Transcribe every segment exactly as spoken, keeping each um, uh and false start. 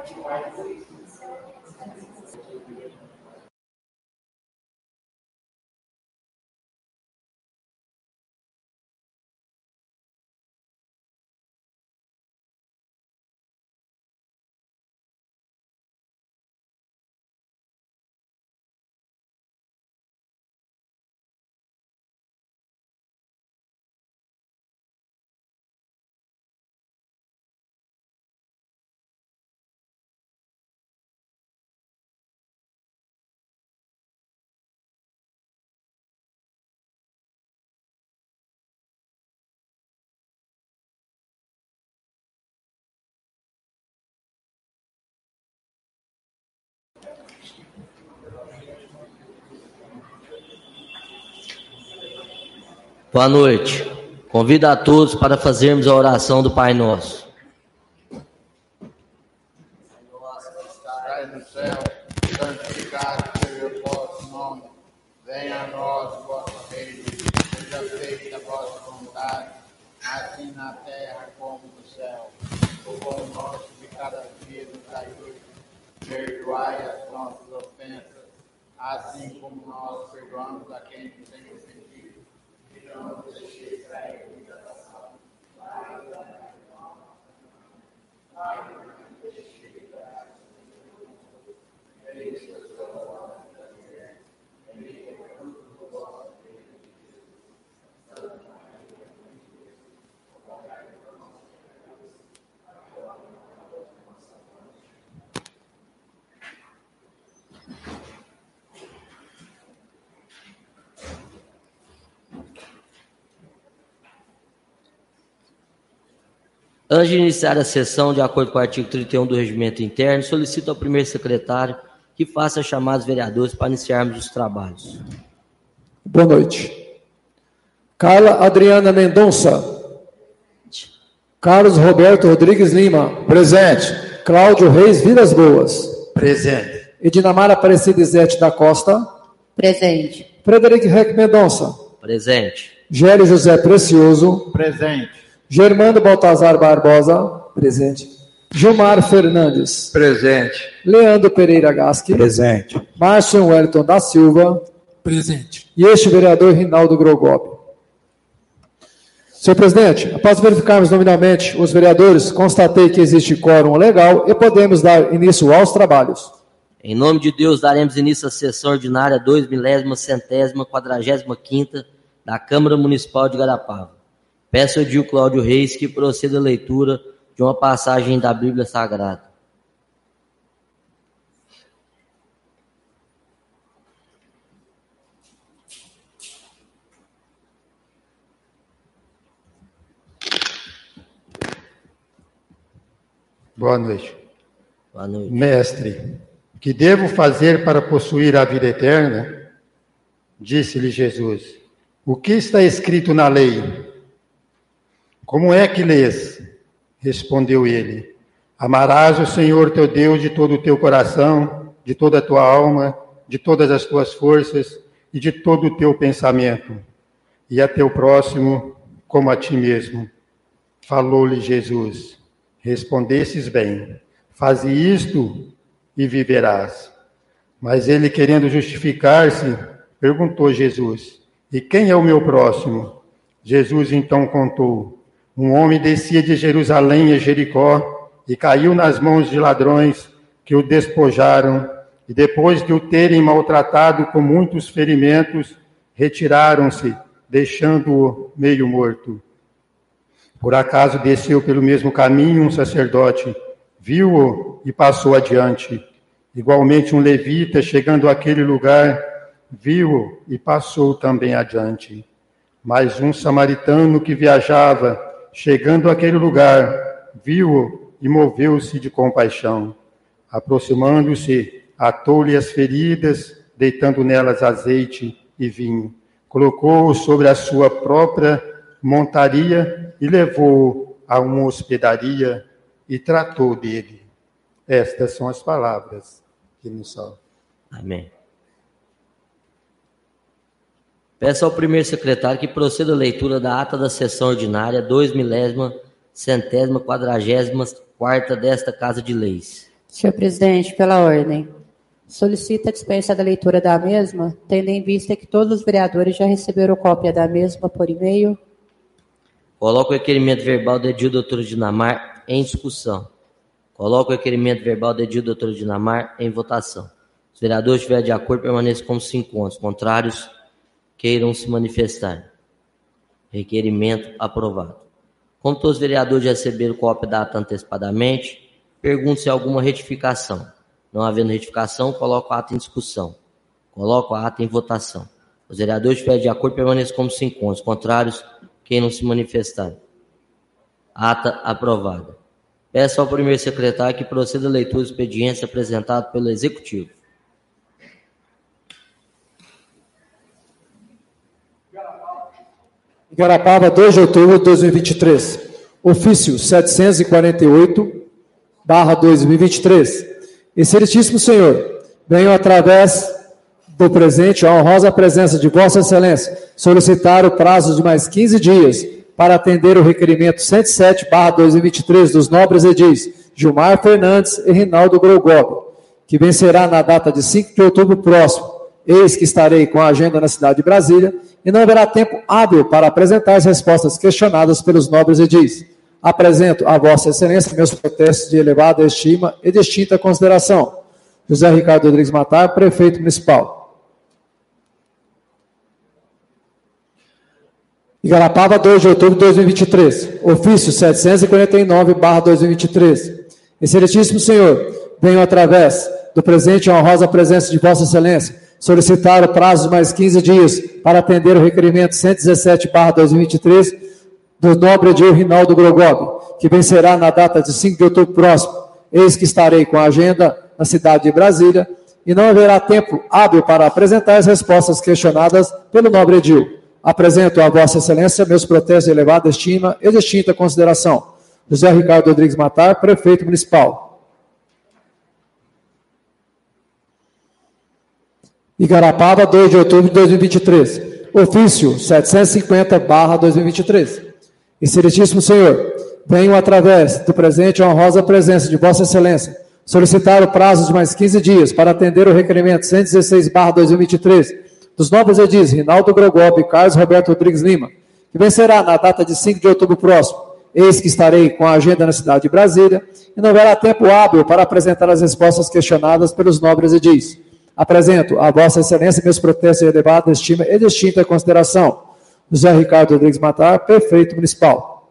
Boa noite. Convido a todos para fazermos a oração do Pai Nosso. Nosso que estais no céu, santificado seja o vosso nome. Venha a nós o vosso reino, seja feita a vossa vontade, assim na terra como no céu. O pão nosso de cada dia nos dai hoje. Perdoai as nossas ofensas, assim como nós perdoamos a quem nos tem ofendido. E não nos deixeis cair em tentação, mas livrai-nos do mal. Amém. Antes de iniciar a sessão, de acordo com o artigo trinta e um do Regimento Interno, solicito ao primeiro secretário que faça chamar os vereadores para iniciarmos os trabalhos. Boa noite. Carla Adriana Mendonça. Carlos Roberto Rodrigues Lima. Presente. Cláudio Reis Vilas Boas. Presente. Edinamara Aparecida Izete da Costa. Presente. Frederico Reck Mendonça. Presente. Gélio José Precioso. Presente. Germando Baltazar Barbosa. Presente. Gilmar Fernandes. Presente. Leandro Pereira Gasque. Presente. Márcio Wellington da Silva. Presente. E este vereador Rinaldo Grogobi. Senhor presidente, após verificarmos nominalmente os vereadores, constatei que existe quórum legal e podemos dar início aos trabalhos. Em nome de Deus, daremos início à sessão ordinária dois milésima, centésima, quadragésima quinta da Câmara Municipal de Garapava. Peço ao Edil Cláudio Reis que proceda a leitura de uma passagem da Bíblia Sagrada. Boa noite. Boa noite. Mestre, que devo fazer para possuir a vida eterna? Disse-lhe Jesus. O que está escrito na lei? Como é que lês? Respondeu ele. Amarás o Senhor teu Deus de todo o teu coração, de toda a tua alma, de todas as tuas forças e de todo o teu pensamento, e a teu próximo como a ti mesmo. Falou-lhe Jesus. Respondesses bem, faze isto e viverás. Mas ele, querendo justificar-se, perguntou Jesus, e quem é o meu próximo? Jesus então contou, um homem descia de Jerusalém a Jericó e caiu nas mãos de ladrões que o despojaram, e depois de o terem maltratado com muitos ferimentos, retiraram-se, deixando-o meio morto. Por acaso desceu pelo mesmo caminho um sacerdote, viu-o e passou adiante. Igualmente um levita, chegando àquele lugar, viu-o e passou também adiante. Mas um samaritano que viajava, chegando àquele lugar, viu-o e moveu-se de compaixão. Aproximando-se, atou-lhe as feridas, deitando nelas azeite e vinho. Colocou-o sobre a sua própria montaria e levou-o a uma hospedaria e tratou dele. Estas são as palavras que nos salvam. Amém. Peço ao primeiro secretário que proceda a leitura da ata da sessão ordinária dois milésima, centésima, quadragésima, quarta desta Casa de Leis. Senhor presidente, pela ordem. Solicita a dispensa da leitura da mesma, tendo em vista que todos os vereadores já receberam cópia da mesma por e-mail. Coloco o requerimento verbal do edil doutora Dinamar em discussão. Coloco o requerimento verbal do edil doutora Dinamar em votação. Os vereadores estiverem de acordo, permaneçam como se encontram. Contrários, queiram se manifestar. Requerimento aprovado. Como todos os vereadores já receberam cópia da ata antecipadamente, pergunto se há alguma retificação. Não havendo retificação, coloco a ata em discussão. Coloco a ata em votação. Os vereadores estiverem de acordo, permaneçam como se encontram. Os contrários, queiram se manifestar. Ata aprovada. Peço ao primeiro secretário que proceda a leitura do expediente apresentado pelo Executivo. Igarapava, dois de outubro de dois mil e vinte e três. Ofício setecentos e quarenta e oito, barra dois mil e vinte e três. Excelentíssimo senhor, venho através do presente a honrosa presença de Vossa Excelência solicitar o prazo de mais quinze dias para atender o requerimento cento e sete, barra dois mil e vinte e três dos nobres edis Gilmar Fernandes e Rinaldo Grogob, que vencerá na data de cinco de outubro próximo. Eis que estarei com a agenda na cidade de Brasília e não haverá tempo hábil para apresentar as respostas questionadas pelos nobres edis. Apresento a Vossa Excelência meus protestos de elevada estima e distinta consideração. José Ricardo Rodrigues Matar, Prefeito Municipal. Igarapava, dois de outubro de dois mil e vinte e três. Ofício setecentos e quarenta e nove, barra dois mil e vinte e três. Excelentíssimo senhor, venho através do presente a honrosa presença de Vossa Excelência solicitar o prazo de mais quinze dias para atender o requerimento cento e dezessete, barra dois mil e vinte e três do nobre edil Rinaldo Grogob, que vencerá na data de cinco de outubro próximo. Eis que estarei com a agenda na cidade de Brasília e não haverá tempo hábil para apresentar as respostas questionadas pelo nobre edil. Apresento a Vossa Excelência meus protestos de elevada estima e distinta consideração. José Ricardo Rodrigues Matar, Prefeito Municipal. Igarapava, dois de outubro de dois mil e vinte e três. Ofício setecentos e cinquenta, barra dois mil e vinte e três. Excelentíssimo senhor, venho através do presente a honrosa presença de Vossa Excelência solicitar o prazo de mais quinze dias para atender o requerimento cento e dezesseis, barra dois mil e vinte e três dos nobres edis Rinaldo Grogob e Carlos Roberto Rodrigues Lima, que vencerá na data de cinco de outubro próximo. Eis que estarei com a agenda na cidade de Brasília e não haverá tempo hábil para apresentar as respostas questionadas pelos nobres edis. Apresento a Vossa Excelência meus protestos de elevada estima e distinta consideração. José Ricardo Rodrigues Matar, Prefeito Municipal.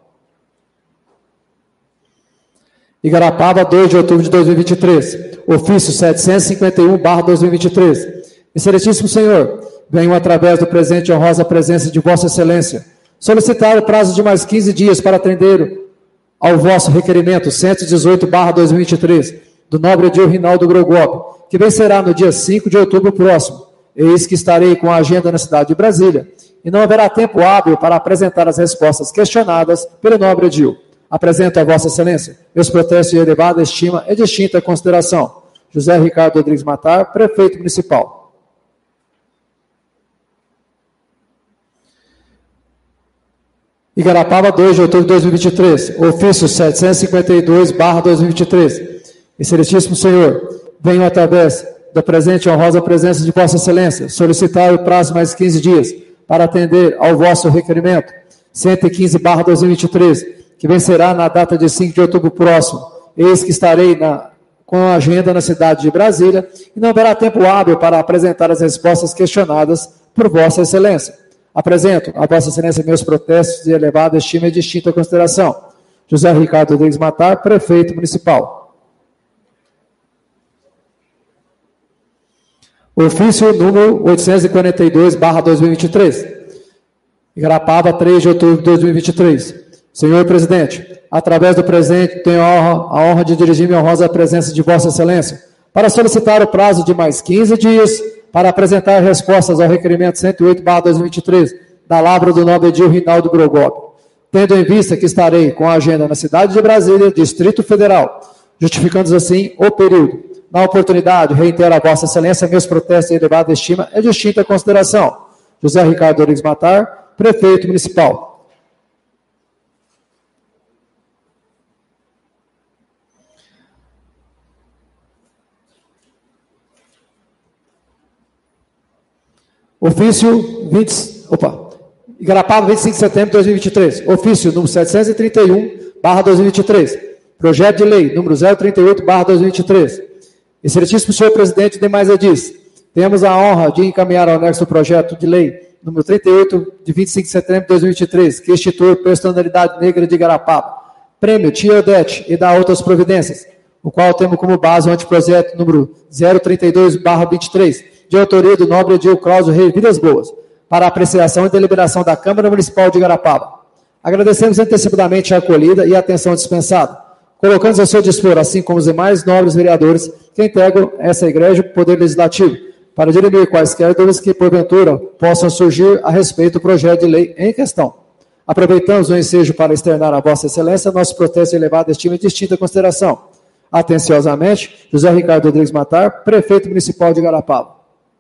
Igarapava, dois de outubro de dois mil e vinte e três. Ofício setecentos e cinquenta e um, barra dois mil e vinte e três. Excelentíssimo senhor, venho através do presente a honrosa presença de Vossa Excelência solicitar o prazo de mais quinze dias para atender ao vosso requerimento cento e dezoito, barra dois mil e vinte e três do nobre edil Rinaldo Grogob, que vencerá no dia cinco de outubro próximo. Eis que estarei com a agenda na cidade de Brasília e não haverá tempo hábil para apresentar as respostas questionadas pelo nobre edil. Apresento a Vossa Excelência meus protestos de elevada estima e distinta consideração. José Ricardo Rodrigues Matar, Prefeito Municipal. Igarapava, dois de outubro de dois mil e vinte e três. Ofício setecentos e cinquenta e dois, barra dois mil e vinte e três. Excelentíssimo senhor, venho através da presente honrosa presença de Vossa Excelência solicitar o prazo de mais quinze dias para atender ao vosso requerimento cento e quinze, barra dois mil e vinte e três, que vencerá na data de cinco de outubro próximo. Eis que estarei na, com a agenda na cidade de Brasília e não haverá tempo hábil para apresentar as respostas questionadas por Vossa Excelência. Apresento a Vossa Excelência meus protestos de elevada estima e distinta consideração. José Ricardo Rodrigues Matar, Prefeito Municipal. Ofício número oitocentos e quarenta e dois, barra dois mil e vinte e três. Igarapava, três de outubro de dois mil e vinte e três. Senhor Presidente, através do presente, tenho a honra, a honra de dirigir-me à honrosa presença de Vossa Excelência para solicitar o prazo de mais quinze dias para apresentar respostas ao requerimento cento e oito, barra dois mil e vinte e três da Lavra do nobre edil Rinaldo Grogob, tendo em vista que estarei com a agenda na cidade de Brasília, Distrito Federal, justificando assim o período. Na oportunidade, reitero a Vossa Excelência meus protestos de elevada estima e distinta consideração. José Ricardo Rodrigues Matar, Prefeito Municipal. Ofício vinte, opa, Igarapava, vinte e cinco de setembro de dois mil e vinte e três. Ofício número setecentos e trinta e um, barra dois mil e vinte e três. Projeto de lei número zero trinta e oito, barra dois mil e vinte e três. Excelentíssimo senhor presidente, demais edis, temos a honra de encaminhar ao anexo do projeto de lei número trinta e oito, de vinte e cinco de setembro de dois mil e vinte e três, que institui personalidade negra de Igarapava, prêmio Tia Odete e dá outras providências, o qual temos como base o anteprojeto número zero trinta e dois, barra vinte e três, de autoria do nobre Edil Cláudio Reis Vilas Boas, para apreciação e deliberação da Câmara Municipal de Igarapava. Agradecemos antecipadamente a acolhida e a atenção dispensada, colocando-nos ao seu dispor, assim como os demais nobres vereadores que integram essa igreja do Poder Legislativo, para dirimir quaisquer dúvidas que, porventura, possam surgir a respeito do projeto de lei em questão. Aproveitamos o ensejo para externar a Vossa Excelência nosso protesto de elevada estima e distinta consideração. Atenciosamente, José Ricardo Rodrigues Matar, Prefeito Municipal de Igarapava.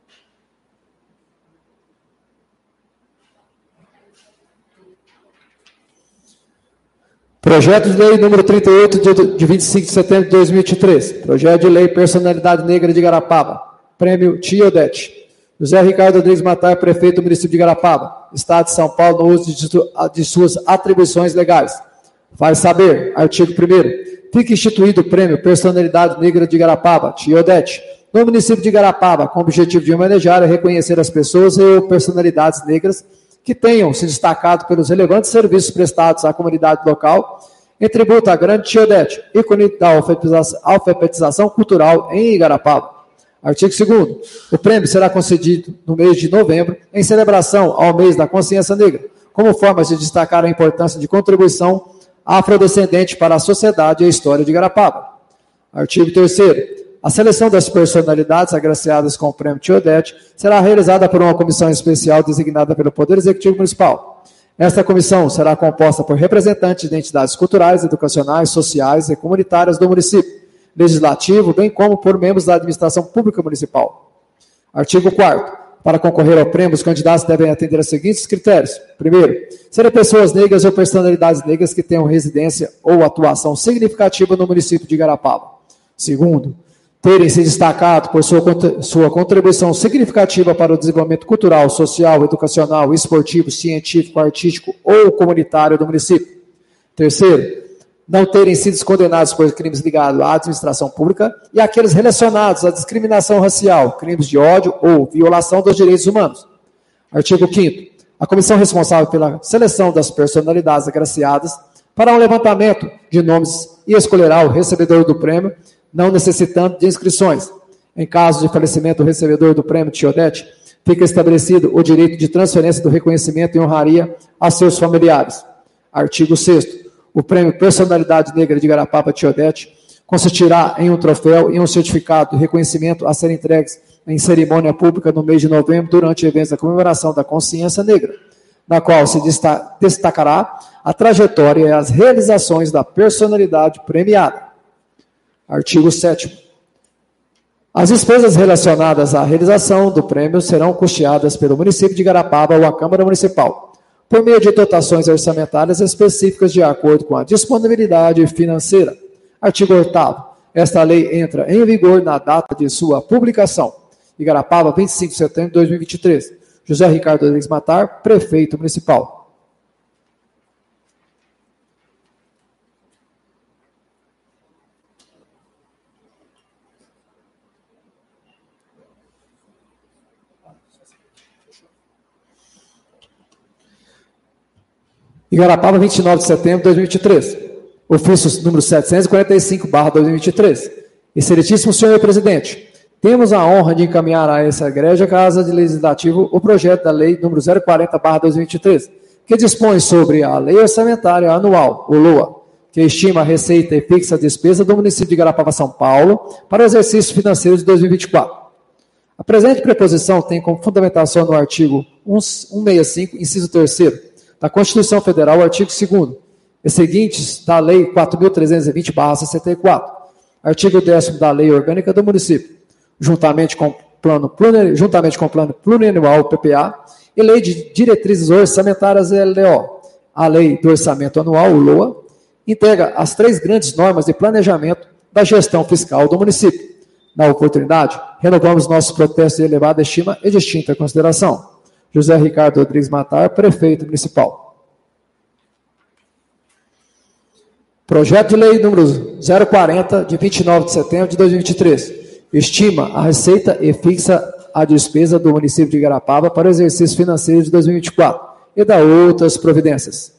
Projeto de lei número trinta e oito, de vinte e cinco de setembro de dois mil e vinte e três. Projeto de lei Personalidade Negra de Igarapava. Prêmio Tia Odete. José Ricardo Rodrigues Matar, Prefeito do município de Igarapava, Estado de São Paulo, no uso de, de suas atribuições legais. Faz saber, artigo primeiro, fica instituído o Prêmio Personalidade Negra de Igarapava, Tia Odete, no município de Igarapava, com o objetivo de homenagear e reconhecer as pessoas e personalidades negras que tenham se destacado pelos relevantes serviços prestados à comunidade local, em tributo à grande Tia Odete, ícone da alfabetização, alfabetização cultural em Igarapava. Artigo segundo. O prêmio será concedido no mês de novembro, em celebração ao mês da consciência negra, como forma de destacar a importância de contribuição afrodescendente para a sociedade e a história de Igarapava. Artigo terceiro. A seleção das personalidades agraciadas com o prêmio Tia Odete será realizada por uma comissão especial designada pelo Poder Executivo Municipal. Esta comissão será composta por representantes de entidades culturais, educacionais, sociais e comunitárias do município, legislativo, bem como por membros da administração pública municipal. Artigo quarto. Para concorrer ao prêmio, os candidatos devem atender aos seguintes critérios. Primeiro, serem pessoas negras ou personalidades negras que tenham residência ou atuação significativa no município de Igarapava. Segundo, terem se destacado por sua, sua contribuição significativa para o desenvolvimento cultural, social, educacional, esportivo, científico, artístico ou comunitário do município. Terceiro, não terem sido condenados por crimes ligados à administração pública e aqueles relacionados à discriminação racial, crimes de ódio ou violação dos direitos humanos. Artigo quinto. A comissão responsável pela seleção das personalidades agraciadas fará um levantamento de nomes e escolherá o recebedor do prêmio, não necessitando de inscrições. Em caso de falecimento do recebedor do prêmio Tia Odete, fica estabelecido o direito de transferência do reconhecimento e honraria a seus familiares. Artigo sexto. O prêmio Personalidade Negra de Igarapava Tia Odete consistirá em um troféu e um certificado de reconhecimento a serem entregues em cerimônia pública no mês de novembro, durante eventos da comemoração da consciência negra, na qual se destacará a trajetória e as realizações da personalidade premiada. Artigo sétimo. As despesas relacionadas à realização do prêmio serão custeadas pelo município de Igarapava ou a Câmara Municipal, por meio de dotações orçamentárias específicas de acordo com a disponibilidade financeira. Artigo oitavo. Esta lei entra em vigor na data de sua publicação. Igarapava, vinte e cinco de setembro de dois mil e vinte e três. José Ricardo Rodrigues Matar, Prefeito Municipal. Igarapava, vinte e nove de setembro de dois mil e vinte e três. Ofício número setecentos e quarenta e cinco, barra dois mil e vinte e três. Excelentíssimo senhor presidente, temos a honra de encaminhar a essa Igreja Casa de Legislativo o projeto da lei número zero quarenta, barra dois mil e vinte e três, que dispõe sobre a Lei Orçamentária Anual, o LOA, que estima a receita e fixa a despesa do município de Igarapava, São Paulo, para o exercício financeiro de dois mil e vinte e quatro. A presente preposição tem como fundamentação no artigo cento e sessenta e cinco, inciso terceiro, da Constituição Federal, artigo segundo, e seguintes da Lei quatro mil trezentos e vinte, barra sessenta e quatro, artigo décimo da Lei Orgânica do Município, juntamente com plano, plano, juntamente com o Plano Plurianual, P P A, e Lei de Diretrizes Orçamentárias, L D O, a Lei do Orçamento Anual, o LOA, integra as três grandes normas de planejamento da gestão fiscal do município. Na oportunidade, renovamos nossos protestos de elevada estima e distinta consideração. José Ricardo Rodrigues Matar, prefeito municipal. Projeto de lei número zero quarenta, de vinte e nove de setembro de dois mil e vinte e três. Estima a receita e fixa a despesa do município de Igarapava para o exercício financeiro de dois mil e vinte e quatro e dá outras providências.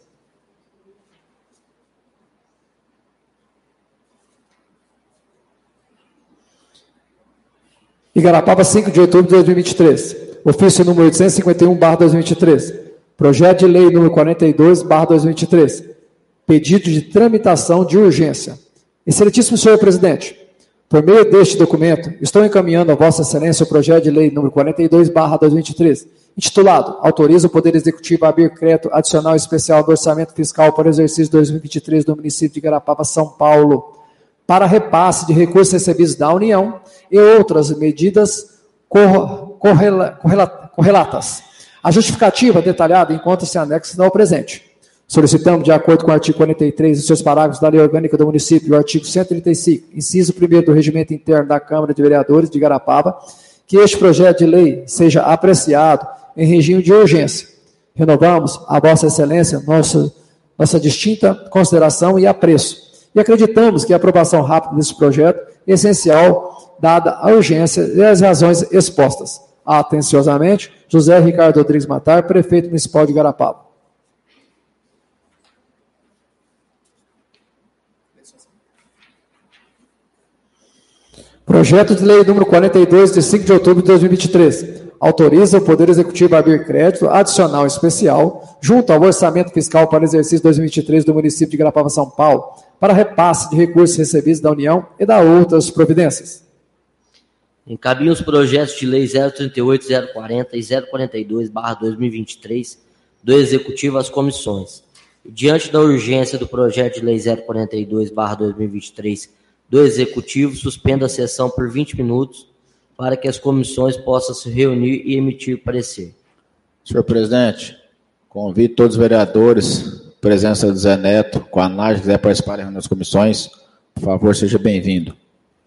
Igarapava, cinco de outubro de dois mil e vinte e três. Ofício número oitocentos e cinquenta e um barra dois mil e vinte e três. Projeto de lei número quarenta e dois barra dois mil e vinte e três. Pedido de tramitação de urgência. Excelentíssimo senhor presidente, por meio deste documento, estou encaminhando a Vossa Excelência o projeto de lei número quarenta e dois barra dois mil e vinte e três, intitulado Autoriza o Poder Executivo a abrir crédito adicional especial do orçamento fiscal para o exercício dois mil e vinte e três do município de Igarapava, São Paulo, para repasse de recursos recebidos da União e outras medidas correla, correla, correlatas. A justificativa detalhada encontra-se anexo ao presente. Solicitamos, de acordo com o artigo quarenta e três e seus parágrafos da Lei Orgânica do Município e o artigo cento e trinta e cinco, inciso primeiro do Regimento Interno da Câmara de Vereadores de Igarapava, que este projeto de lei seja apreciado em regime de urgência. Renovamos a Vossa Excelência nossa, nossa distinta consideração e apreço. E acreditamos que a aprovação rápida desse projeto é essencial, dada a urgência e as razões expostas. Atenciosamente, José Ricardo Rodrigues Matar, prefeito municipal de Igarapava. Projeto de lei número quarenta e dois, de cinco de outubro de dois mil e vinte e três. Autoriza o Poder Executivo a abrir crédito adicional especial junto ao orçamento fiscal para o exercício dois mil e vinte e três do município de Igarapava, São Paulo, para repasse de recursos recebidos da União e da outras providências. Encaminho os projetos de lei zero trinta e oito, zero quarenta e zero quarenta e dois barra dois mil e vinte e três do Executivo às comissões. Diante da urgência do projeto de lei zero quarenta e dois barra dois mil e vinte e três do Executivo, suspenda a sessão por vinte minutos para que as comissões possam se reunir e emitir parecer. Senhor presidente, convido todos os vereadores, presença do Zé Neto, com a análise, quiser participar das comissões, por favor, seja bem-vindo.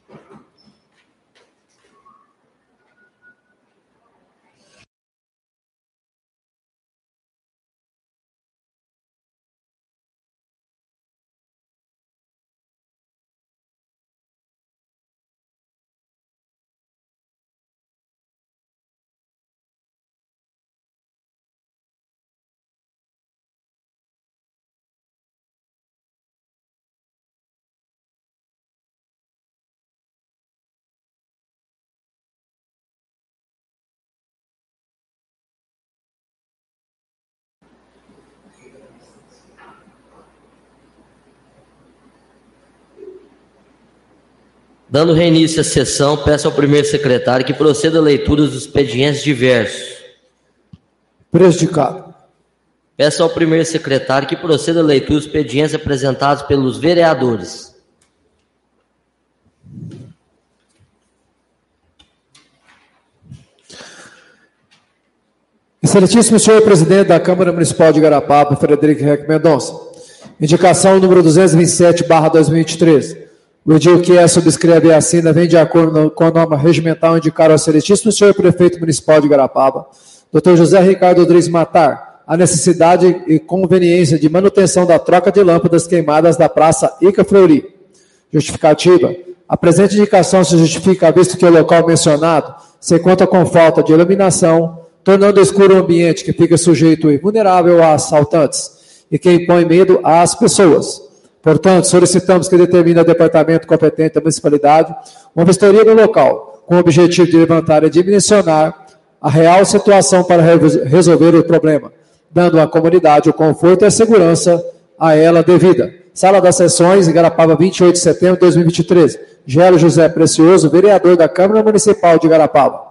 Dando reinício à sessão, peço ao primeiro secretário que proceda a leitura dos expedientes diversos. Prejudicado. Peço ao primeiro secretário que proceda a leitura dos expedientes apresentados pelos vereadores. Excelentíssimo senhor presidente da Câmara Municipal de Igarapava, Frederico Henrique Mendonça. Indicação número duzentos e vinte e sete barra dois mil e vinte e três. O edil que é subscreve e assina vem de acordo com a norma regimental indicar ao excelentíssimo senhor prefeito municipal de Igarapava, doutor José Ricardo Rodrigues Matar, a necessidade e conveniência de manutenção da troca de lâmpadas queimadas da Praça Ica Fleury. Justificativa. A presente indicação se justifica visto que o local mencionado se conta com falta de iluminação, tornando escuro o ambiente que fica sujeito e vulnerável a assaltantes e que impõe medo às pessoas. Portanto, solicitamos que determine ao departamento competente da municipalidade uma vistoria no local, com o objetivo de levantar e dimensionar a real situação para resolver o problema, dando à comunidade o conforto e a segurança a ela devida. Sala das Sessões, Igarapava, vinte e oito de setembro de dois mil e vinte e três. Gélio José Precioso, vereador da Câmara Municipal de Igarapava.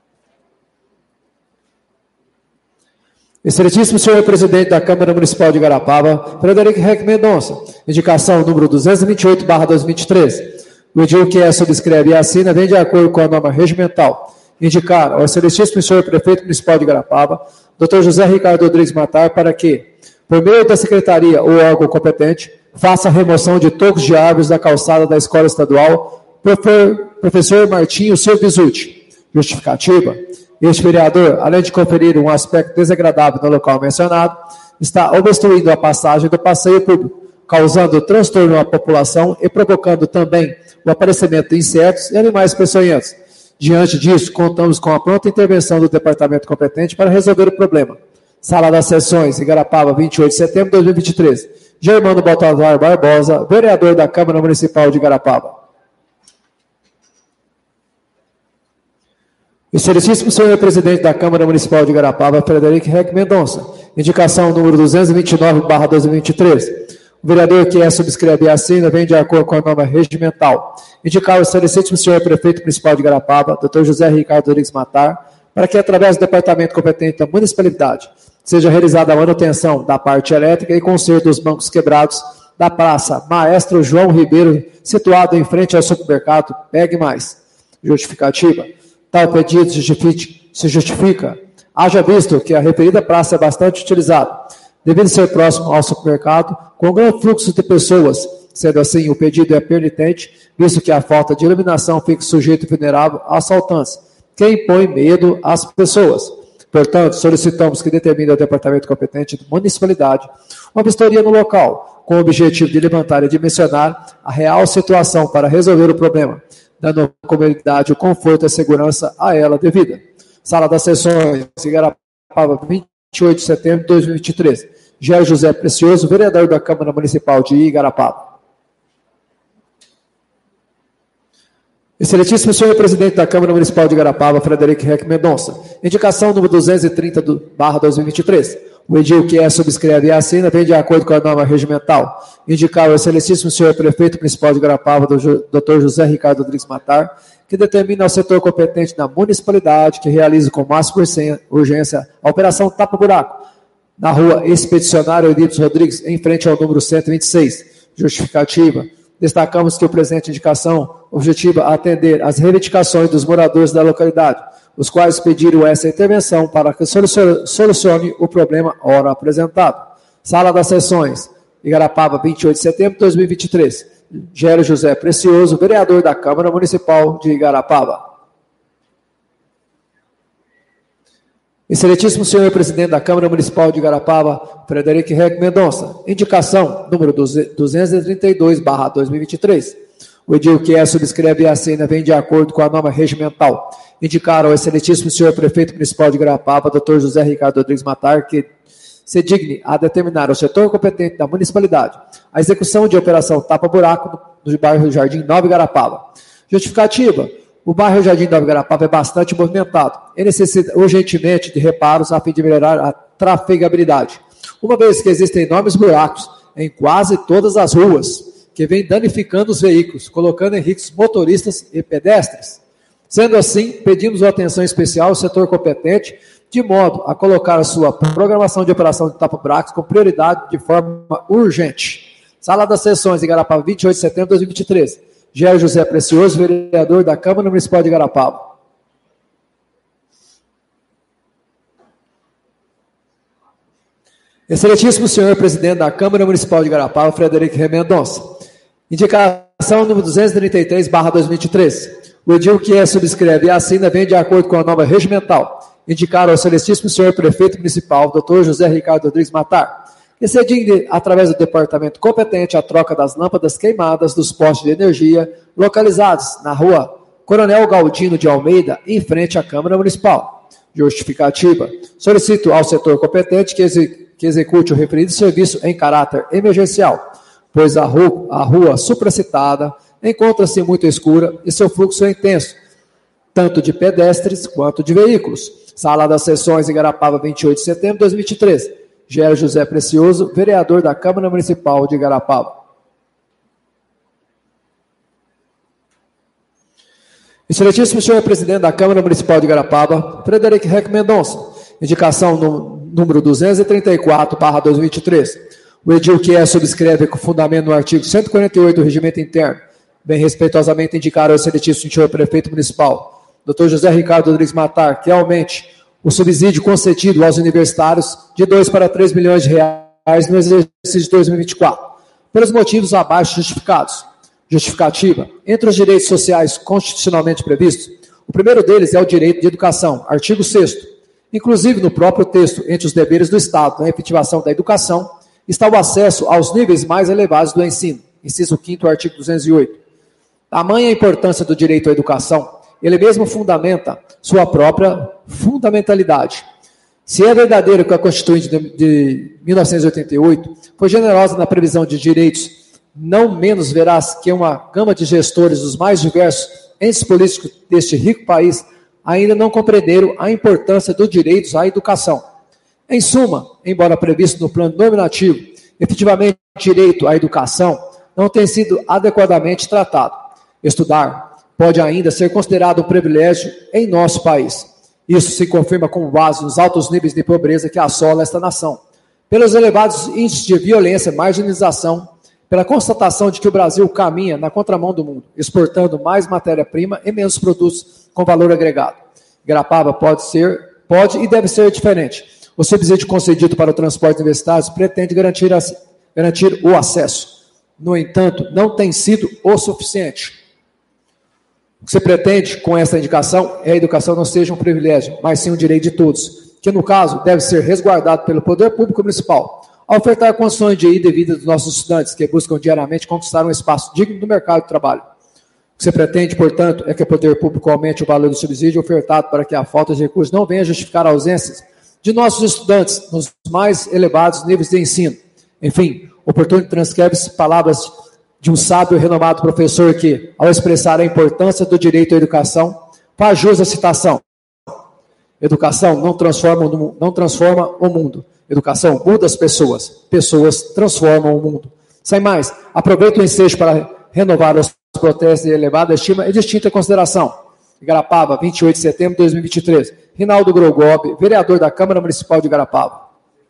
Excelentíssimo senhor presidente da Câmara Municipal de Igarapava, Frederico Henrique Mendonça, indicação número duzentos e vinte e oito barra dois mil e vinte e três. O edil que é subscreve e assina vem de acordo com a norma regimental indicar ao excelentíssimo senhor prefeito municipal de Igarapava, doutor José Ricardo Rodrigues Matar, para que, por meio da secretaria ou órgão competente, faça a remoção de tocos de árvores da calçada da Escola Estadual Professor Martinho Silvisucci. Justificativa. Este vereador, além de conferir um aspecto desagradável no local mencionado, está obstruindo a passagem do passeio público, causando transtorno à população e provocando também o aparecimento de insetos e animais peçonhentos. Diante disso, contamos com a pronta intervenção do departamento competente para resolver o problema. Sala das Sessões, Igarapava, vinte e oito de setembro de dois mil e vinte e três. Germano Baltazar Barbosa, vereador da Câmara Municipal de Igarapava. Excelentíssimo senhor presidente da Câmara Municipal de Igarapava, Frederico Reck Mendonça. Indicação número duzentos e vinte e nove barra dois mil e vinte e três. O vereador que é subscreve e assina vem de acordo com a norma regimental. Indicar o excelentíssimo senhor prefeito municipal de Igarapava, doutor José Ricardo Rodrigues Matar, para que, através do departamento competente da municipalidade, seja realizada a manutenção da parte elétrica e conserto dos bancos quebrados da Praça Maestro João Ribeiro, situado em frente ao supermercado Pegue Mais. Justificativa. Tal pedido se justifica, haja visto que a referida praça é bastante utilizada, devido ser próximo ao supermercado, com grande fluxo de pessoas. Sendo assim, o pedido é permitente, visto que a falta de iluminação fica sujeito e vulnerável a assaltantes, que impõe medo às pessoas. Portanto, solicitamos que determine ao departamento competente da municipalidade uma vistoria no local, com o objetivo de levantar e dimensionar a real situação para resolver o problema, dando à comunidade o conforto e a segurança a ela devida. Sala das Sessões, Igarapava, vinte e oito de setembro de dois mil e vinte e três. Gélio José Precioso, vereador da Câmara Municipal de Igarapava. Excelentíssimo senhor presidente da Câmara Municipal de Igarapava, Frederico Reck Mendonça. Indicação número duzentos e trinta barra dois mil e vinte e três. O edil que é subscreve e assina vem de acordo com a norma regimental. Indicar o excelentíssimo senhor prefeito municipal de Igarapava, doutor José Ricardo Rodrigues Matar, que determina ao setor competente da municipalidade que realize com máxima urgência a operação Tapa Buraco, na rua Expedicionário Eurípides Rodrigues, em frente ao número cento e vinte e seis. Justificativa. Destacamos que o presente indicação objetiva atender às reivindicações dos moradores da localidade, os quais pediram essa intervenção para que solucione o problema ora apresentado. Sala das Sessões, Igarapava, vinte e oito de setembro de dois mil e vinte e três. Gélio José Precioso, vereador da Câmara Municipal de Igarapava. Excelentíssimo senhor presidente da Câmara Municipal de Igarapava, Frederico Reck Mendonça. Indicação número duzentos e trinta e dois barra dois mil e vinte e três. O edil que é subscreve e assina vem de acordo com a norma regimental. Indicar ao excelentíssimo senhor prefeito municipal de Igarapava, doutor José Ricardo Rodrigues Matar, que se digne a determinar ao setor competente da municipalidade a execução de operação Tapa Buraco no bairro Jardim Nova Igarapava. Justificativa. O bairro Jardim Nova Igarapava é bastante movimentado e necessita urgentemente de reparos a fim de melhorar a trafegabilidade, uma vez que existem enormes buracos em quase todas as ruas, que vêm danificando os veículos, colocando em risco motoristas e pedestres. Sendo assim, pedimos uma atenção especial ao setor competente, de modo a colocar a sua programação de operação de tapa-buracos com prioridade de forma urgente. Sala das Sessões, Igarapava, vinte e oito de setembro de dois mil e vinte e três. Gélio José Precioso, vereador da Câmara Municipal de Igarapava. Excelentíssimo senhor presidente da Câmara Municipal de Igarapava, Frederico Reck Mendonça. Indicação número duzentos e trinta e três barra dois mil e vinte e três. O edil que é subscreve e assina vem de acordo com a norma regimental. Indicar ao excelentíssimo senhor prefeito municipal, doutor José Ricardo Rodrigues Matar, que se digne, através do departamento competente, a troca das lâmpadas queimadas dos postes de energia localizados na rua Coronel Galdino de Almeida, em frente à Câmara Municipal. Justificativa. Solicito ao setor competente que, exe que execute o referido serviço em caráter emergencial, pois a rua, a rua supracitada encontra-se muito escura e seu fluxo é intenso, tanto de pedestres quanto de veículos. Sala das Sessões, Igarapava, vinte e oito de setembro de dois mil e vinte e três. Gélio José Precioso, vereador da Câmara Municipal de Igarapava. Excelentíssimo senhor presidente da Câmara Municipal de Igarapava, Frederico Reck Mendonça. Indicação no, número duzentos e trinta e quatro barra dois mil e vinte e três. O edil que é subscreve com fundamento no artigo cento e quarenta e oito do Regimento Interno, bem respeitosamente indicar ao excelentíssimo senhor prefeito municipal, doutor José Ricardo Rodrigues Matar, que aumente o subsídio concedido aos universitários de dois para três milhões de reais no exercício de dois mil e vinte e quatro, pelos motivos abaixo justificados. Justificativa. Entre os direitos sociais constitucionalmente previstos, O primeiro deles é o direito de educação, artigo sexto. Inclusive, no próprio texto, entre os deveres do Estado na efetivação da educação, está o acesso aos níveis mais elevados do ensino, inciso quinto, artigo duzentos e oito. Tamanha a importância do direito à educação, ele mesmo fundamenta sua própria fundamentalidade. Se é verdadeiro que a Constituinte de mil novecentos e oitenta e oito foi generosa na previsão de direitos, não menos verás que uma gama de gestores dos mais diversos entes políticos deste rico país ainda não compreenderam a importância dos direitos à educação. Em suma, embora previsto no plano nominativo, efetivamente o direito à educação não tem sido adequadamente tratado. Estudar pode ainda ser considerado um privilégio em nosso país. Isso se confirma com base nos altos níveis de pobreza que assola esta nação, pelos elevados índices de violência e marginalização, pela constatação de que o Brasil caminha na contramão do mundo, exportando mais matéria-prima e menos produtos com valor agregado. Igarapava pode ser, pode e deve ser diferente. O subsídio concedido para o transporte universitário pretende garantir, a, garantir o acesso. No entanto, não tem sido o suficiente. O que se pretende com essa indicação é a educação não seja um privilégio, mas sim um direito de todos, que no caso deve ser resguardado pelo poder público municipal, a ofertar condições de ida e vida dos nossos estudantes, que buscam diariamente conquistar um espaço digno do mercado de trabalho. O que se pretende, portanto, é que o poder público aumente o valor do subsídio ofertado para que a falta de recursos não venha justificar ausências de nossos estudantes nos mais elevados níveis de ensino. Enfim, oportuno transcreve-se palavras de um sábio e renomado professor que, ao expressar a importância do direito à educação, faz jus à citação. Educação não transforma, não transforma o mundo. Educação muda as pessoas. Pessoas transformam o mundo. Sem mais, aproveito o ensejo para renovar os protestos de elevada estima e distinta consideração. Igarapava, vinte e oito de setembro de dois mil e vinte e três. Rinaldo Grogob, vereador da Câmara Municipal de Igarapava.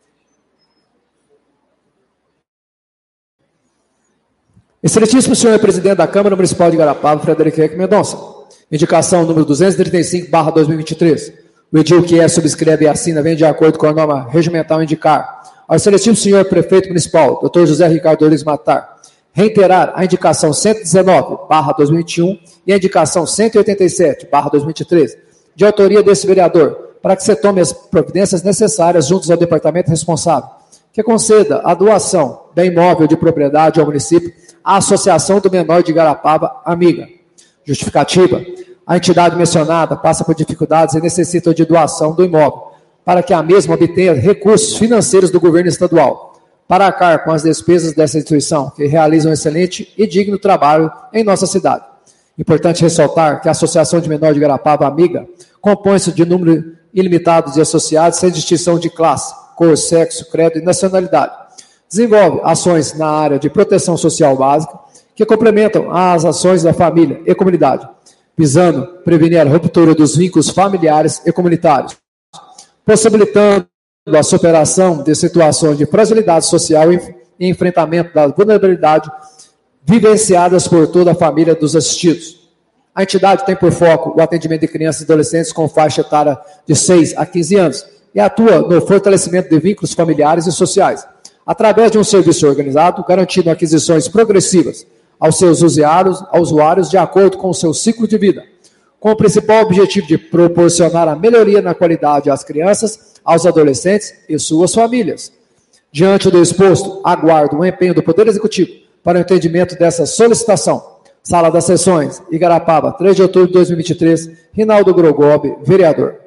Excelentíssimo senhor presidente da Câmara Municipal de Igarapava, Frederico Henrique Mendonça. Indicação número duzentos e trinta e cinco, barra dois mil e vinte e três. O edil que é, subscreve e assina, vem de acordo com a norma regimental indicar ao excelentíssimo senhor prefeito municipal, doutor José Ricardo Rodrigues Matar, reiterar a indicação cento e dezenove, barra dois mil e vinte e um e a indicação cento e oitenta e sete, barra dois mil e vinte e três, de autoria desse vereador, para que se tome as providências necessárias juntos ao departamento responsável, que conceda a doação da imóvel de propriedade ao município à Associação do Menor de Igarapava, Amiga. Justificativa: a entidade mencionada passa por dificuldades e necessita de doação do imóvel, para que a mesma obtenha recursos financeiros do governo estadual, para arcar com as despesas dessa instituição, que realiza um excelente e digno trabalho em nossa cidade. Importante ressaltar que a Associação de Menor de Igarapava, Amiga, compõe-se de número ilimitado de associados sem distinção de classe, cor, sexo, credo e nacionalidade. Desenvolve ações na área de proteção social básica, que complementam as ações da família e comunidade, visando prevenir a ruptura dos vínculos familiares e comunitários, possibilitando a superação de situações de fragilidade social e enfrentamento da vulnerabilidade vivenciadas por toda a família dos assistidos. A entidade tem por foco o atendimento de crianças e adolescentes com faixa etária de seis a quinze anos e atua no fortalecimento de vínculos familiares e sociais, através de um serviço organizado, garantindo aquisições progressivas aos seus usuários, aos usuários de acordo com o seu ciclo de vida, com o principal objetivo de proporcionar a melhoria na qualidade às crianças, aos adolescentes e suas famílias. Diante do exposto, aguardo o empenho do Poder Executivo para o entendimento dessa solicitação. Sala das Sessões, Igarapava, três de outubro de dois mil e vinte e três, Rinaldo Grogob, vereador.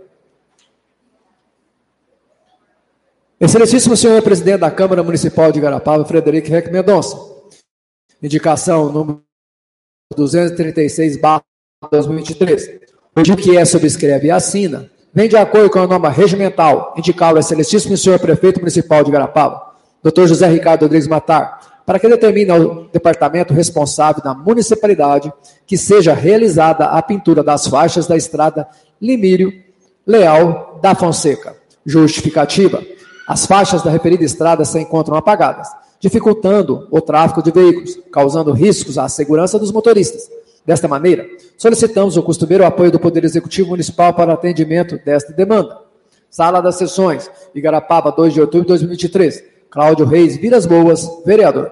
Excelentíssimo senhor presidente da Câmara Municipal de Igarapava, Frederico Henrique Mendonça. Indicação número duzentos e trinta e seis, barra dois mil e vinte e três. O que é, subscreve e assina, vem de acordo com a norma regimental, indicar ao excelentíssimo senhor prefeito municipal de Igarapava, doutor José Ricardo Rodrigues Matar, para que determine ao departamento responsável da municipalidade que seja realizada a pintura das faixas da estrada Limírio Leal da Fonseca. Justificativa: as faixas da referida estrada se encontram apagadas, dificultando o tráfego de veículos, causando riscos à segurança dos motoristas. Desta maneira, solicitamos o costumeiro apoio do Poder Executivo Municipal para o atendimento desta demanda. Sala das Sessões, Igarapava, dois de outubro de dois mil e vinte e três. Cláudio Reis Vilas Boas, vereador.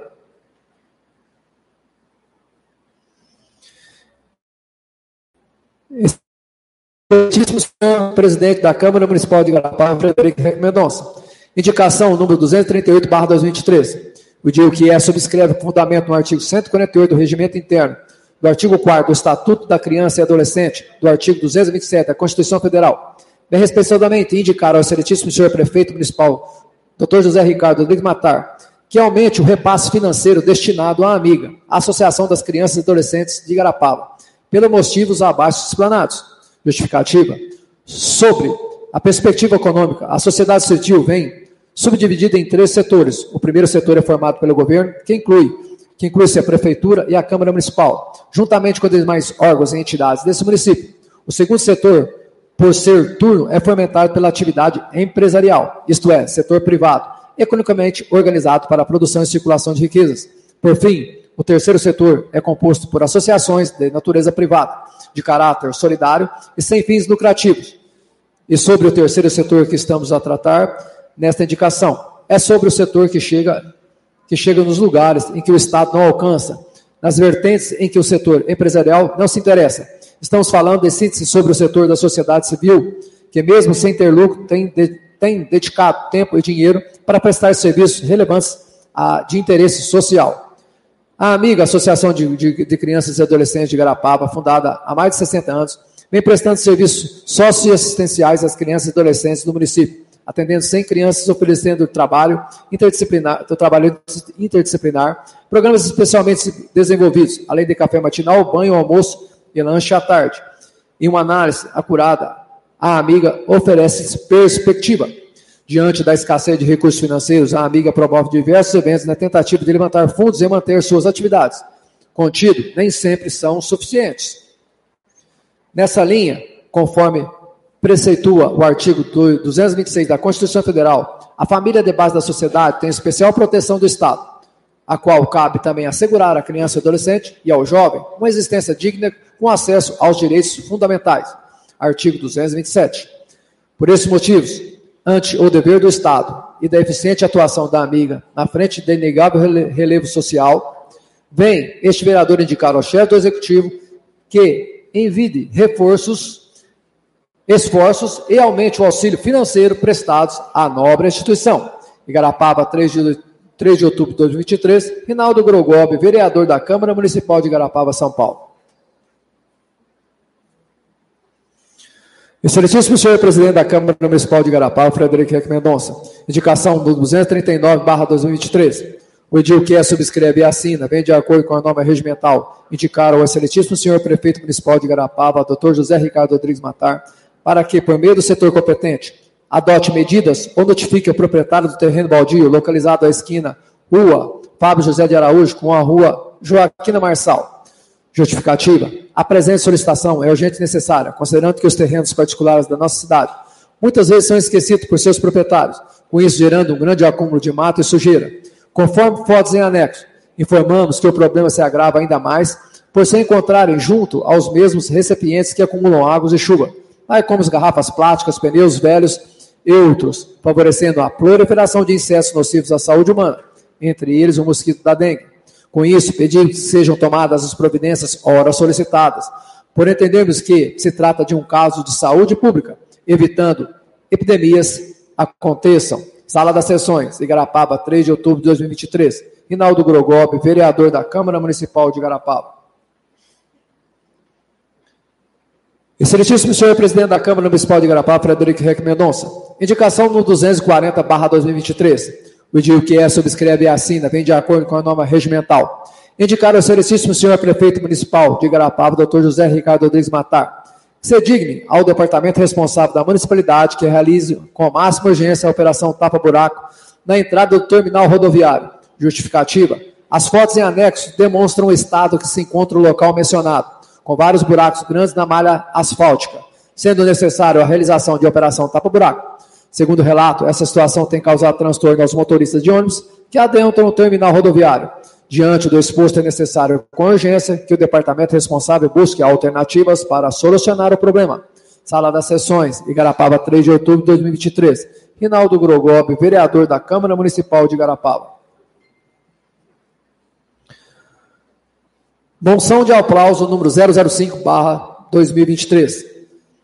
Excelentíssimo senhor presidente da Câmara Municipal de Igarapava, Frederico Henrique Mendonça. Indicação número duzentos e trinta e oito barra dois mil e vinte e três. O dia que é subscreve o fundamento no artigo cento e quarenta e oito do Regimento Interno, do artigo quarto do Estatuto da Criança e Adolescente, do artigo duzentos e vinte e sete da Constituição Federal. Bem respectivamente indicar ao excelentíssimo senhor prefeito municipal, doutor José Ricardo Rodrigues Matar, que aumente o repasse financeiro destinado à Amiga, Associação das Crianças e Adolescentes de Igarapava, pelos motivos abaixo explanados. Justificativa. Sobre a perspectiva econômica, a sociedade civil vem subdividida em três setores. O primeiro setor é formado pelo governo, que inclui, que inclui-se a Prefeitura e a Câmara Municipal, juntamente com os demais órgãos e entidades desse município. O segundo setor, por ser turno, é fomentado pela atividade empresarial, isto é, setor privado, economicamente organizado para a produção e circulação de riquezas. Por fim, o terceiro setor é composto por associações de natureza privada, de caráter solidário e sem fins lucrativos. E sobre o terceiro setor que estamos a tratar nesta indicação, é sobre o setor que chega, que chega nos lugares em que o Estado não alcança, nas vertentes em que o setor empresarial não se interessa. Estamos falando, em síntese, sobre o setor da sociedade civil, que mesmo sem ter lucro tem, de, tem dedicado tempo e dinheiro para prestar serviços relevantes a, de interesse social. A Amiga, Associação de, de, de Crianças e Adolescentes de Igarapava, fundada há mais de sessenta anos, vem prestando serviços socioassistenciais às crianças e adolescentes do município, atendendo cem crianças, oferecendo trabalho interdisciplinar, trabalho interdisciplinar, programas especialmente desenvolvidos, além de café matinal, banho, almoço e lanche à tarde. Em uma análise acurada, a Amiga oferece perspectiva. Diante da escassez de recursos financeiros, a Amiga promove diversos eventos na tentativa de levantar fundos e manter suas atividades. Contudo, nem sempre são suficientes. Nessa linha, conforme preceitua o artigo duzentos e vinte e seis da Constituição Federal, a família de base da sociedade tem especial proteção do Estado, a qual cabe também assegurar à criança e adolescente e ao jovem uma existência digna com acesso aos direitos fundamentais. Artigo duzentos e vinte e sete. Por esses motivos, ante o dever do Estado e da eficiente atuação da Amiga na frente de inegável relevo social, vem este vereador indicar ao chefe do Executivo que envie reforços, esforços e aumente o auxílio financeiro prestados à nobre instituição. Igarapava, três de outubro de dois mil e vinte e três, Rinaldo Grogobi, vereador da Câmara Municipal de Igarapava, São Paulo. Excelentíssimo senhor presidente da Câmara Municipal de Igarapava, Frederico Henrique Mendonça. Indicação do duzentos e trinta e nove barra dois mil e vinte e três. O edil que é subscreve e assina, vem de acordo com a norma regimental, indicar ao excelentíssimo senhor prefeito municipal de Igarapava, doutor José Ricardo Rodrigues Matar, para que, por meio do setor competente, adote medidas ou notifique o proprietário do terreno baldio localizado à esquina Rua Fábio José de Araújo com a Rua Joaquina Marçal. Justificativa. A presente solicitação é urgente e necessária, considerando que os terrenos particulares da nossa cidade muitas vezes são esquecidos por seus proprietários, com isso gerando um grande acúmulo de mato e sujeira. Conforme fotos em anexo, informamos que o problema se agrava ainda mais por se encontrarem junto aos mesmos recipientes que acumulam águas e chuva, aí como as garrafas plásticas, pneus velhos e outros, favorecendo a proliferação de insetos nocivos à saúde humana, entre eles o mosquito da dengue. Com isso, pedimos que sejam tomadas as providências ora solicitadas, por entendermos que se trata de um caso de saúde pública, evitando epidemias aconteçam. Sala das Sessões, Igarapava, três de outubro de dois mil e vinte e três. Rinaldo Grogobi, vereador da Câmara Municipal de Igarapava. Excelentíssimo senhor presidente da Câmara Municipal de Igarapava, Frederico Henrique Mendonça. Indicação no duzentos e quarenta barra dois mil e vinte e três. O edil que é subscreve e assina, vem de acordo com a norma regimental. Indicar ao excelentíssimo senhor prefeito municipal de Igarapava, doutor José Ricardo Rodrigues Matar, que se digne ao departamento responsável da municipalidade que realize com máxima urgência a operação tapa-buraco na entrada do terminal rodoviário. Justificativa. As fotos em anexo demonstram o estado que se encontra o local mencionado, com vários buracos grandes na malha asfáltica, sendo necessário a realização de operação tapa-buraco. Segundo o relato, essa situação tem causado transtorno aos motoristas de ônibus que adentram o terminal rodoviário. Diante do exposto, é necessário, com urgência, que o departamento responsável busque alternativas para solucionar o problema. Sala das Sessões, Igarapava, três de outubro de dois mil e vinte e três. Rinaldo Grogobi, vereador da Câmara Municipal de Igarapava. Moção de aplauso número zero zero cinco barra dois mil e vinte e três.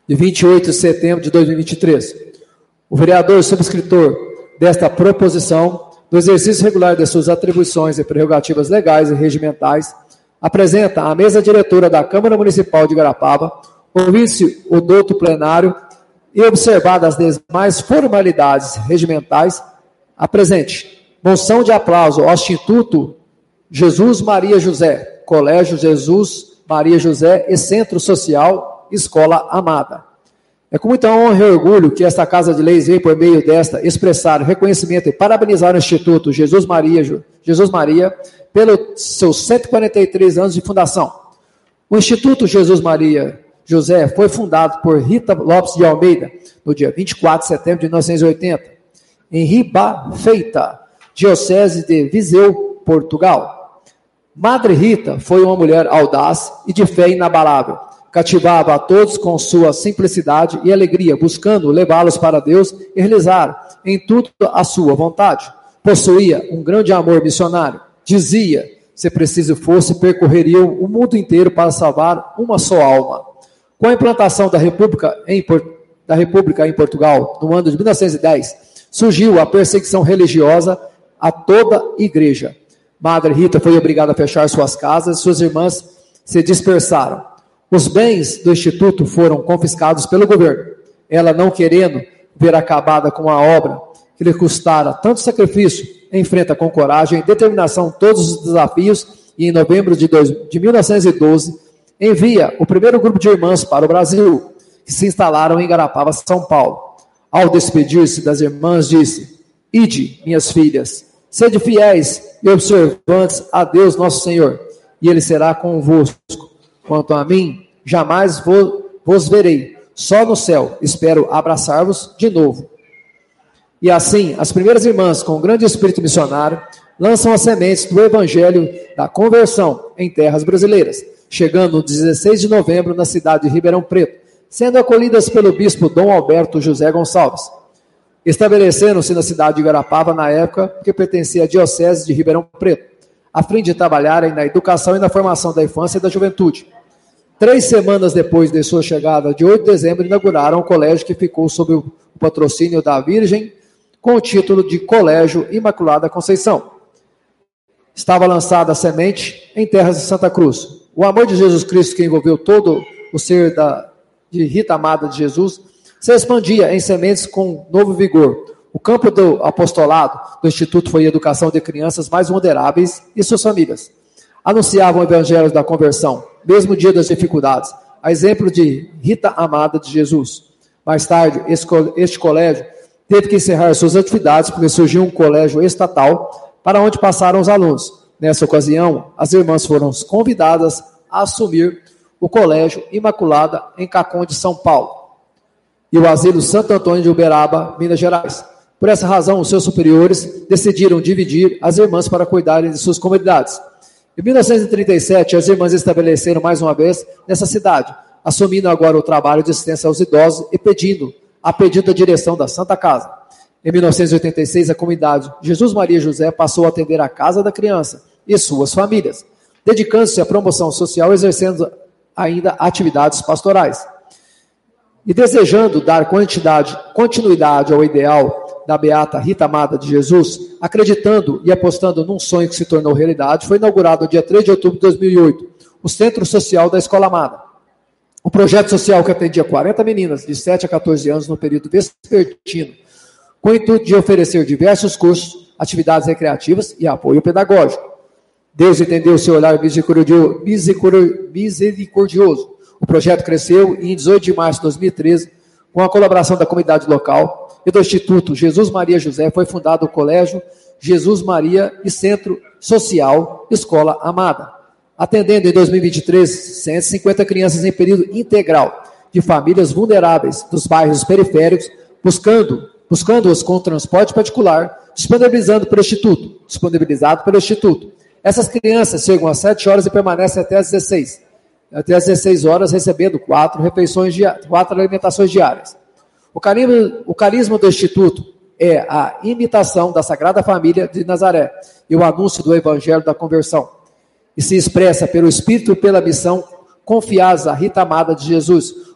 de vinte e oito de setembro de dois mil e vinte e três. O vereador subscritor desta proposição, no exercício regular de suas atribuições e prerrogativas legais e regimentais, apresenta à mesa diretora da Câmara Municipal de Igarapava, ouvindo-se o douto plenário e observadas as demais formalidades regimentais, apresente moção de aplauso ao Instituto Jesus Maria José, Colégio Jesus Maria José e Centro Social Escola Amada. É com muita honra e orgulho que esta Casa de Leis vem, por meio desta, expressar reconhecimento e parabenizar o Instituto Jesus Maria, Jesus Maria pelos seus cento e quarenta e três anos de fundação. O Instituto Jesus Maria José foi fundado por Rita Lopes de Almeida no dia vinte e quatro de setembro de mil novecentos e oitenta, em Ribafeita, Diocese de Viseu, Portugal. Madre Rita foi uma mulher audaz e de fé inabalável. Cativava a todos com sua simplicidade e alegria, buscando levá-los para Deus e realizar em tudo a sua vontade. Possuía um grande amor missionário. Dizia, se preciso fosse, percorreria o mundo inteiro para salvar uma só alma. Com a implantação da República em, da República em Portugal, no ano de mil novecentos e dez, surgiu a perseguição religiosa a toda igreja. Madre Rita foi obrigada a fechar suas casas e suas irmãs se dispersaram. Os bens do Instituto foram confiscados pelo governo. Ela, não querendo ver acabada com a obra que lhe custara tanto sacrifício, enfrenta com coragem e determinação todos os desafios e, em novembro de, dois, de mil novecentos e doze, envia o primeiro grupo de irmãs para o Brasil, que se instalaram em Igarapava, São Paulo. Ao despedir-se das irmãs, disse: Ide, minhas filhas, sede fiéis e observantes a Deus nosso Senhor, e Ele será convosco. Quanto a mim, jamais vos, vos verei, só no céu, espero abraçar-vos de novo. E assim, as primeiras irmãs, com grande espírito missionário, lançam as sementes do Evangelho da conversão em terras brasileiras, chegando no dezesseis de novembro na cidade de Ribeirão Preto, sendo acolhidas pelo bispo Dom Alberto José Gonçalves. Estabelecendo-se na cidade de Igarapava, na época que pertencia à Diocese de Ribeirão Preto, a fim de trabalharem na educação e na formação da infância e da juventude. Três semanas depois de sua chegada, de oito de dezembro, inauguraram o colégio que ficou sob o patrocínio da Virgem, com o título de Colégio Imaculada Conceição. Estava lançada a semente em terras de Santa Cruz. O amor de Jesus Cristo, que envolveu todo o ser da, de Rita Amada de Jesus, se expandia em sementes com novo vigor. O campo do apostolado do Instituto foi a educação de crianças mais vulneráveis e suas famílias. Anunciavam o evangelho da conversão, mesmo no dia das dificuldades, a exemplo de Rita Amada de Jesus. Mais tarde, este colégio teve que encerrar suas atividades porque surgiu um colégio estatal para onde passaram os alunos. Nessa ocasião, as irmãs foram convidadas a assumir o Colégio Imaculada em Caconde, São Paulo, e o Asilo Santo Antônio de Uberaba, Minas Gerais. Por essa razão, os seus superiores decidiram dividir as irmãs para cuidarem de suas comunidades. Em mil novecentos e trinta e sete, as irmãs estabeleceram mais uma vez nessa cidade, assumindo agora o trabalho de assistência aos idosos e pedindo, a pedido da direção da Santa Casa. Em mil novecentos e oitenta e seis, a comunidade Jesus Maria José passou a atender a Casa da Criança e suas famílias, dedicando-se à promoção social e exercendo ainda atividades pastorais. E desejando dar quantidade, continuidade ao ideal da beata Rita Amada de Jesus, acreditando e apostando num sonho que se tornou realidade, foi inaugurado no dia três de outubro de dois mil e oito, o Centro Social da Escola Amada. Um projeto social que atendia quarenta meninas de sete a quatorze anos no período vespertino, com o intuito de oferecer diversos cursos, atividades recreativas e apoio pedagógico. Deus entendeu o seu olhar misericordioso. O projeto cresceu e em dezoito de março de dois mil e treze, com a colaboração da comunidade local e do Instituto Jesus Maria José, foi fundado o Colégio Jesus Maria e Centro Social Escola Amada, atendendo em dois mil e vinte e três cento e cinquenta crianças em período integral de famílias vulneráveis dos bairros periféricos, buscando, buscando-os com transporte particular, disponibilizando pelo Instituto, disponibilizado pelo Instituto. Essas crianças chegam às sete horas e permanecem até às dezesseis. Até às dezesseis horas, recebendo quatro refeições diárias, quatro alimentações diárias. O carisma, o carisma do Instituto é a imitação da Sagrada Família de Nazaré e o anúncio do Evangelho da Conversão. E se expressa pelo Espírito e pela missão confiados à Rita Amada de Jesus,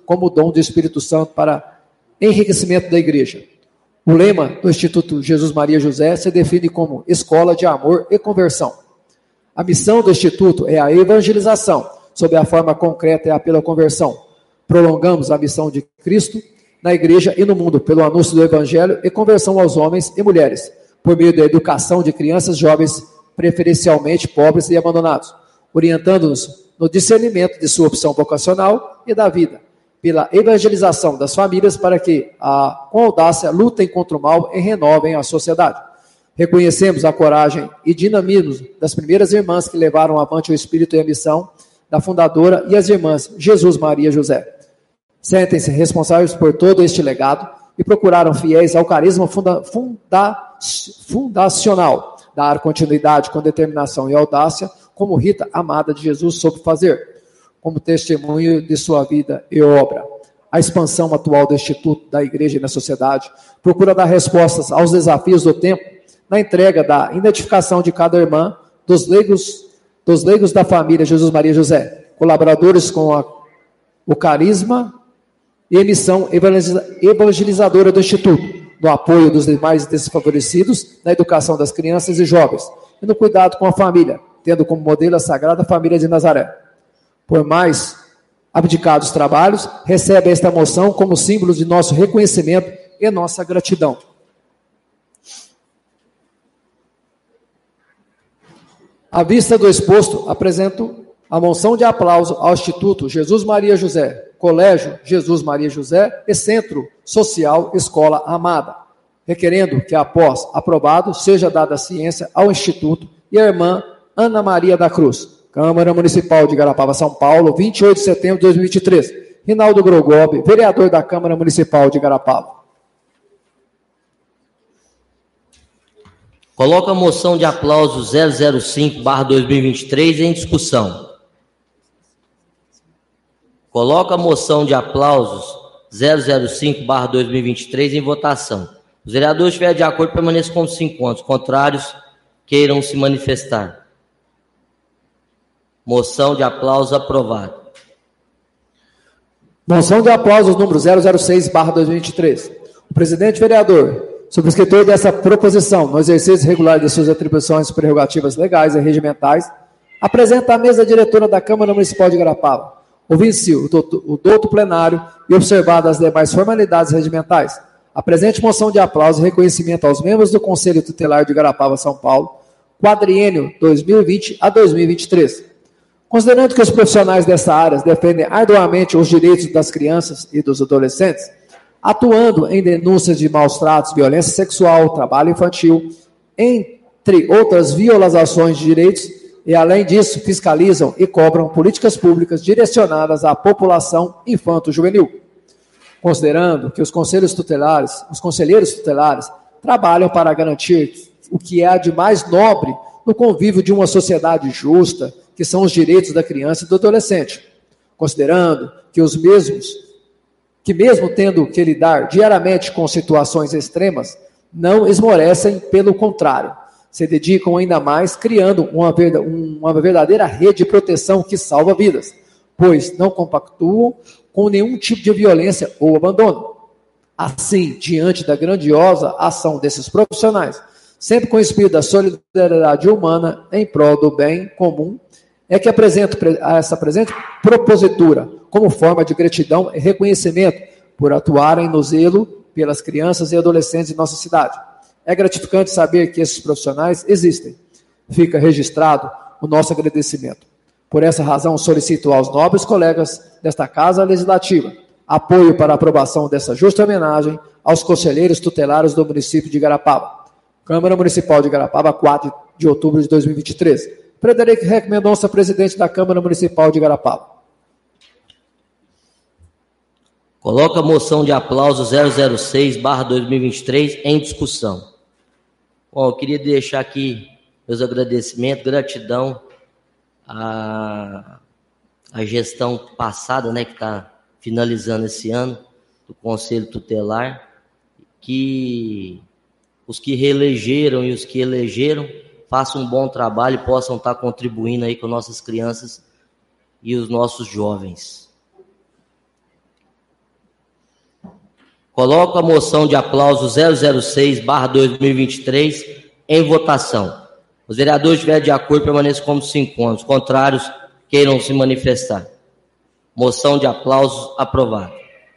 como dom do Espírito Santo para enriquecimento da igreja. O lema do Instituto Jesus Maria José se define como Escola de Amor e Conversão. A missão do Instituto é a evangelização, sob a forma concreta é pela conversão. Prolongamos a missão de Cristo na igreja e no mundo pelo anúncio do Evangelho e conversão aos homens e mulheres, por meio da educação de crianças e jovens, preferencialmente pobres e abandonados, orientando-nos no discernimento de sua opção vocacional e da vida, pela evangelização das famílias para que, a, com audácia, lutem contra o mal e renovem a sociedade. Reconhecemos a coragem e dinamismo das primeiras irmãs que levaram avante o espírito e a missão da fundadora e as irmãs Jesus Maria José. Sentem-se responsáveis por todo este legado e procuraram fiéis ao carisma funda, funda, fundacional, dar continuidade com determinação e audácia, como Rita, amada de Jesus, soube fazer, como testemunho de sua vida e obra. A expansão atual do Instituto da Igreja e na sociedade procura dar respostas aos desafios do tempo na entrega da identificação de cada irmã, dos leigos, dos leigos da família Jesus Maria José, colaboradores com a, o carisma e missão evangelizadora do Instituto, no apoio dos demais desfavorecidos, na educação das crianças e jovens, e no cuidado com a família, tendo como modelo a Sagrada Família de Nazaré. Por mais abdicados trabalhos, recebe esta moção como símbolo de nosso reconhecimento e nossa gratidão. À vista do exposto, apresento a moção de aplauso ao Instituto Jesus Maria José, Colégio Jesus Maria José e Centro Social Escola Amada, requerendo que, após aprovado, seja dada a ciência ao Instituto e à irmã Ana Maria da Cruz, Câmara Municipal de Igarapava, São Paulo, vinte e oito de setembro de dois mil e vinte e três. Rinaldo Grogob, vereador da Câmara Municipal de Igarapava. Coloca a moção de aplauso zero zero cinco barra dois mil e vinte e três em discussão. Coloca a moção de aplausos zero zero cinco barra dois mil e vinte e três em votação. Os vereadores estiverem de acordo, permaneçam como cinco encontros. Contrários, queiram se manifestar. Moção de aplauso aprovada. Moção de aplausos número zero zero seis barra dois mil e vinte e três. O presidente vereador, subscritor dessa proposição, no exercício regular de suas atribuições e prerrogativas legais e regimentais, apresenta à mesa diretora da Câmara Municipal de Igarapava, ouvindo-se o douto, o douto plenário e observadas as demais formalidades regimentais, apresente moção de aplauso e reconhecimento aos membros do Conselho Tutelar de Igarapava, São Paulo, quadriênio dois mil e vinte a dois mil e vinte e três. Considerando que os profissionais dessa área defendem arduamente os direitos das crianças e dos adolescentes, atuando em denúncias de maus tratos, violência sexual, trabalho infantil, entre outras violações de direitos, e além disso fiscalizam e cobram políticas públicas direcionadas à população infanto-juvenil. Considerando que os conselhos tutelares, os conselheiros tutelares trabalham para garantir o que há de mais nobre no convívio de uma sociedade justa, que são os direitos da criança e do adolescente, considerando que os mesmos, que mesmo tendo que lidar diariamente com situações extremas, não esmorecem, pelo contrário, se dedicam ainda mais, criando uma, uma verdadeira rede de proteção que salva vidas, pois não compactuam com nenhum tipo de violência ou abandono. Assim, diante da grandiosa ação desses profissionais, sempre com o espírito da solidariedade humana em prol do bem comum, é que apresento essa presente propositura como forma de gratidão e reconhecimento por atuarem no zelo pelas crianças e adolescentes de nossa cidade. É gratificante saber que esses profissionais existem. Fica registrado o nosso agradecimento. Por essa razão, solicito aos nobres colegas desta Casa Legislativa apoio para a aprovação dessa justa homenagem aos conselheiros tutelares do município de Igarapava. Câmara Municipal de Igarapava, quatro de outubro de dois mil e vinte e três. Frederico Henrique Mendonça, presidente da Câmara Municipal de Igarapava. Coloca a moção de aplauso zero zero seis barra dois mil e vinte e três em discussão. Bom, eu queria deixar aqui meus agradecimentos, gratidão à, à gestão passada, né, que está finalizando esse ano, do Conselho Tutelar, que os que reelegeram e os que elegeram façam um bom trabalho e possam estar contribuindo aí com nossas crianças e os nossos jovens. Coloco a moção de aplauso zero zero seis barra dois mil e vinte e três em votação. Os vereadores estiverem de acordo, permaneçam como cinco anos. Contrários, queiram se manifestar. Moção de aplauso aprovada.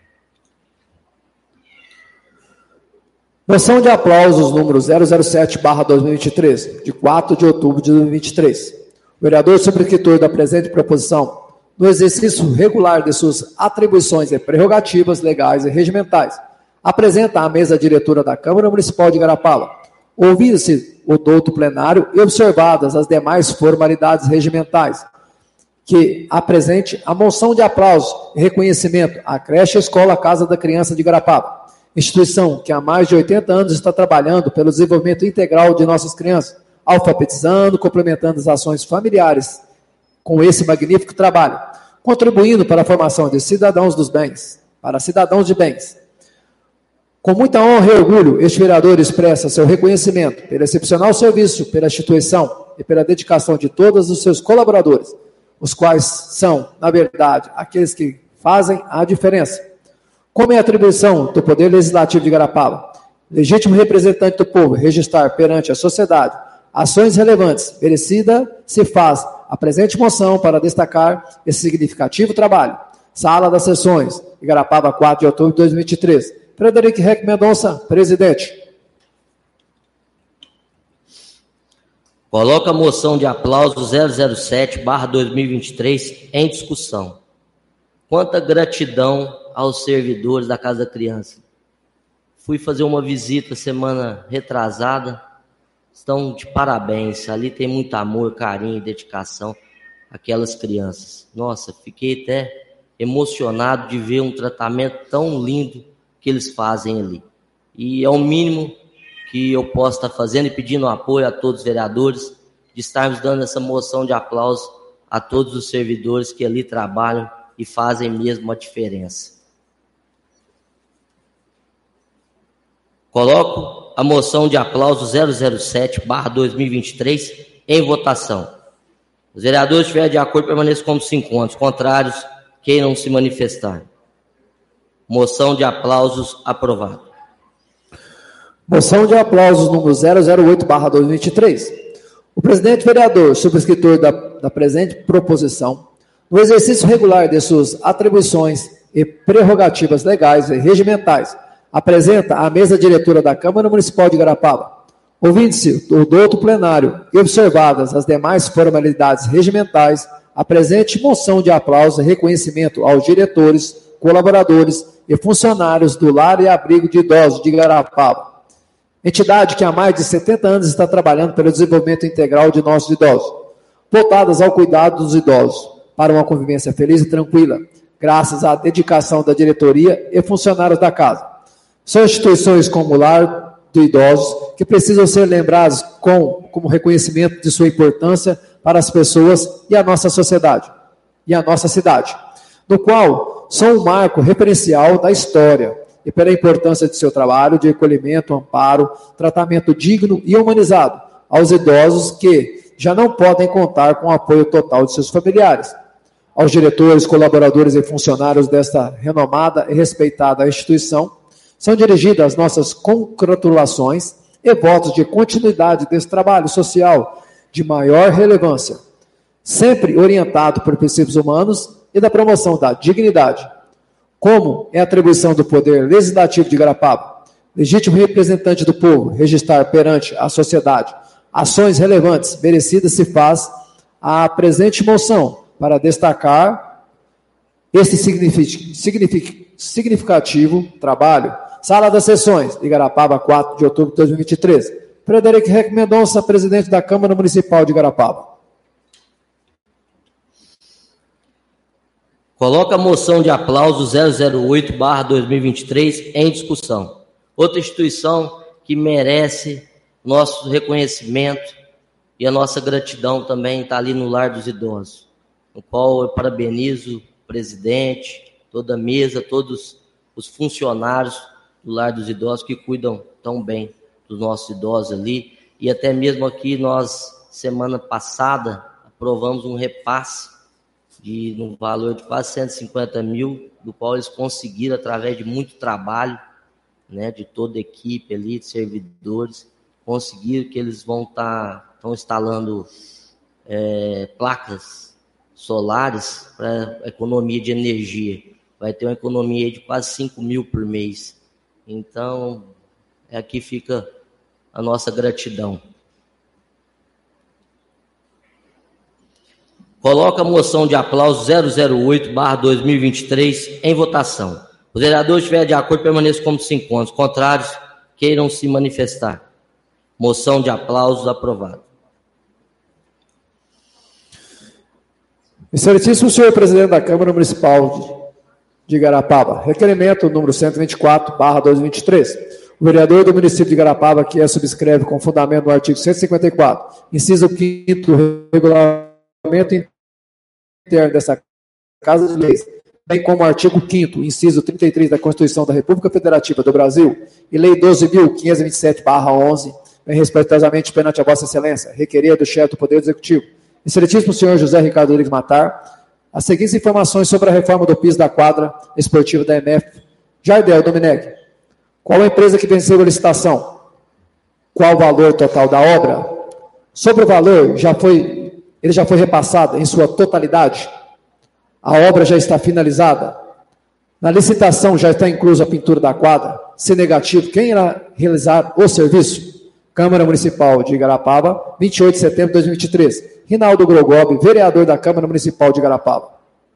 Moção de aplausos número zero zero sete barra dois mil e vinte e três, de quatro de outubro de dois mil e vinte e três. O vereador subscritor da presente proposição, no exercício regular de suas atribuições e prerrogativas legais e regimentais, apresenta à mesa diretora da Câmara Municipal de Igarapava, ouvido-se o douto plenário e observadas as demais formalidades regimentais, que apresente a moção de aplauso e reconhecimento à creche Escola Casa da Criança de Igarapava, instituição que há mais de oitenta anos está trabalhando pelo desenvolvimento integral de nossas crianças, alfabetizando, complementando as ações familiares com esse magnífico trabalho, contribuindo para a formação de cidadãos dos bens, para cidadãos de bens. Com muita honra e orgulho, este vereador expressa seu reconhecimento pelo excepcional serviço, pela instituição e pela dedicação de todos os seus colaboradores, os quais são, na verdade, aqueles que fazem a diferença. Como é atribuição do Poder Legislativo de Igarapava, legítimo representante do povo, registrar perante a sociedade ações relevantes, merecida se faz a presente moção para destacar esse significativo trabalho. Sala das Sessões, Igarapava, quatro de outubro de dois mil e vinte e três. Frederico Reck Mendonça, presidente. Coloca a moção de aplauso zero zero sete barra dois mil e vinte e três em discussão. Quanta gratidão aos servidores da Casa da Criança. Fui fazer uma visita semana retrasada, estão de parabéns, ali tem muito amor, carinho e dedicação àquelas crianças. Nossa, fiquei até emocionado de ver um tratamento tão lindo que eles fazem ali. E é o mínimo que eu posso estar fazendo e pedindo apoio a todos os vereadores, de estarmos dando essa moção de aplauso a todos os servidores que ali trabalham e fazem mesmo a diferença. Coloco a moção de aplauso zero zero sete barra dois mil e vinte e três em votação. Os vereadores estiverem de acordo, permaneçam como cinco anos. Contrários, queiram se manifestar. Moção de aplausos aprovada. Moção de aplausos número zero zero oito barra dois mil e vinte e três. O presidente vereador, subscritor da, da presente proposição, no exercício regular de suas atribuições e prerrogativas legais e regimentais, apresenta à mesa diretora da Câmara Municipal de Igarapava, ouvindo-se o douto plenário e observadas as demais formalidades regimentais, a presente moção de aplauso e reconhecimento aos diretores, colaboradores e funcionários do Lar e Abrigo de Idosos de Igarapava, entidade que há mais de setenta anos está trabalhando pelo desenvolvimento integral de nossos idosos, voltadas ao cuidado dos idosos, para uma convivência feliz e tranquila, graças à dedicação da diretoria e funcionários da casa. São instituições como o Lar de Idosos que precisam ser lembradas com, como reconhecimento de sua importância para as pessoas e a nossa sociedade, e a nossa cidade, no qual são um marco referencial da história, e pela importância de seu trabalho de recolhimento, amparo, tratamento digno e humanizado aos idosos que já não podem contar com o apoio total de seus familiares. Aos diretores, colaboradores e funcionários desta renomada e respeitada instituição, são dirigidas as nossas congratulações e votos de continuidade desse trabalho social de maior relevância, sempre orientado por princípios humanos e da promoção da dignidade, como é atribuição do Poder Legislativo de Igarapava, legítimo representante do povo, registrar perante a sociedade ações relevantes merecidas se faz a presente moção para destacar este significativo trabalho. Sala das Sessões, Igarapava, quatro de outubro de dois mil e vinte e três. Frederico Reck Mendonça, presidente da Câmara Municipal de Igarapava. Coloca a moção de aplauso zero zero oito barra dois mil e vinte e três em discussão. Outra instituição que merece nosso reconhecimento e a nossa gratidão também está ali no Lar dos Idosos, no qual eu parabenizo o presidente, toda a mesa, todos os funcionários do Lar dos Idosos que cuidam tão bem dos nossos idosos ali. E até mesmo aqui nós, semana passada, aprovamos um repasse de um valor de quase cento e cinquenta mil, do qual eles conseguiram, através de muito trabalho né, de toda a equipe ali, de servidores, conseguiram que eles vão estar tá, instalando é, placas solares para economia de energia. Vai ter uma economia de quase cinco mil por mês. Então, aqui fica a nossa gratidão. Coloca a moção de aplauso zero zero oito barra dois mil e vinte e três em votação. Os vereadores estiverem de acordo, permaneçam como se encontram. Contrários, queiram se manifestar. Moção de aplausos aprovada. Excelentíssimo senhor presidente da Câmara Municipal de Igarapava, requerimento número cento e vinte e quatro barra dois mil e vinte e três. O vereador do município de Igarapava, que é subscreve com fundamento no artigo cento e cinquenta e quatro, inciso quinto do regulamento interno dessa Casa de Leis, bem como o artigo quinto, inciso trinta e três da Constituição da República Federativa do Brasil e Lei doze mil quinhentos e vinte e sete barra onze, bem respeitosamente perante a Vossa Excelência, requerer do chefe do Poder Executivo, excelentíssimo senhor José Ricardo Rodrigues Matar, as seguintes informações sobre a reforma do piso da quadra esportiva da E M F. Jardel Domenech. Qual a empresa que venceu a licitação? Qual o valor total da obra? Sobre o valor, já foi, ele já foi repassado em sua totalidade? A obra já está finalizada? Na licitação já está inclusa a pintura da quadra? Se negativo, quem irá realizar o serviço? Câmara Municipal de Igarapava, vinte e oito de setembro de dois mil e vinte e três. Rinaldo Grogobi, vereador da Câmara Municipal de Igarapava.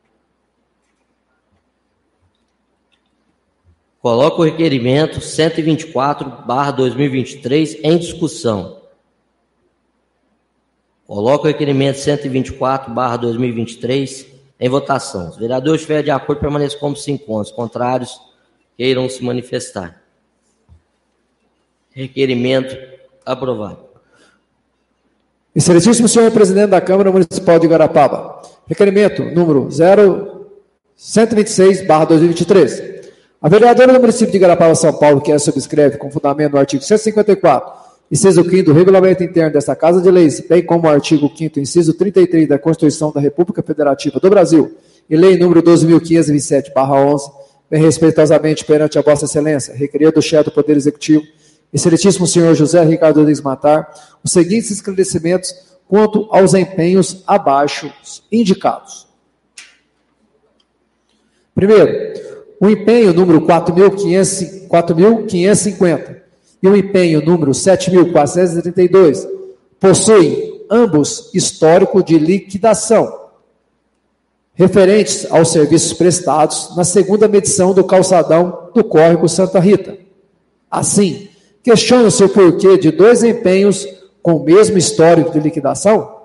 Coloco o requerimento cento e vinte e quatro barra dois mil e vinte e três em discussão. Coloco o requerimento cento e vinte e quatro barra dois mil e vinte e três em votação. Os vereadores estiverem de acordo, permaneçam como se encontram. Os contrários, queiram se manifestar. Requerimento aprovado. Excelentíssimo senhor presidente da Câmara Municipal de Igarapava, requerimento número cento e vinte e seis barra dois mil e vinte e três. A vereadora do município de Igarapava, São Paulo, que é subscreve com fundamento no artigo cento e cinquenta e quatro, inciso quinto do regulamento interno desta Casa de Leis, bem como o artigo quinto, inciso trinta e três da Constituição da República Federativa do Brasil e lei número doze mil quinhentos e vinte e sete barra onze, bem respeitosamente perante a Vossa Excelência, requerer do chefe do Poder Executivo, excelentíssimo senhor José Ricardo Rodrigues Matar, os seguintes esclarecimentos quanto aos empenhos abaixo indicados. Primeiro, o empenho número quatro mil quinhentos e cinquenta e o empenho número sete mil quatrocentos e trinta e dois possuem ambos histórico de liquidação, referentes aos serviços prestados na segunda medição do calçadão do Córrego Santa Rita. Assim, questiona-se o porquê de dois empenhos com o mesmo histórico de liquidação?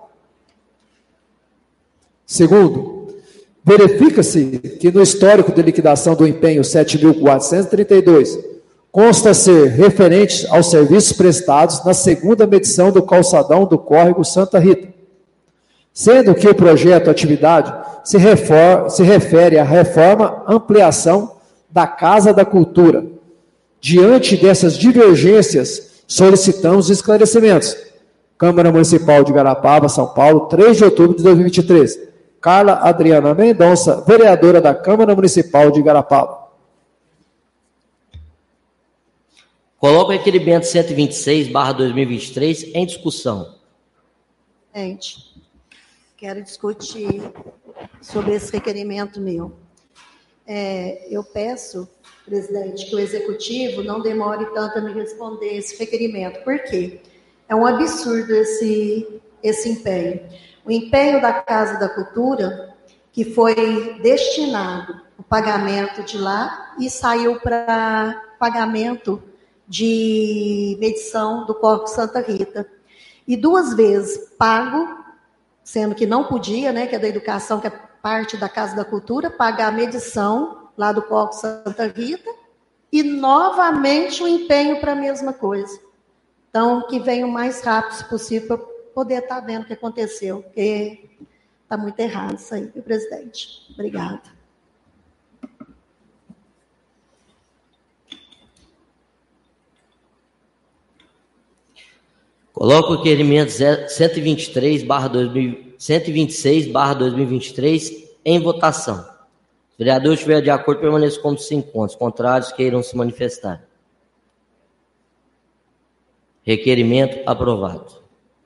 Segundo, verifica-se que no histórico de liquidação do empenho sete mil quatrocentos e trinta e dois consta ser referente aos serviços prestados na segunda medição do calçadão do Córrego Santa Rita, sendo que o projeto atividade se, refor- se refere à reforma, ampliação da Casa da Cultura. Diante dessas divergências, solicitamos esclarecimentos. Câmara Municipal de Igarapava, São Paulo, três de outubro de dois mil e vinte e três. Carla Adriana Mendonça, vereadora da Câmara Municipal de Igarapava. Coloco o requerimento cento e vinte e seis barra dois mil e vinte e três em discussão. Gente, quero discutir sobre esse requerimento meu. É, eu peço, presidente, que o executivo não demore tanto a me responder esse requerimento. Por quê? É um absurdo esse, esse empenho. O empenho da Casa da Cultura, que foi destinado o pagamento de lá e saiu para pagamento de medição do Córrego Santa Rita. E duas vezes pago, sendo que não podia, né, que é da educação, que é parte da Casa da Cultura, pagar a medição lá do Córrego Santa Rita e novamente o empenho para a mesma coisa. Então, que venha o mais rápido possível para poder estar vendo o que aconteceu, porque está muito errado isso aí, viu, presidente? Obrigada. Coloco o requerimento cento e vinte e três barra dois mil, cento e vinte e seis barra dois mil e vinte e três em votação. Os vereadores estiverem de acordo, permaneçam como se encontram. Os contrários, queiram se manifestar. Requerimento aprovado.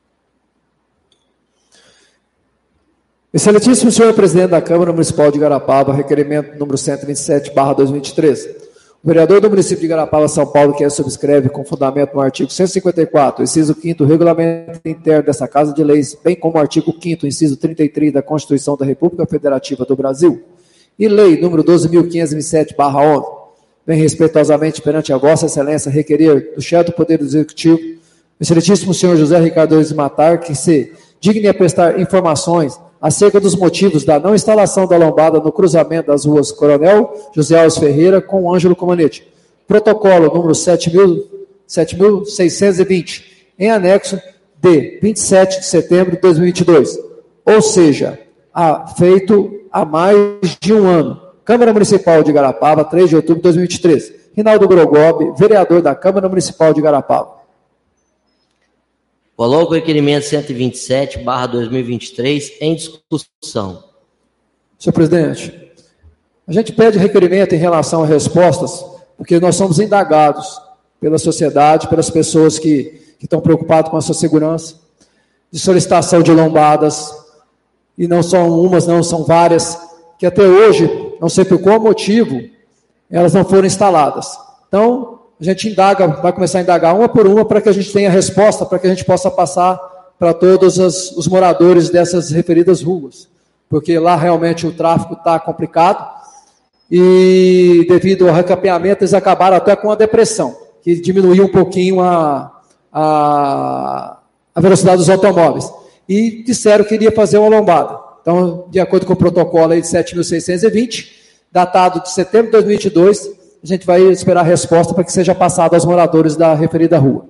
Excelentíssimo senhor presidente da Câmara Municipal de Igarapava, requerimento número cento e vinte e sete, barra dois mil e vinte e três. O vereador do município de Igarapava, São Paulo, que é subscreve com fundamento no artigo cento e cinquenta e quatro, inciso quinto, regulamento interno dessa Casa de Leis, bem como o artigo quinto, inciso trinta e três da Constituição da República Federativa do Brasil, e lei número doze mil quinhentos e vinte e sete, barra onze, bem respeitosamente perante a vossa excelência requerer do chefe do Poder Executivo, o excelentíssimo senhor José Ricardo Rodrigues Matar, que se digne a prestar informações acerca dos motivos da não instalação da lombada no cruzamento das ruas Coronel José Alves Ferreira com Ângelo Comanete. Protocolo número sete mil seiscentos e vinte, em anexo de vinte e sete de setembro de dois mil e vinte e dois. Ou seja, há feito há mais de um ano. Câmara Municipal de Igarapava, três de outubro de dois mil e vinte e três. Rinaldo Grogobi, vereador da Câmara Municipal de Igarapava. Coloco o requerimento cento e vinte e sete, barra dois mil e vinte e três, em discussão. Senhor presidente, a gente pede requerimento em relação a respostas, porque nós somos indagados pela sociedade, pelas pessoas que, que estão preocupadas com a sua segurança, de solicitação de lombadas, e não são umas, não, são várias, que até hoje, não sei por qual motivo, elas não foram instaladas. Então, a gente indaga, vai começar a indagar uma por uma para que a gente tenha resposta, para que a gente possa passar para todos os, os moradores dessas referidas ruas. Porque lá realmente o tráfego está complicado e devido ao recapeamento eles acabaram até com a depressão, que diminuiu um pouquinho a, a, a velocidade dos automóveis. E disseram que iria fazer uma lombada. Então, de acordo com o protocolo aí de sete mil seiscentos e vinte, datado de setembro de dois mil e vinte e dois, a gente vai esperar a resposta para que seja passada aos moradores da referida rua.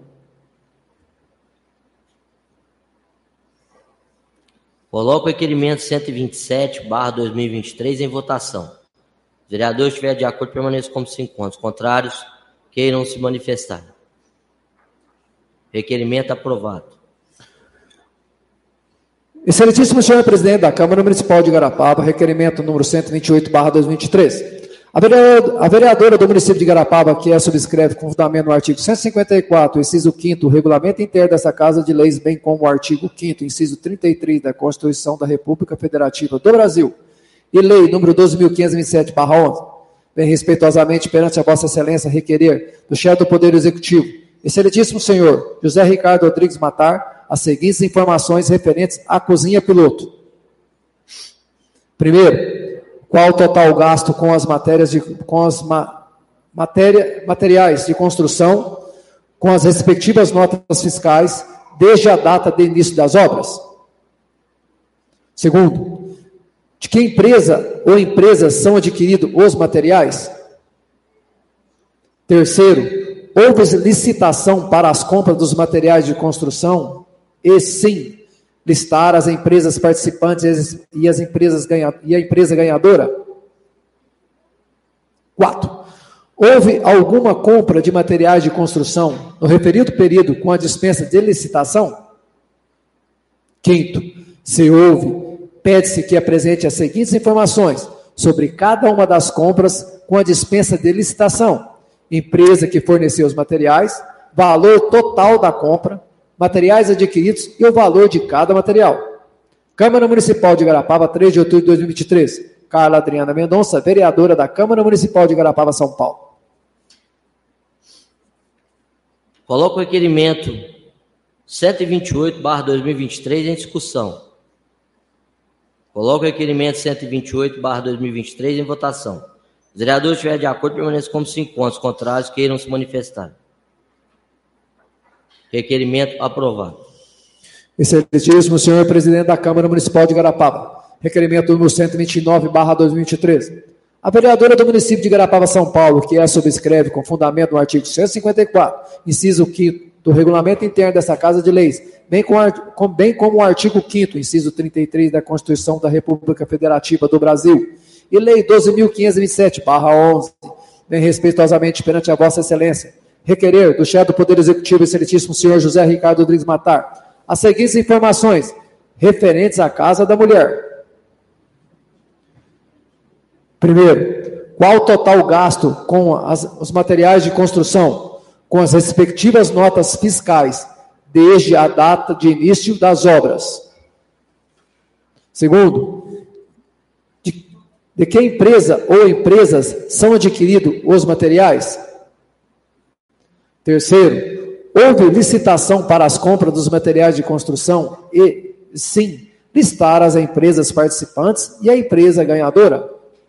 Coloco o requerimento cento e vinte e sete, barra dois mil e vinte e três, em votação. Os vereadores estiverem de acordo, permaneçam como se encontram. Contrários, queiram se manifestar. Requerimento aprovado. Excelentíssimo senhor presidente da Câmara Municipal de Igarapava, requerimento número cento e vinte e oito, barra dois mil e vinte e três. A vereadora, a vereadora do município de Igarapava, que é subscreve com fundamento no artigo cento e cinquenta e quatro, inciso quinto, o regulamento interno dessa Casa de Leis, bem como o artigo quinto, inciso trinta e três da Constituição da República Federativa do Brasil, e lei número doze mil quinhentos e vinte e sete, barra onze, bem respeitosamente perante a vossa excelência requerer do chefe do Poder Executivo, excelentíssimo senhor José Ricardo Rodrigues Matar, as seguintes informações referentes à cozinha piloto. Primeiro, qual o total gasto com as matérias de, com as ma, matéria, materiais de construção, com as respectivas notas fiscais, desde a data de início das obras? Segundo, de que empresa ou empresas são adquiridos os materiais? Terceiro, houve licitação para as compras dos materiais de construção? E sim, listar as empresas participantes e, as empresas ganha, e a empresa ganhadora? Quatro, houve alguma compra de materiais de construção no referido período com a dispensa de licitação? Quinto, se houve, pede-se que apresente as seguintes informações sobre cada uma das compras com a dispensa de licitação: empresa que forneceu os materiais, valor total da compra, materiais adquiridos e o valor de cada material. Câmara Municipal de Igarapava, três de outubro de dois mil e vinte e três. Carla Adriana Mendonça, vereadora da Câmara Municipal de Igarapava, São Paulo. Coloco o requerimento cento e vinte e oito, barra dois mil e vinte e três, em discussão. Coloco o requerimento cento e vinte e oito, barra dois mil e vinte e três, em votação. Os vereadores estiverem de acordo, permaneçam como se encontram. Os contrários, queiram se manifestar. Requerimento aprovado. Excelentíssimo senhor presidente da Câmara Municipal de Igarapava. Requerimento número cento e vinte e nove, barra dois mil e vinte e três. A vereadora do município de Igarapava, São Paulo, que é subscreve com fundamento no artigo cento e cinquenta e quatro, inciso quinto, do regulamento interno dessa Casa de Leis, bem como, bem como o artigo quinto, inciso trinta e três da Constituição da República Federativa do Brasil, e lei doze mil quinhentos e vinte e sete, barra onze, bem respeitosamente perante a vossa excelência, requerer do chefe do Poder Executivo, excelentíssimo senhor José Ricardo Rodrigues Matar, as seguintes informações referentes à Casa da Mulher. Primeiro, qual o total gasto com as, os materiais de construção, com as respectivas notas fiscais, desde a data de início das obras. Segundo, de, de que empresa ou empresas são adquiridos os materiais? Terceiro, houve licitação para as compras dos materiais de construção e, sim, listar as empresas participantes e a empresa ganhadora.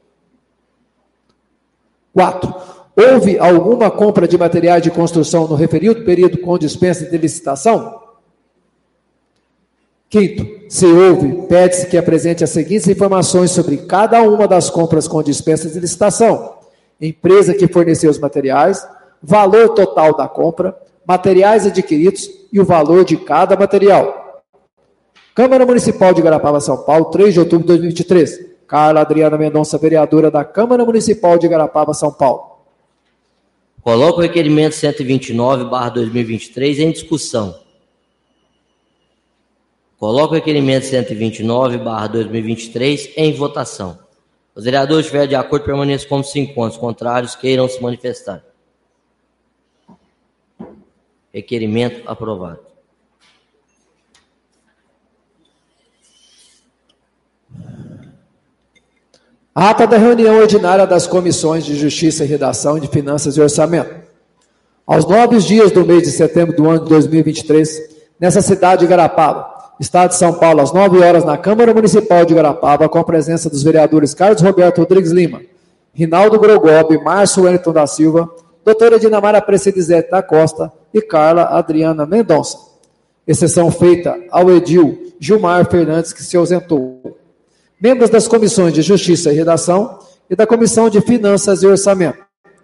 Quatro, houve alguma compra de materiais de construção no referido período com dispensa de licitação? Quinto, se houve, pede-se que apresente as seguintes informações sobre cada uma das compras com dispensa de licitação: empresa que forneceu os materiais, valor total da compra, materiais adquiridos e o valor de cada material. Câmara Municipal de Igarapava, São Paulo, três de outubro de dois mil e vinte e três. Carla Adriana Mendonça, vereadora da Câmara Municipal de Igarapava, São Paulo. Coloco o requerimento cento e vinte e nove barra dois mil e vinte e três em discussão. Coloco o requerimento cento e vinte e nove barra dois mil e vinte e três em votação. Os vereadores estiverem de acordo, permaneçam como se encontram. Os contrários, queiram se manifestar. Requerimento aprovado. Ata da reunião ordinária das Comissões de Justiça e Redação, de Finanças e Orçamento. Aos nove dias do mês de setembro do ano de dois mil e vinte e três, nessa cidade de Igarapava, Estado de São Paulo, às nove horas, na Câmara Municipal de Igarapava, com a presença dos vereadores Carlos Roberto Rodrigues Lima, Rinaldo Grogobi, Márcio Wellington da Silva, doutora Dinamara Precidizete da Costa e Carla Adriana Mendonça. Exceção feita ao edil Gilmar Fernandes, que se ausentou. Membros das Comissões de Justiça e Redação e da Comissão de Finanças e Orçamento.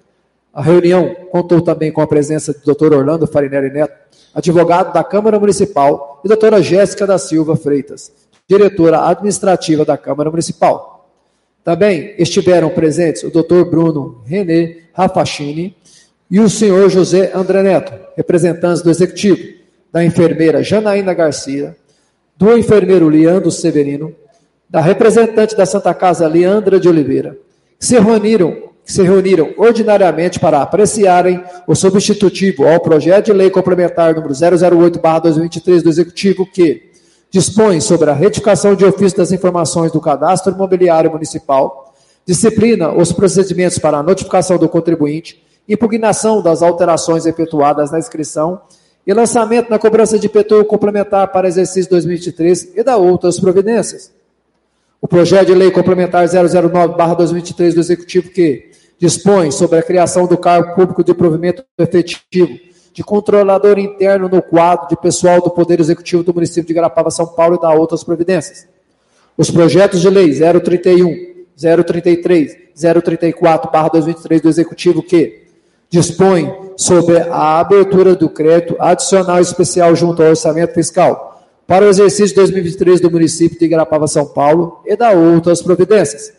A reunião contou também com a presença do doutor Orlando Farinelli Neto, advogado da Câmara Municipal, e doutora Jéssica da Silva Freitas, diretora administrativa da Câmara Municipal. Também estiveram presentes o doutor Bruno René Rafachini e o senhor José André Neto, representantes do Executivo, da enfermeira Janaína Garcia, do enfermeiro Leandro Severino, da representante da Santa Casa, Leandra de Oliveira, que se reuniram, que se reuniram ordinariamente para apreciarem o substitutivo ao projeto de lei complementar número zero zero oito barra dois mil e vinte e três do Executivo, que dispõe sobre a retificação de ofício das informações do Cadastro Imobiliário Municipal, disciplina os procedimentos para a notificação do contribuinte, impugnação das alterações efetuadas na inscrição e lançamento na cobrança de I P T U complementar para exercício dois mil e vinte e três e da outras providências. O projeto de lei complementar zero zero nove barra dois mil e vinte e três do Executivo, que dispõe sobre a criação do cargo público de provimento efetivo de controlador interno no quadro de pessoal do Poder Executivo do município de Igarapava, São Paulo, e da outras providências. Os projetos de lei zero trinta e um, zero trinta e três, zero trinta e quatro barra dois mil e vinte e três do Executivo, que dispõe sobre a abertura do crédito adicional especial junto ao orçamento fiscal para o exercício de dois mil e vinte e três do município de Igarapava, São Paulo, e da outras providências.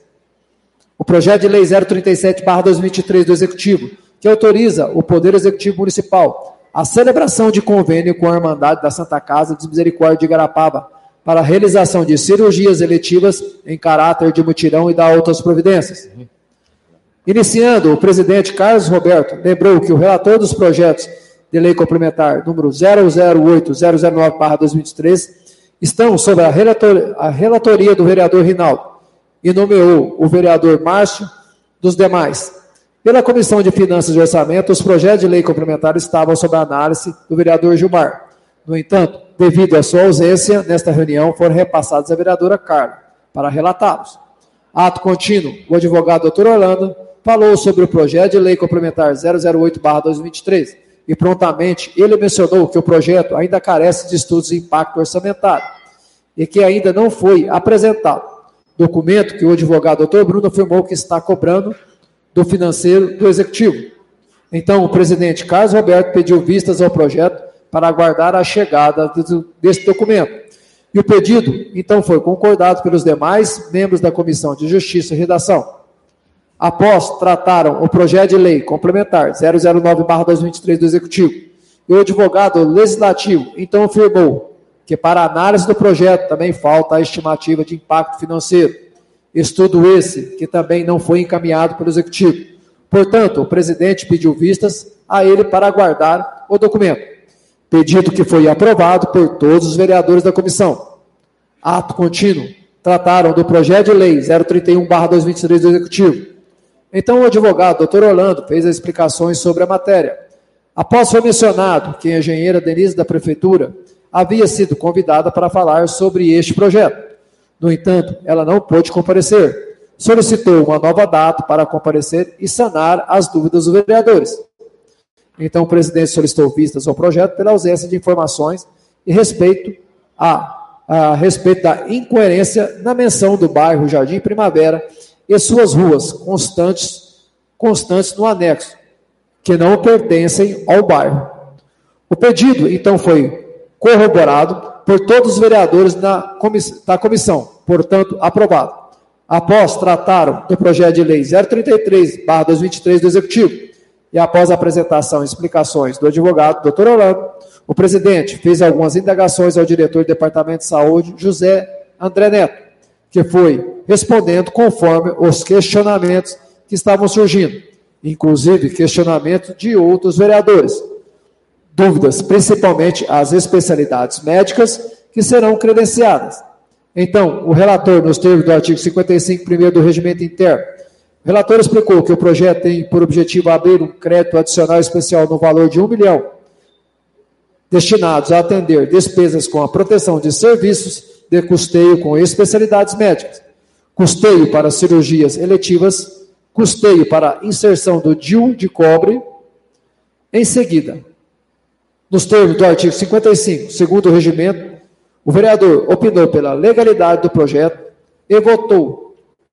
O projeto de lei zero trinta e sete barra dois mil e vinte e três do Executivo, que autoriza o Poder Executivo Municipal a celebração de convênio com a Irmandade da Santa Casa de Misericórdia de Igarapava para a realização de cirurgias eletivas em caráter de mutirão e da outras providências. Iniciando, o presidente Carlos Roberto lembrou que o relator dos projetos de lei complementar número zero zero oito zero zero nove barra dois mil e vinte e três estão sob a, relator, a relatoria do vereador Rinaldo e nomeou o vereador Márcio dos demais. Pela Comissão de Finanças e Orçamento, os projetos de lei complementares estavam sob a análise do vereador Gilmar. No entanto, devido à sua ausência, nesta reunião foram repassados à vereadora Carla para relatá-los. Ato contínuo, o advogado doutor Orlando falou sobre o projeto de lei complementar zero zero oito barra dois mil e vinte e três e prontamente ele mencionou que o projeto ainda carece de estudos de impacto orçamentário e que ainda não foi apresentado. Documento que o advogado doutor Bruno afirmou que está cobrando do financeiro do Executivo. Então, o presidente Carlos Roberto pediu vistas ao projeto para aguardar a chegada desse documento. E o pedido, então, foi concordado pelos demais membros da Comissão de Justiça e Redação. Após trataram o projeto de lei complementar zero zero nove barra dois mil e vinte e três do Executivo, e o advogado legislativo então afirmou que para a análise do projeto também falta a estimativa de impacto financeiro. Estudo esse que também não foi encaminhado pelo Executivo. Portanto, o presidente pediu vistas a ele para aguardar o documento. Pedido que foi aprovado por todos os vereadores da comissão. Ato contínuo. Trataram do projeto de lei zero trinta e um barra dois mil e vinte e três do Executivo. Então o advogado, doutor Orlando, fez as explicações sobre a matéria. Após foi mencionado que a engenheira Denise da Prefeitura havia sido convidada para falar sobre este projeto. No entanto, ela não pôde comparecer. Solicitou uma nova data para comparecer e sanar as dúvidas dos vereadores. Então, o presidente solicitou vistas ao projeto pela ausência de informações e respeito a, a respeito da incoerência na menção do bairro Jardim Primavera e suas ruas constantes, constantes no anexo, que não pertencem ao bairro. O pedido, então, foi corroborado por todos os vereadores da comissão, da comissão, portanto, aprovado. Após trataram do projeto de lei zero trinta e três barra dois mil e vinte e três do Executivo, e após a apresentação e explicações do advogado, doutor Orlando, o presidente fez algumas indagações ao diretor do Departamento de Saúde, José André Neto, que foi respondendo conforme os questionamentos que estavam surgindo, inclusive questionamentos de outros vereadores. Dúvidas, principalmente as especialidades médicas que serão credenciadas. Então, o relator, nos termos do artigo cinquenta e cinco, primeiro do Regimento Interno, o relator explicou que o projeto tem por objetivo abrir um crédito adicional especial no valor de um milhão, destinados a atender despesas com a proteção de serviços de custeio com especialidades médicas, custeio para cirurgias eletivas, custeio para inserção do D I U de cobre. Em seguida, nos termos do artigo cinquenta e cinco, segundo o regimento, o vereador opinou pela legalidade do projeto e votou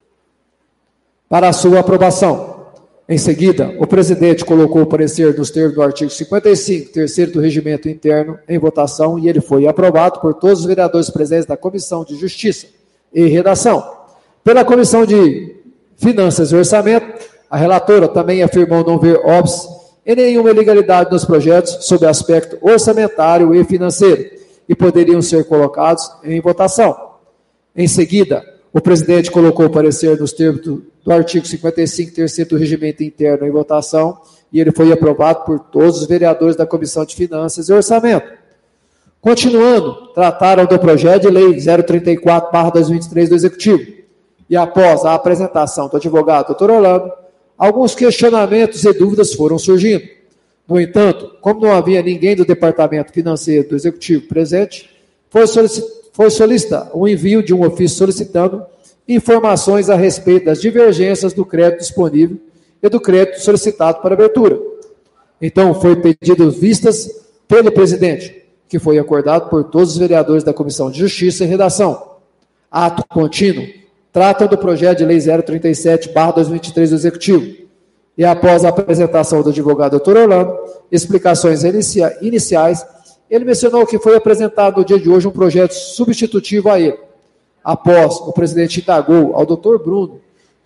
para a sua aprovação. Em seguida, o presidente colocou o parecer nos termos do artigo cinquenta e cinco, terceiro do regimento interno, em votação, e ele foi aprovado por todos os vereadores presentes da Comissão de Justiça e Redação. Pela Comissão de Finanças e Orçamento, a relatora também afirmou não ver óbice e nenhuma ilegalidade nos projetos sob aspecto orçamentário e financeiro, e poderiam ser colocados em votação. Em seguida, o presidente colocou o parecer nos termos do, do artigo cinquenta e cinco, terceiro do regimento interno em votação, e ele foi aprovado por todos os vereadores da Comissão de Finanças e Orçamento. Continuando, trataram do projeto de lei zero trinta e quatro barra dois mil e vinte e três do Executivo, e após a apresentação do advogado doutor Orlando, alguns questionamentos e dúvidas foram surgindo. No entanto, como não havia ninguém do Departamento Financeiro do Executivo presente, foi solicitado Foi solicitado o envio de um ofício solicitando informações a respeito das divergências do crédito disponível e do crédito solicitado para abertura. Então, foi pedido vistas pelo presidente, que foi acordado por todos os vereadores da Comissão de Justiça e Redação. Ato contínuo. Tratam do projeto de lei zero trinta e sete barra dois mil e vinte e três do Executivo. E após a apresentação do advogado doutor Orlando, explicações inicia- iniciais, ele mencionou que foi apresentado no dia de hoje um projeto substitutivo a ele. Após, o presidente indagou ao doutor Bruno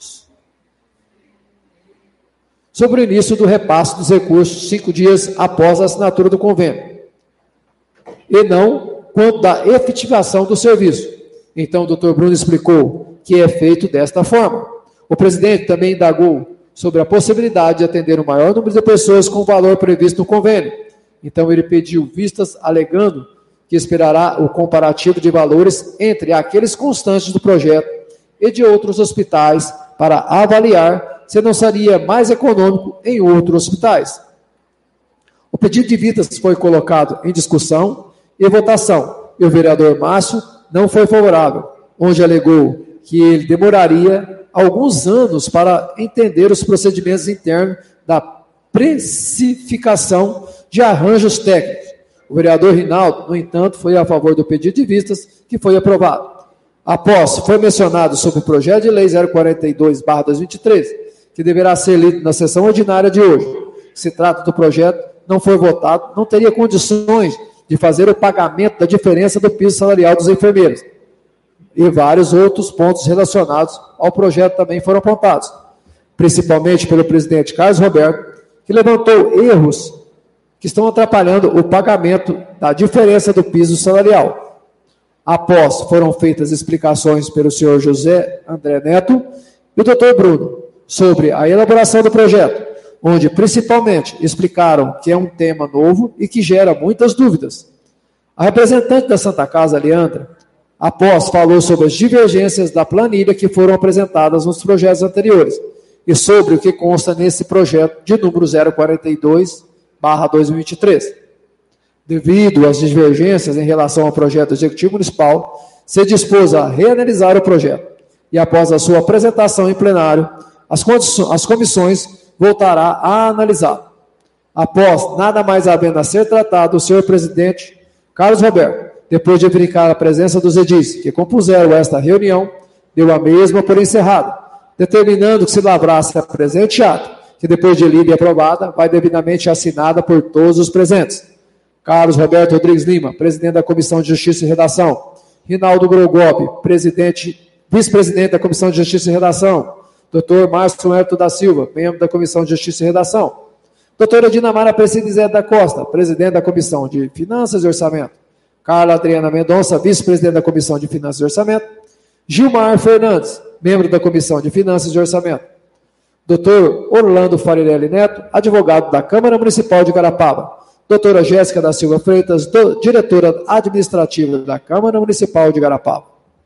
sobre o início do repasse dos recursos cinco dias após a assinatura do convênio, e não quanto da efetivação do serviço. Então, o doutor Bruno explicou que é feito desta forma. O presidente também indagou sobre a possibilidade de atender o maior número de pessoas com o valor previsto no convênio. Então, ele pediu vistas, alegando que esperará o comparativo de valores entre aqueles constantes do projeto e de outros hospitais para avaliar se não seria mais econômico em outros hospitais. O pedido de vistas foi colocado em discussão e votação, e o vereador Márcio não foi favorável, onde alegou que ele demoraria alguns anos para entender os procedimentos internos da precificação de arranjos técnicos. O vereador Rinaldo, no entanto, foi a favor do pedido de vistas, que foi aprovado. Após, foi mencionado sobre o projeto de lei zero quarenta e dois barra dois mil e vinte e três, que deverá ser lido na sessão ordinária de hoje. Se trata do projeto, não foi votado, não teria condições de fazer o pagamento da diferença do piso salarial dos enfermeiros. E vários outros pontos relacionados ao projeto também foram apontados, principalmente pelo presidente Carlos Roberto, que levantou erros que estão atrapalhando o pagamento da diferença do piso salarial. Após foram feitas explicações pelo senhor José André Neto e o doutor Bruno sobre a elaboração do projeto, onde principalmente explicaram que é um tema novo e que gera muitas dúvidas. A representante da Santa Casa, Leandra, após falou sobre as divergências da planilha que foram apresentadas nos projetos anteriores e sobre o que consta nesse projeto de número zero quarenta e dois barra dois mil e vinte e três. Devido às divergências em relação ao projeto executivo municipal, se dispôs a reanalisar o projeto e, após a sua apresentação em plenário, as, as comissões voltará a analisar. Após nada mais havendo a ser tratado, o senhor presidente Carlos Roberto, depois de verificar a presença dos edis que compuseram esta reunião, deu a mesma por encerrada, determinando que se lavrasse a presente ato, que depois de lida e aprovada, vai devidamente assinada por todos os presentes. Carlos Roberto Rodrigues Lima, presidente da Comissão de Justiça e Redação. Rinaldo Grogobi, presidente, vice-presidente da Comissão de Justiça e Redação. doutor Márcio Herto da Silva, membro da Comissão de Justiça e Redação. doutora Dinamara Aparecida da Costa, presidente da Comissão de Finanças e Orçamento. Carla Adriana Mendonça, vice-presidente da Comissão de Finanças e Orçamento. Gilmar Fernandes, membro da Comissão de Finanças e Orçamento. doutor Orlando Farinelli Neto, advogado da Câmara Municipal de Garapaba. doutora Jéssica da Silva Freitas, do, diretora administrativa da Câmara Municipal de Garapaba.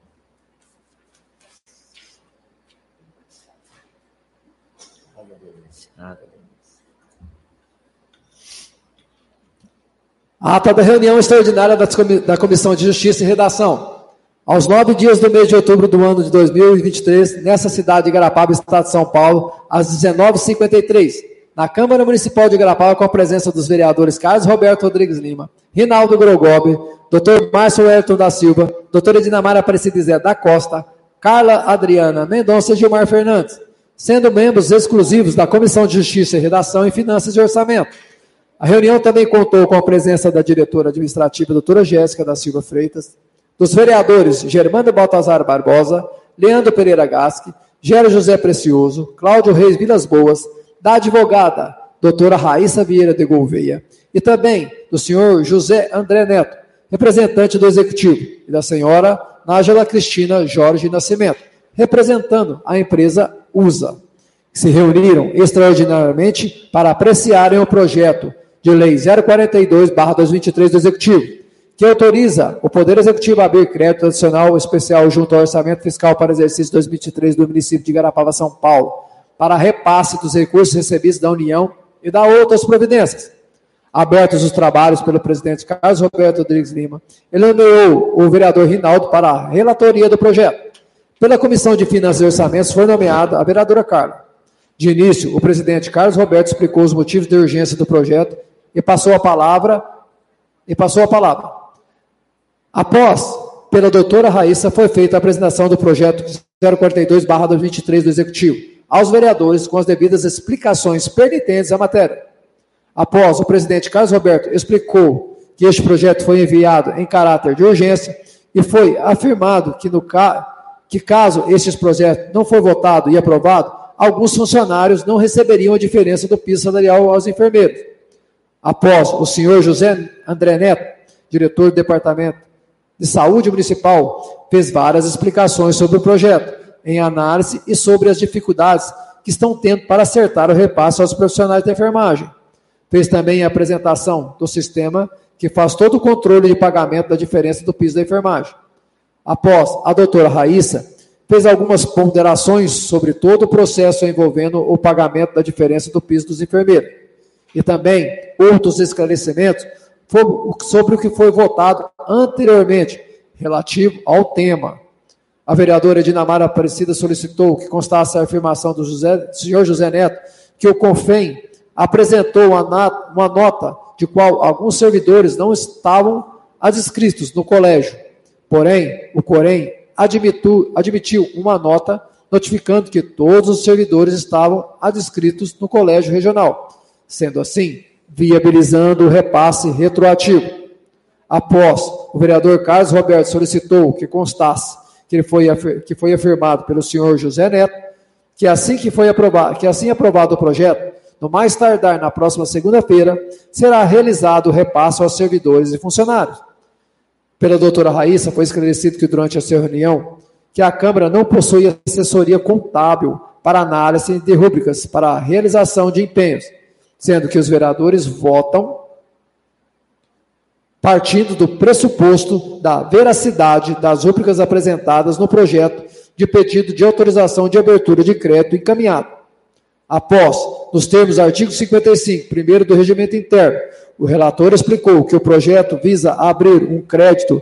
Ata da reunião extraordinária da Comissão de Justiça e Redação. Aos nove dias do mês de outubro do ano de dois mil e vinte e três, nessa cidade de Garapaba, Estado de São Paulo, às dezenove e cinquenta e três, na Câmara Municipal de Garapaba, com a presença dos vereadores Carlos Roberto Rodrigues Lima, Rinaldo Grogobi, doutor Márcio Herto da Silva, doutora Dinamara Aparecida da Costa, Carla Adriana Mendonça e Gilmar Fernandes, sendo membros exclusivos da Comissão de Justiça e Redação e Finanças e Orçamento. A reunião também contou com a presença da diretora administrativa, doutora Jéssica da Silva Freitas, dos vereadores Germano Baltazar Barbosa, Leandro Pereira Gasque, Gero José Precioso, Cláudio Reis Vilas Boas, da advogada doutora Raíssa Vieira de Gouveia, e também do senhor José André Neto, representante do Executivo, e da senhora Nájila Cristina Jorge Nascimento, representando a empresa U S A, que se reuniram extraordinariamente para apreciarem o projeto de lei zero quarenta e dois barra dois mil e vinte e três do Executivo, que autoriza o Poder Executivo a abrir crédito adicional especial junto ao Orçamento Fiscal para exercício dois mil e vinte e três do município de Garapava, São Paulo, para repasse dos recursos recebidos da União e da outras providências. Abertos os trabalhos pelo presidente Carlos Roberto Rodrigues Lima, ele nomeou o vereador Rinaldo para a relatoria do projeto. Pela Comissão de Finanças e Orçamentos foi nomeada a vereadora Carla. De início, o presidente Carlos Roberto explicou os motivos de urgência do projeto e passou a palavra, e passou a palavra. Após, pela doutora Raíssa, foi feita a apresentação do projeto zero quarenta e dois barra dois mil e vinte e três do Executivo aos vereadores com as devidas explicações pertinentes à matéria. Após, o presidente Carlos Roberto explicou que este projeto foi enviado em caráter de urgência e foi afirmado que, no ca... que caso estes projetos não for votado e aprovado, alguns funcionários não receberiam a diferença do piso salarial aos enfermeiros. Após, o senhor José André Neto, diretor do Departamento de Saúde Municipal, fez várias explicações sobre o projeto, em análise e sobre as dificuldades que estão tendo para acertar o repasse aos profissionais da enfermagem. Fez também a apresentação do sistema que faz todo o controle de pagamento da diferença do piso da enfermagem. Após, a doutora Raíssa fez algumas ponderações sobre todo o processo envolvendo o pagamento da diferença do piso dos enfermeiros. E também outros esclarecimentos sobre o que foi votado anteriormente, relativo ao tema. A vereadora Dinamara Aparecida solicitou que constasse a afirmação do José, senhor José Neto que o CONFEM apresentou uma, uma nota de qual alguns servidores não estavam adscritos no colégio. Porém, o COREM admitiu, admitiu uma nota notificando que todos os servidores estavam adscritos no colégio regional, sendo assim, viabilizando o repasse retroativo. Após, o vereador Carlos Roberto solicitou que constasse que, ele foi, que foi afirmado pelo senhor José Neto, que assim que foi aprovado, que assim aprovado o projeto, no mais tardar na próxima segunda-feira, será realizado o repasse aos servidores e funcionários. Pela doutora Raíssa, foi esclarecido que durante essa reunião, que a Câmara não possui assessoria contábil para análise de rúbricas para a realização de empenhos, sendo que os vereadores votam partindo do pressuposto da veracidade das rúbricas apresentadas no projeto de pedido de autorização de abertura de crédito encaminhado. Após, nos termos do artigo cinquenta e cinco, primeiro do Regimento Interno, o relator explicou que o projeto visa abrir um crédito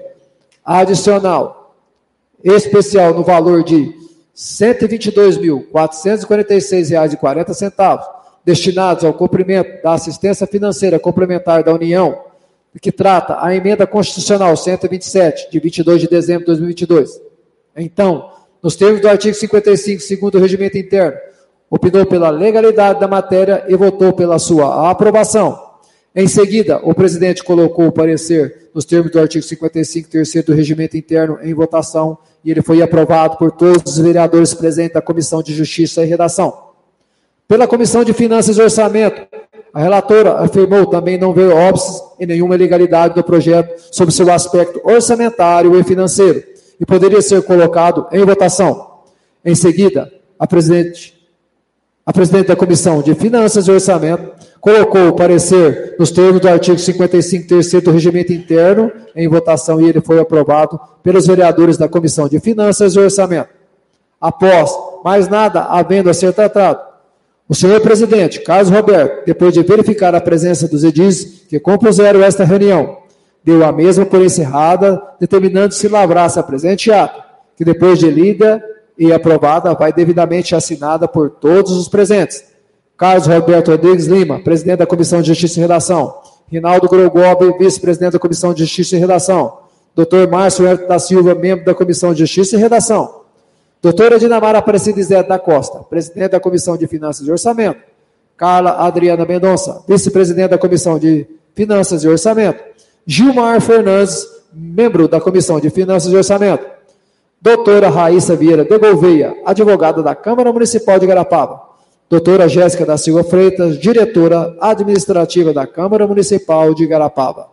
adicional especial no valor de cento e vinte e dois mil, quatrocentos e quarenta e seis reais e quarenta centavos, destinados ao cumprimento da assistência financeira complementar da União, que trata a emenda constitucional cento e vinte e sete, de vinte e dois de dezembro de dois mil e vinte e dois. Então, nos termos do artigo cinquenta e cinco, segundo o Regimento Interno, opinou pela legalidade da matéria e votou pela sua aprovação. Em seguida, o presidente colocou o parecer nos termos do artigo cinquenta e cinco, terceiro do Regimento Interno em votação, e ele foi aprovado por todos os vereadores presentes da Comissão de Justiça e Redação. Pela Comissão de Finanças e Orçamento, a relatora afirmou também não ver óbices em nenhuma ilegalidade do projeto sob seu aspecto orçamentário e financeiro, e poderia ser colocado em votação. Em seguida, a presidente, a presidente da Comissão de Finanças e Orçamento colocou o parecer nos termos do artigo cinquenta e cinco, terceiro do Regimento Interno em votação, e ele foi aprovado pelos vereadores da Comissão de Finanças e Orçamento. Após mais nada havendo a ser tratado, o senhor presidente, Carlos Roberto, depois de verificar a presença dos edis que compuseram esta reunião, deu a mesma por encerrada, determinando se lavrasse a presente ato, que depois de lida e aprovada, vai devidamente assinada por todos os presentes. Carlos Roberto Rodrigues Lima, presidente da Comissão de Justiça e Redação. Rinaldo Grogobi, vice-presidente da Comissão de Justiça e Redação. doutor Márcio Herto da Silva, membro da Comissão de Justiça e Redação. doutora Dinamara Aparecida Zé da Costa, presidente da Comissão de Finanças e Orçamento. Carla Adriana Mendonça, vice-presidente da Comissão de Finanças e Orçamento. Gilmar Fernandes, membro da Comissão de Finanças e Orçamento. doutora Raíssa Vieira de Gouveia, advogada da Câmara Municipal de Igarapava. doutora Jéssica da Silva Freitas, diretora administrativa da Câmara Municipal de Igarapava.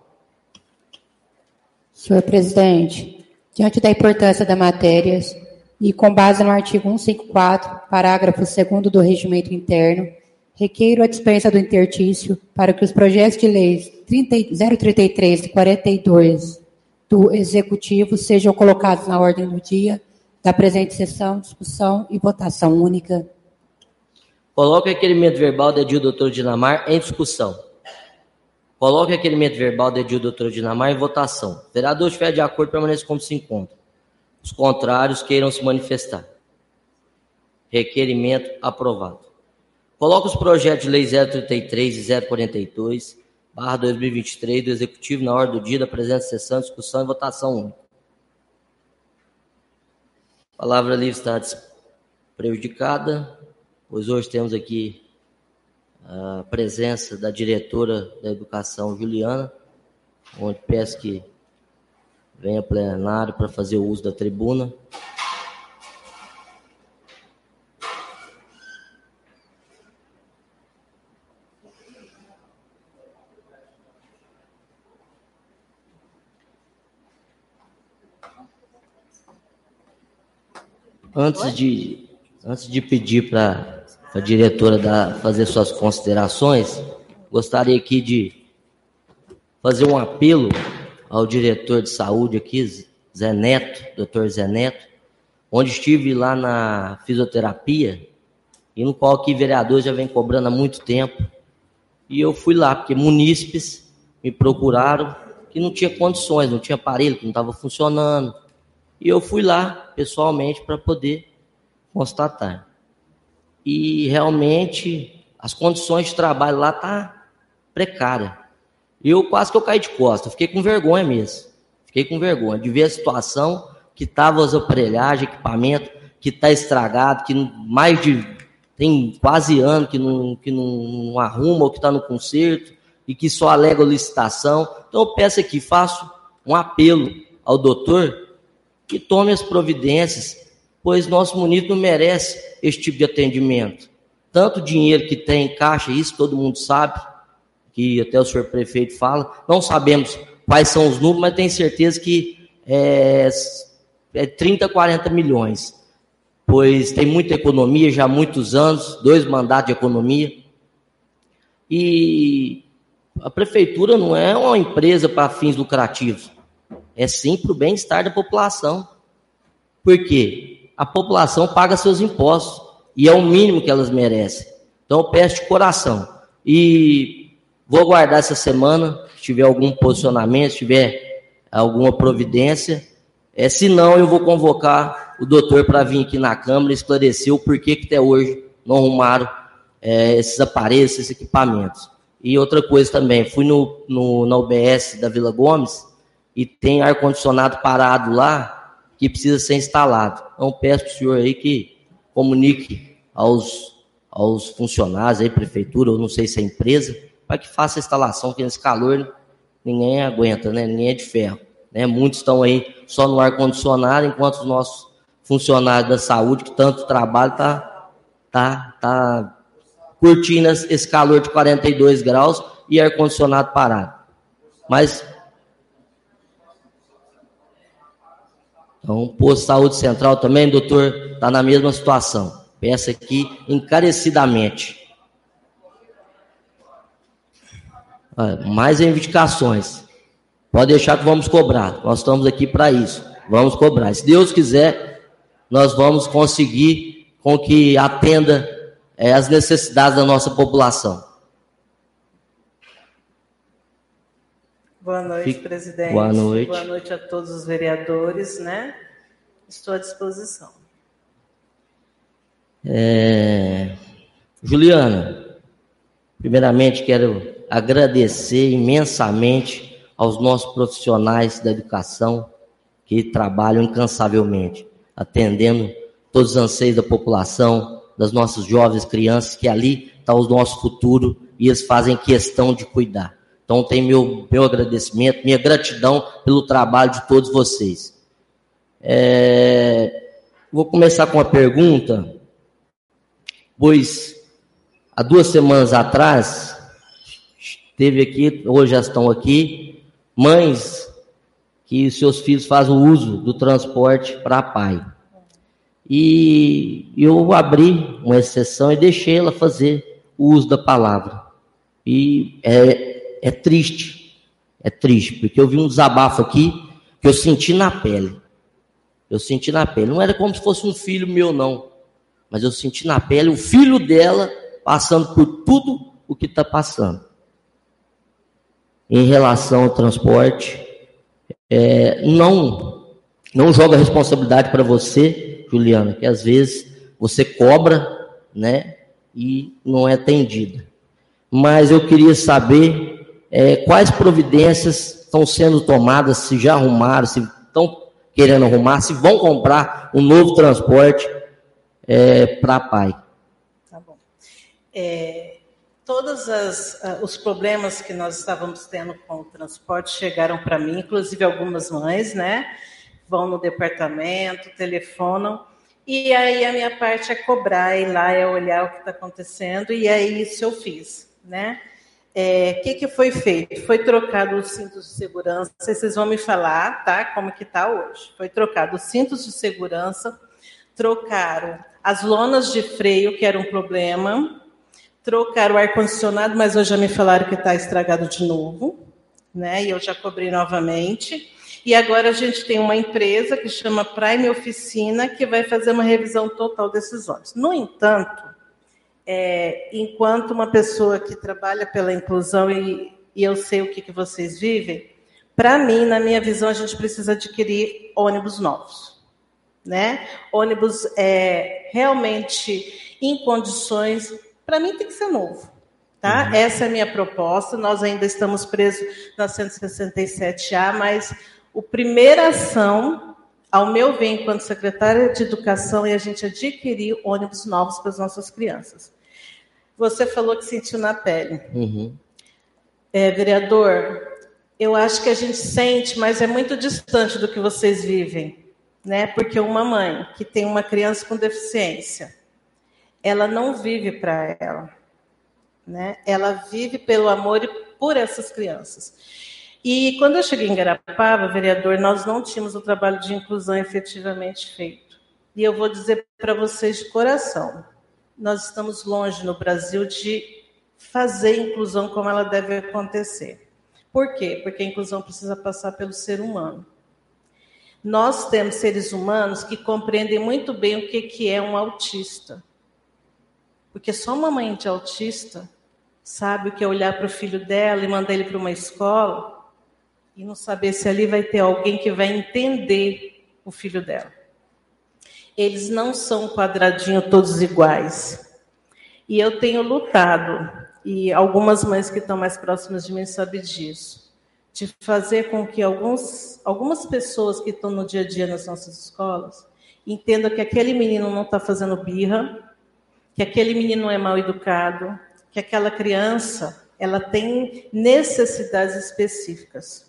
Senhor presidente, diante da importância da matéria e com base no artigo cento e cinquenta e quatro, parágrafo segundo do Regimento Interno, requeiro a dispensa do intertício para que os projetos de leis zero trinta e três e quarenta e dois do Executivo sejam colocados na ordem do dia da presente sessão, discussão e votação única. Coloque o requerimento verbal da edil doutora Dinamar em discussão. Coloque o requerimento verbal da edil doutora Dinamar em votação. Vereador estiver de acordo, permaneça como se encontra. Os contrários queiram se manifestar. Requerimento aprovado. Coloque os projetos de lei zero trinta e três e zero quarenta e dois, barra dois mil e vinte e três, do Executivo na ordem do dia da presente sessão, discussão e votação única. A palavra livre está prejudicada, pois hoje temos aqui a presença da diretora da Educação, Juliana, onde peço que venha plenário para fazer o uso da tribuna. Antes de, antes de pedir para a diretora dar, fazer suas considerações, gostaria aqui de fazer um apelo ao diretor de saúde aqui, Zé Neto, doutor Zé Neto, onde estive lá na fisioterapia, e no qual aqui vereador já vem cobrando há muito tempo, e eu fui lá, porque munícipes me procuraram, que não tinha condições, não tinha aparelho, que não estava funcionando, e eu fui lá, pessoalmente, para poder constatar. E, realmente, as condições de trabalho lá estão precárias. Eu quase que eu caí de costas, fiquei com vergonha mesmo. Fiquei com vergonha de ver a situação que estava as aparelhagens, equipamento, que está estragado, que mais de... tem quase ano que não, que não, não arruma, ou que está no conserto, e que só alega licitação. Então, eu peço aqui, faço um apelo ao doutor que tome as providências, pois nosso município não merece esse tipo de atendimento. Tanto dinheiro que tem em caixa, isso todo mundo sabe, que até o senhor prefeito fala, não sabemos quais são os números, mas tenho certeza que é, é trinta, quarenta milhões. pois tem muita economia, já há muitos anos, dois mandatos de economia. E a prefeitura não é uma empresa para fins lucrativos, é sim para o bem-estar da população. Por quê? A população paga seus impostos e é o mínimo que elas merecem. Então eu peço de coração. E vou aguardar essa semana, se tiver algum posicionamento, se tiver alguma providência. É, se não, eu vou convocar o doutor para vir aqui na Câmara e esclarecer o porquê que até hoje não arrumaram é, esses aparelhos, esses equipamentos. E outra coisa também, fui no, no, na U B S da Vila Gomes e tem ar-condicionado parado lá que precisa ser instalado. Então peço para o senhor aí que comunique aos, aos funcionários aí, prefeitura, ou não sei se é empresa, para que faça a instalação, porque nesse calor ninguém aguenta, né? Ninguém é de ferro. Né? Muitos estão aí só no ar-condicionado, enquanto os nossos funcionários da saúde, que tanto trabalho, tá, tá, tá curtindo esse calor de quarenta e dois graus e ar-condicionado parado. Mas, então, o posto de saúde central também, doutor, está na mesma situação. Peço aqui encarecidamente. Mais reivindicações. Pode deixar que vamos cobrar. Nós estamos aqui para isso. Vamos cobrar. Se Deus quiser, nós vamos conseguir com que atenda é, as necessidades da nossa população. Boa noite, Fique... presidente. Boa noite. Boa noite a todos os vereadores, né? Estou à disposição. É... Juliana, primeiramente quero agradecer imensamente aos nossos profissionais da educação que trabalham incansavelmente, atendendo todos os anseios da população, das nossas jovens crianças, que ali está o nosso futuro e eles fazem questão de cuidar. Então tem meu, meu agradecimento, minha gratidão pelo trabalho de todos vocês. É, vou começar com uma pergunta, pois há duas semanas atrás, teve aqui, hoje já estão aqui, mães que seus filhos fazem uso do transporte para pai. E eu abri uma exceção e deixei ela fazer o uso da palavra. E é, é triste, é triste, porque eu vi um desabafo aqui que eu senti na pele. Eu senti na pele. Não era como se fosse um filho meu, não. Mas eu senti na pele o filho dela passando por tudo o que está passando. Em relação ao transporte, é, não, não joga a responsabilidade para você, Juliana, que às vezes você cobra, né, e não é atendida. Mas eu queria saber é, quais providências estão sendo tomadas, se já arrumaram, se estão querendo arrumar, se vão comprar um novo transporte é, para pai. Tá bom. É... Todos as, uh, os problemas que nós estávamos tendo com o transporte chegaram para mim, inclusive algumas mães, né? Vão no departamento, telefonam, e aí a minha parte é cobrar, ir lá, é olhar o que está acontecendo, e aí isso eu fiz, né? O é, que, que foi feito? Foi trocado os cintos de segurança, vocês vão me falar, tá? Como que está hoje. Foi trocado os cintos de segurança, trocaram as lonas de freio, que era um problema, trocaram o ar-condicionado, mas hoje já me falaram que está estragado de novo, né? E eu já cobri novamente. E agora a gente tem uma empresa que chama Prime Oficina, que vai fazer uma revisão total desses ônibus. No entanto, é, enquanto uma pessoa que trabalha pela inclusão, e, e eu sei o que, que vocês vivem, para mim, na minha visão, a gente precisa adquirir ônibus novos, né? Ônibus é, realmente em condições... Para mim tem que ser novo, tá? Uhum. Essa é a minha proposta. Nós ainda estamos presos na cento e sessenta e sete A, mas a primeira ação, ao meu ver, enquanto secretária de Educação, é a gente adquirir ônibus novos para as nossas crianças. Você falou que sentiu na pele. Uhum. É, vereador, eu acho que a gente sente, mas é muito distante do que vocês vivem, né? Porque uma mãe que tem uma criança com deficiência, ela não vive para ela, né? Ela vive pelo amor e por essas crianças. E quando eu cheguei em Garapava, vereador, nós não tínhamos o trabalho de inclusão efetivamente feito. E eu vou dizer para vocês de coração, nós estamos longe no Brasil de fazer inclusão como ela deve acontecer. Por quê? Porque a inclusão precisa passar pelo ser humano. Nós temos seres humanos que compreendem muito bem o que, que é um autista. Porque só uma mãe de autista sabe o que é olhar para o filho dela e mandar ele para uma escola e não saber se ali vai ter alguém que vai entender o filho dela. Eles não são um quadradinho todos iguais. E eu tenho lutado, e algumas mães que estão mais próximas de mim sabem disso, de fazer com que alguns, algumas pessoas que estão no dia a dia nas nossas escolas entendam que aquele menino não está fazendo birra, que aquele menino não é mal educado, que aquela criança ela tem necessidades específicas.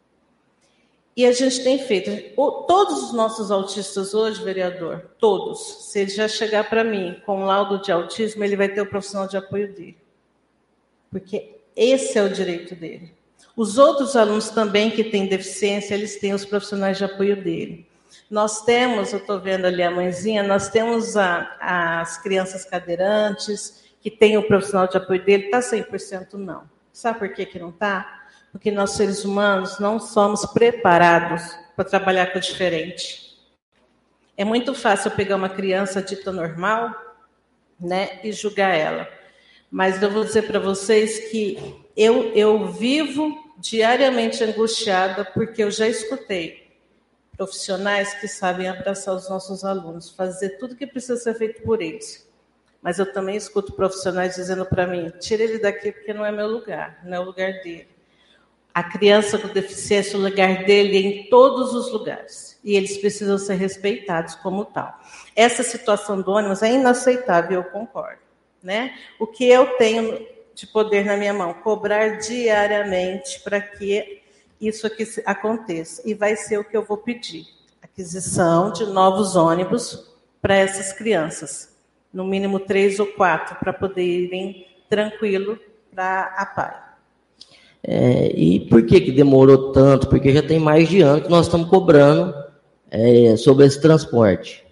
E a gente tem feito. Todos os nossos autistas hoje, vereador, todos, se ele já chegar para mim com um laudo de autismo, ele vai ter o profissional de apoio dele. Porque esse é o direito dele. Os outros alunos também que têm deficiência, eles têm os profissionais de apoio dele. Nós temos, eu estou vendo ali a mãezinha, nós temos a, as crianças cadeirantes, que tem o profissional de apoio dele, está cem por cento não. Sabe por que, que não está? Porque nós, seres humanos, não somos preparados para trabalhar com o diferente. É muito fácil eu pegar uma criança dita normal, né, e julgar ela. Mas eu vou dizer para vocês que eu, eu vivo diariamente angustiada porque eu já escutei profissionais que sabem abraçar os nossos alunos, fazer tudo que precisa ser feito por eles. Mas eu também escuto profissionais dizendo para mim, tira ele daqui porque não é meu lugar, não é o lugar dele. A criança com deficiência, o lugar dele é em todos os lugares. E eles precisam ser respeitados como tal. Essa situação do ônibus é inaceitável, eu concordo. Né? O que eu tenho de poder na minha mão? Cobrar diariamente para que isso aqui aconteça. E vai ser o que eu vou pedir. Aquisição de novos ônibus para essas crianças. No mínimo três ou quatro, para poderem tranquilo para a P A I. É, e por que, que demorou tanto? Porque já tem mais de ano que nós estamos cobrando é, sobre esse transporte.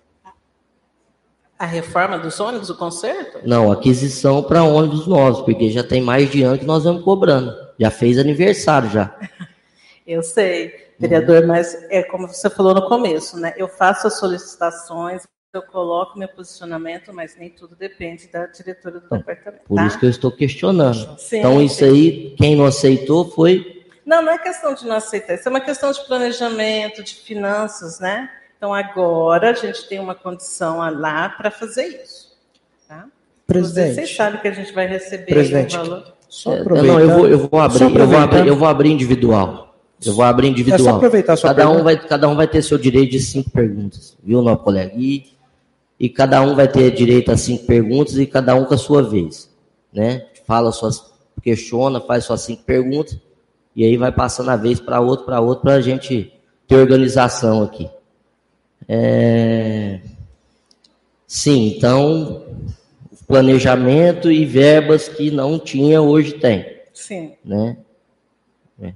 A reforma dos ônibus, o conserto? Não, aquisição para ônibus novos, porque já tem mais de ano que nós vamos cobrando. Já fez aniversário já. Eu sei, vereador, uhum. Mas é como você falou no começo, né? Eu faço as solicitações, eu coloco meu posicionamento, mas nem tudo depende da diretora do departamento. Por tá? isso que eu estou questionando. Sim, então, isso sim. aí, quem não aceitou foi... Não, não é questão de não aceitar, isso é uma questão de planejamento, de finanças, né? Então, agora a gente tem uma condição lá para fazer isso. Tá? Presidente. Vocês sabem que a gente vai receber Presidente, um valor. Só é, não, eu vou, eu vou abrir, eu vou abrir, eu vou abrir individual. Eu vou abrir individual. É só aproveitar a sua cada pergunta. um vai, cada um vai ter seu direito de cinco perguntas, viu, nosso colega? E, e cada um vai ter direito a cinco perguntas e cada um com a sua vez, né? Fala suas, questiona, faz suas cinco perguntas e aí vai passando a vez para outro, para outro, para a gente ter organização aqui. É... Sim, então, planejamento e verbas que não tinha, hoje tem. Sim. Né? É.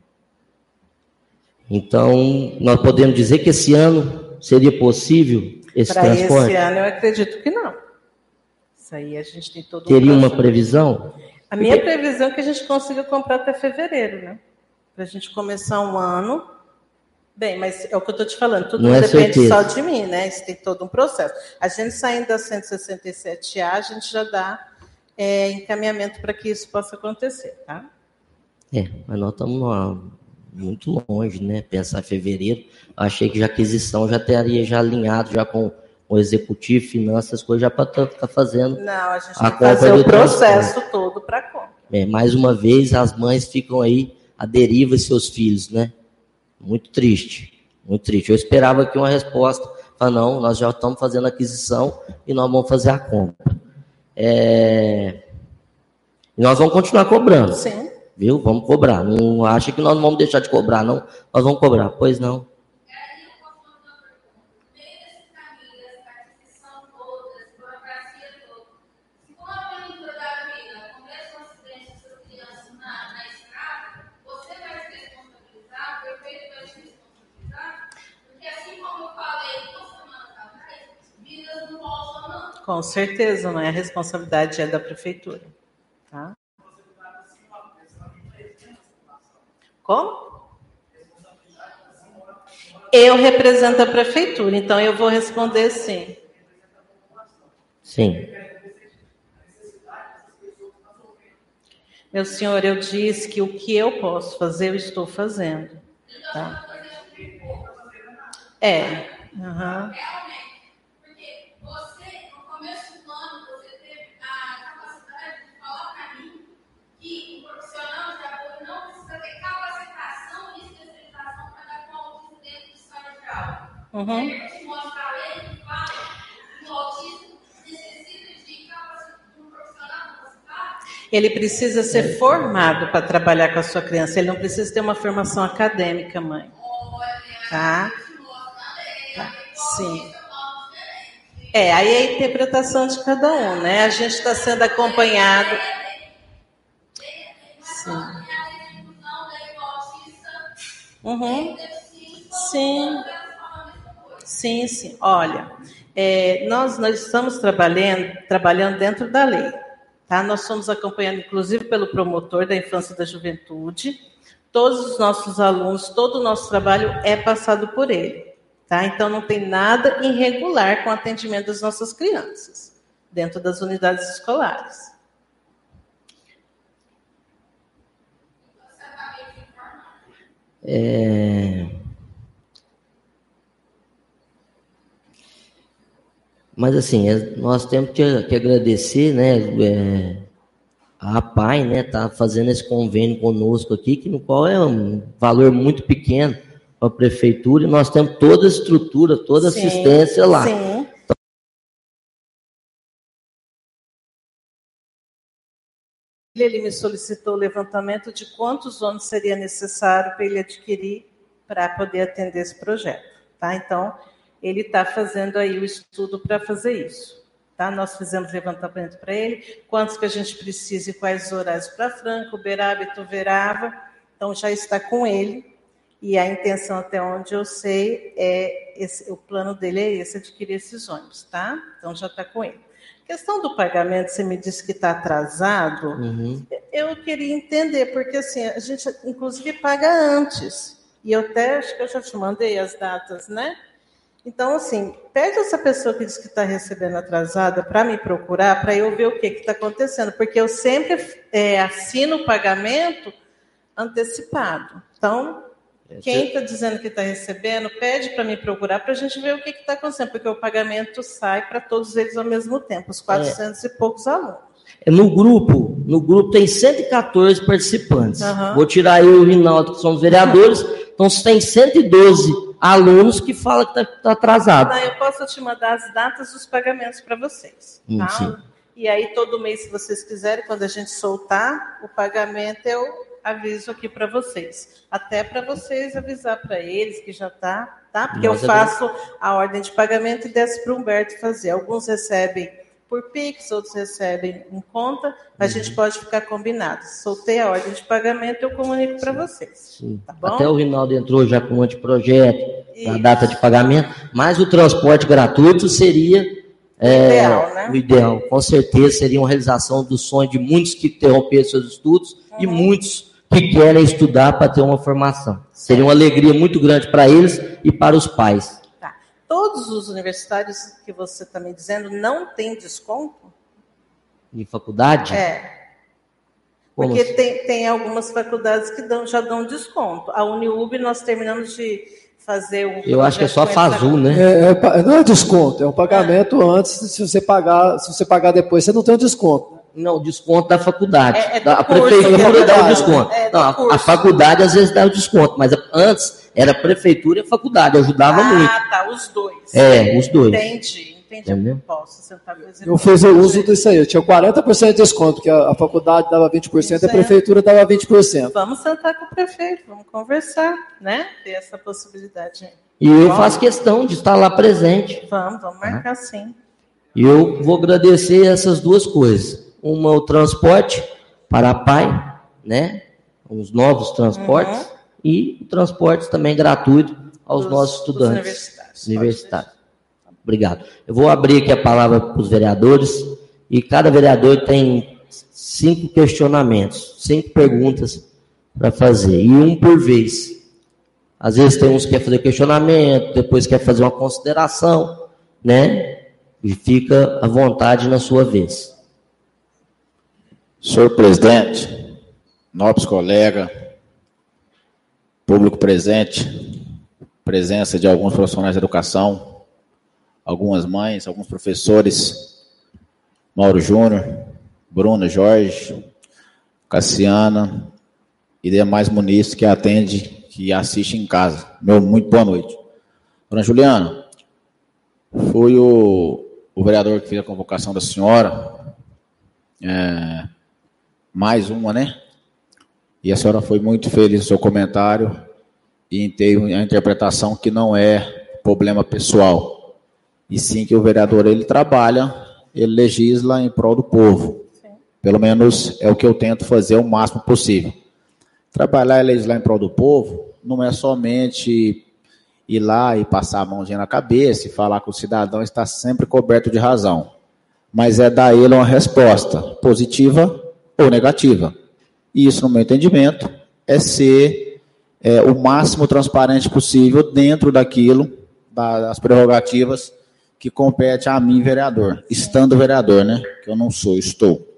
Então, nós podemos dizer que esse ano seria possível esse pra transporte? Esse ano eu acredito que não. Isso aí a gente tem todo um Teria uma processo. previsão? A minha previsão é que a gente consiga comprar até fevereiro, né? Para a gente começar um ano. Bem, mas é o que eu estou te falando, tudo não, não é depende certeza. Só de mim, né? Isso tem todo um processo. A gente saindo da cento e sessenta e sete A, a gente já dá é, encaminhamento para que isso possa acontecer, tá? É, mas nós estamos numa, muito longe, né? Pensar em fevereiro. Achei que já a aquisição já estaria já alinhado já com o executivo, finanças, coisas já para estar tá fazendo. Não, a gente a tem que fazer o processo transporte. Todo para compra. É, mais uma vez, as mães ficam aí à deriva e seus filhos, né? Muito triste, muito triste. Eu esperava aqui uma resposta. Falei, não, nós já estamos fazendo a aquisição e nós vamos fazer a compra. É... E nós vamos continuar cobrando. Sim. Viu? Vamos cobrar. Não acha que nós não vamos deixar de cobrar, não. Nós vamos cobrar. Pois não. Com certeza, não é? A responsabilidade é da prefeitura. Tá? Como? Eu represento a prefeitura, então eu vou responder sim. Sim. Meu senhor, eu disse que o que eu posso fazer, eu estou fazendo. Tá? É. Uhum. Porque você, no começo do ano, você teve a capacidade de falar para mim que o profissional de apoio não precisa ter capacitação e especialização para dar conta disso dentro de sala de aula. Uhum. Eu te mostro a lei que fala que o autismo necessita de capacitação de um profissional capacitado. Ele precisa ser formado para trabalhar com a sua criança. Ele não precisa ter uma formação acadêmica, mãe. Tá? Tá. Sim. É, aí é a interpretação de cada um, né? A gente está sendo acompanhado. Sim. Uhum. Sim. Sim, sim. Olha, é, nós, nós estamos trabalhando, trabalhando dentro da lei. Tá? Nós somos acompanhados, inclusive, pelo promotor da infância e da juventude. Todos os nossos alunos, todo o nosso trabalho é passado por ele. Tá? Então, não tem nada irregular com o atendimento das nossas crianças, dentro das unidades escolares. É... Mas, assim, nós temos que, que agradecer, né, é, a APAI, né, tá fazendo esse convênio conosco aqui, que no qual é um valor muito pequeno para a prefeitura, e nós temos toda a estrutura, toda a Sim, assistência lá. Sim. Ele me solicitou o levantamento de quantos ônibus seria necessário para ele adquirir para poder atender esse projeto. Tá? Então, ele está fazendo aí o estudo para fazer isso. Tá? Nós fizemos levantamento para ele, quantos que a gente precisa e quais horários para Franca, Uberaba e Tuverava. Então, já está com ele. E a intenção, até onde eu sei, é esse, o plano dele é esse, adquirir esses ônibus, tá? Então, já está com ele. Questão do pagamento, você me disse que está atrasado. Uhum. Eu queria entender, porque assim, a gente, inclusive, paga antes. E eu até, acho que eu já te mandei as datas, né? Então, assim, pede essa pessoa que diz que está recebendo atrasada para me procurar, para eu ver o que está acontecendo. Porque eu sempre é, assino o pagamento antecipado. Então... Quem está dizendo que está recebendo, pede para me procurar para a gente ver o que está acontecendo, porque o pagamento sai para todos eles ao mesmo tempo, os quatrocentos é. e poucos alunos. No grupo, no grupo tem cento e quatorze participantes. Uhum. Vou tirar eu e o Rinaldo, que somos vereadores, então tem cento e doze alunos que falam que está tá atrasado. Não, eu posso te mandar as datas dos pagamentos para vocês. Hum, tá? Sim. E aí, todo mês, se vocês quiserem, quando a gente soltar o pagamento, eu aviso aqui para vocês. Até para vocês avisar para eles que já está, tá? Porque Nós eu faço a ordem de pagamento e desço para o Humberto fazer. Alguns recebem por Pix, outros recebem em conta, mas uhum. a gente pode ficar combinado. Soltei a ordem de pagamento, eu comunico para vocês. Sim. Tá bom? Até o Rinaldo entrou já com um anteprojeto, a data de pagamento, mas o transporte gratuito seria o é, ideal, né? O ideal, com certeza, seria uma realização do sonho de muitos que interromperam seus estudos uhum. e muitos que querem estudar para ter uma formação. Seria uma alegria muito grande para eles e para os pais. Tá. Todos os universitários que você está me dizendo não têm desconto? Em faculdade? É. Como Porque assim? tem, tem algumas faculdades que dão, já dão desconto. A Uniub, nós terminamos de fazer um... Eu acho que é só a Fazul, né? É, é, não é desconto, é um pagamento é. antes. Se você pagar, se você pagar depois, você não tem um desconto. Não, desconto da faculdade. É, é a curso, prefeitura é dá o desconto. É não, a, a faculdade às vezes dá o desconto, mas antes era a prefeitura e a faculdade, ajudava ah, muito. Ah, tá, os dois. É, os dois. Entendi, entendi. Entendeu? Posso sentar com Eu fiz o uso disso aí, eu tinha quarenta por cento de desconto, porque a, a faculdade dava vinte por cento e a prefeitura dava vinte por cento. Vamos sentar com o prefeito, vamos conversar, né? Ter essa possibilidade aí. E eu vamos. faço questão de estar lá presente. Vamos, vamos marcar ah. sim. E eu vou agradecer essas duas coisas. Uma, o transporte para a PAI, né? Os novos transportes, uhum. e o transporte também gratuito aos Dos, nossos estudantes universitários. universitários. Obrigado. Eu vou abrir aqui a palavra para os vereadores e cada vereador tem cinco questionamentos, cinco perguntas para fazer, e um por vez. Às vezes tem uns que quer fazer questionamento, depois quer fazer uma consideração, né? E fica à vontade na sua vez. Senhor presidente, nobres colegas, público presente, presença de alguns profissionais de educação, algumas mães, alguns professores, Mauro Júnior, Bruno, Jorge, Cassiana e demais munícipes que atendem, que assistem em casa. Meu, muito boa noite. Dona Juliana, fui o, o vereador que fez a convocação da senhora, é, mais uma, né? E a senhora foi muito feliz no seu comentário e tem a interpretação que não é problema pessoal, e sim que o vereador, ele trabalha, ele legisla em prol do povo. Sim. Pelo menos é o que eu tento fazer o máximo possível. Trabalhar e legislar em prol do povo não é somente ir lá e passar a mãozinha na cabeça e falar que o cidadão está sempre coberto de razão, mas é dar a ele uma resposta positiva ou negativa. E isso, no meu entendimento, é ser é, o máximo transparente possível dentro daquilo, das prerrogativas que compete a mim, vereador, estando vereador, né? Que eu não sou, estou.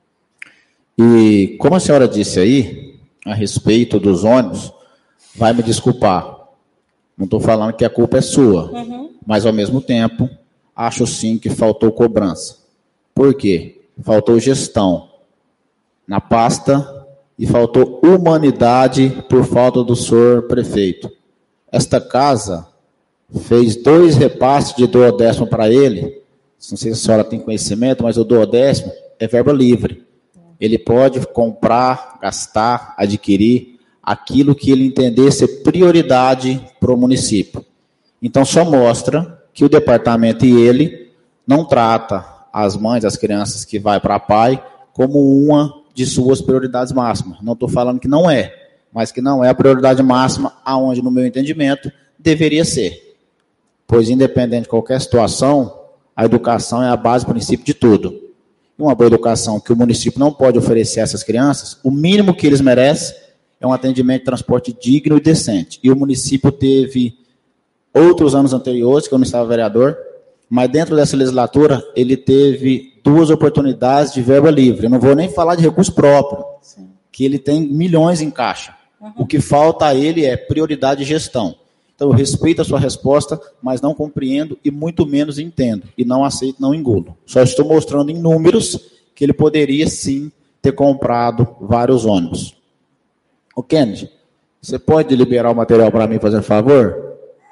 E como a senhora disse aí, a respeito dos ônibus, vai me desculpar. Não estou falando que a culpa é sua, uhum. Mas, ao mesmo tempo, acho sim que faltou cobrança. Por quê? Faltou gestão na pasta e faltou humanidade por falta do senhor prefeito. Esta casa fez dois repasses de duodécimo para ele. Não sei se a senhora tem conhecimento, mas o duodécimo é verba livre. Ele pode comprar, gastar, adquirir aquilo que ele entender ser prioridade para o município. Então, só mostra que o departamento e ele não trata as mães, as crianças que vai para a P A I como uma de suas prioridades máximas. Não estou falando que não é, mas que não é a prioridade máxima, aonde, no meu entendimento, deveria ser. Pois, independente de qualquer situação, a educação é a base, princípio de tudo. Uma boa educação que o município não pode oferecer a essas crianças, o mínimo que eles merecem é um atendimento de transporte digno e decente. E o município teve outros anos anteriores, que eu não estava vereador, mas dentro dessa legislatura ele teve duas oportunidades de verba livre. Eu não vou nem falar de recurso próprio, sim, que ele tem milhões em caixa. Uhum. O que falta a ele é prioridade e gestão. Então eu respeito a sua resposta, mas não compreendo e muito menos entendo. E não aceito, não engulo. Só estou mostrando em números que ele poderia sim ter comprado vários ônibus. Ô Kennedy, você pode liberar o material para mim, fazer favor?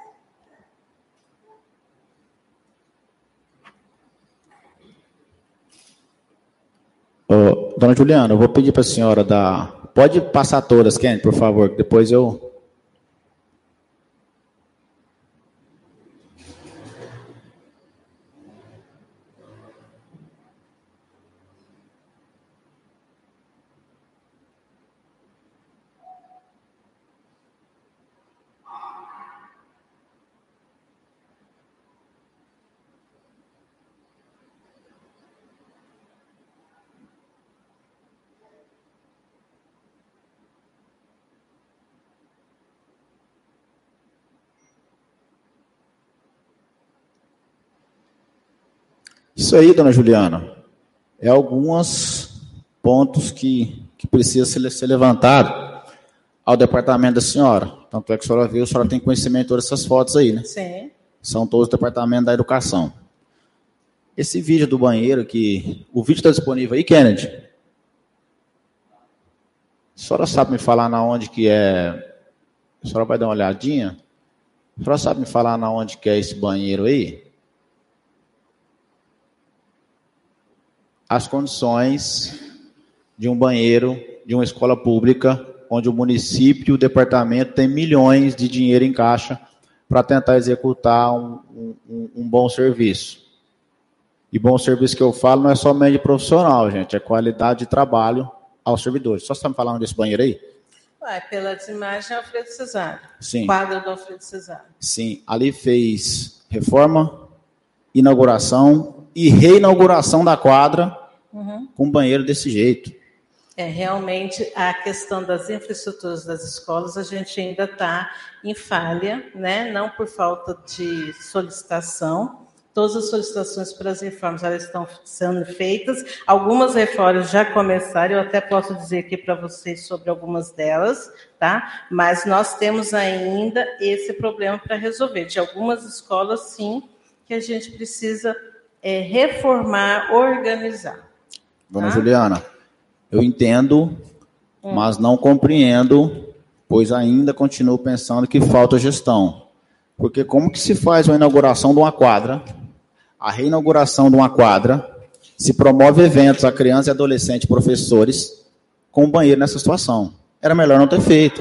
Ô, dona Juliana, eu vou pedir para a senhora dar... Pode passar todas, Kennedy, por favor, que depois eu... Isso aí, dona Juliana, é alguns pontos que, que precisam ser, ser levantados ao departamento da senhora. Tanto é que a senhora viu, a senhora tem conhecimento de todas essas fotos aí, né? Sim. São todos do departamento da educação. Esse vídeo do banheiro, que o vídeo está disponível aí, Kennedy? A senhora sabe me falar na onde que é... A senhora vai dar uma olhadinha? A senhora sabe me falar na onde que é esse banheiro aí? As condições de um banheiro de uma escola pública, onde o município e o departamento têm milhões de dinheiro em caixa para tentar executar um, um, um bom serviço. E bom serviço que eu falo não é somente profissional, gente, é qualidade de trabalho aos servidores. Só você está me falando desse banheiro aí? Ué, pelas imagens é Alfredo Cesário. Sim. Quadro do Alfredo Cesário. Sim, ali fez reforma, inauguração e reinauguração da quadra Uhum. com banheiro desse jeito. É, realmente, a questão das infraestruturas das escolas, a gente ainda está em falha, né? Não por falta de solicitação. Todas as solicitações para as reformas elas estão sendo feitas. Algumas reformas já começaram, eu até posso dizer aqui para vocês sobre algumas delas, tá? Mas nós temos ainda esse problema para resolver. De algumas escolas, sim, que a gente precisa é, reformar, organizar. Dona Tá? Juliana, eu entendo, Hum. mas não compreendo, pois ainda continuo pensando que falta gestão. Porque como que se faz uma inauguração de uma quadra, a reinauguração de uma quadra, se promove eventos a crianças e adolescentes, professores, com banheiro nessa situação? Era melhor não ter feito.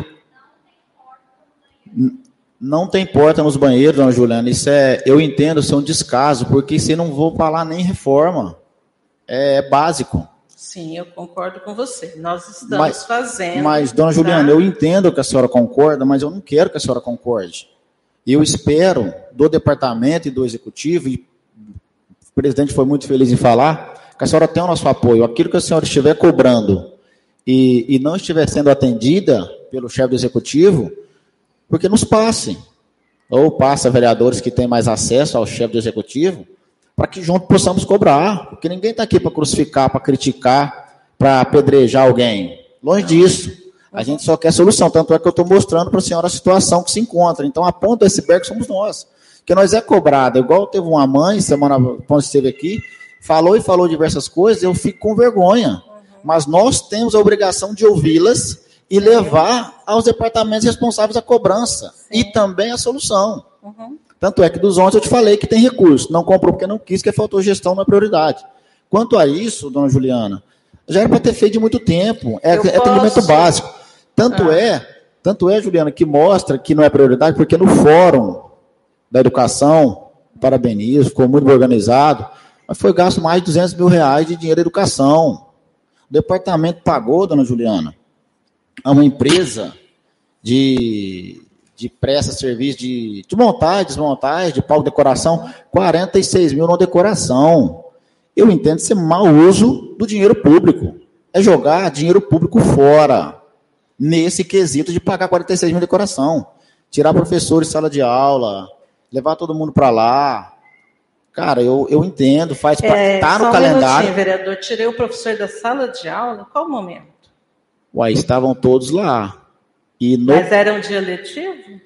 Não tem porta nos banheiros, dona Juliana, isso é, eu entendo, isso é um descaso, porque se não vou falar nem reforma, é básico. Sim, eu concordo com você. Nós estamos Mas, fazendo... mas, dona Juliana, tá? eu entendo que a senhora concorda, mas eu não quero que a senhora concorde. Eu espero do departamento e do executivo, e o presidente foi muito feliz em falar, que a senhora tem o nosso apoio. Aquilo que a senhora estiver cobrando e, e não estiver sendo atendida pelo chefe do executivo, porque nos passe. Ou passa vereadores que têm mais acesso ao chefe do executivo, para que juntos possamos cobrar. Porque ninguém está aqui para crucificar, para criticar, para apedrejar alguém. Longe disso. A gente só quer solução. Tanto é que eu estou mostrando para a senhora a situação que se encontra. Então, a ponta do iceberg somos nós. Porque nós é cobrado. Igual teve uma mãe, semana quando esteve aqui, falou e falou diversas coisas, eu fico com vergonha. Mas nós temos a obrigação de ouvi-las e levar aos departamentos responsáveis a cobrança. Sim. E também a solução. Uhum. Tanto é que dos ontem eu te falei que tem recurso. Não comprou porque não quis, que faltou gestão na prioridade. Quanto a isso, dona Juliana, já era para ter feito de muito tempo. É, é atendimento básico. Tanto ah. é, tanto é, Juliana, que mostra que não é prioridade, porque no fórum da educação, parabenizo, ficou muito organizado, mas foi gasto mais de duzentos mil reais de dinheiro da educação. O departamento pagou, dona Juliana, a uma empresa de... de presta serviço de, de montagem, desmontagem, de palco de decoração, quarenta e seis mil na decoração. Eu entendo ser mau uso do dinheiro público. É jogar dinheiro público fora, nesse quesito de pagar quarenta e seis mil na decoração. Tirar professores de sala de aula, levar todo mundo para lá. Cara, eu, eu entendo, faz é, tá no um calendário. Vereador, tirei o professor da sala de aula, em qual momento? Uai, estavam todos lá. E no... Mas era um dia letivo?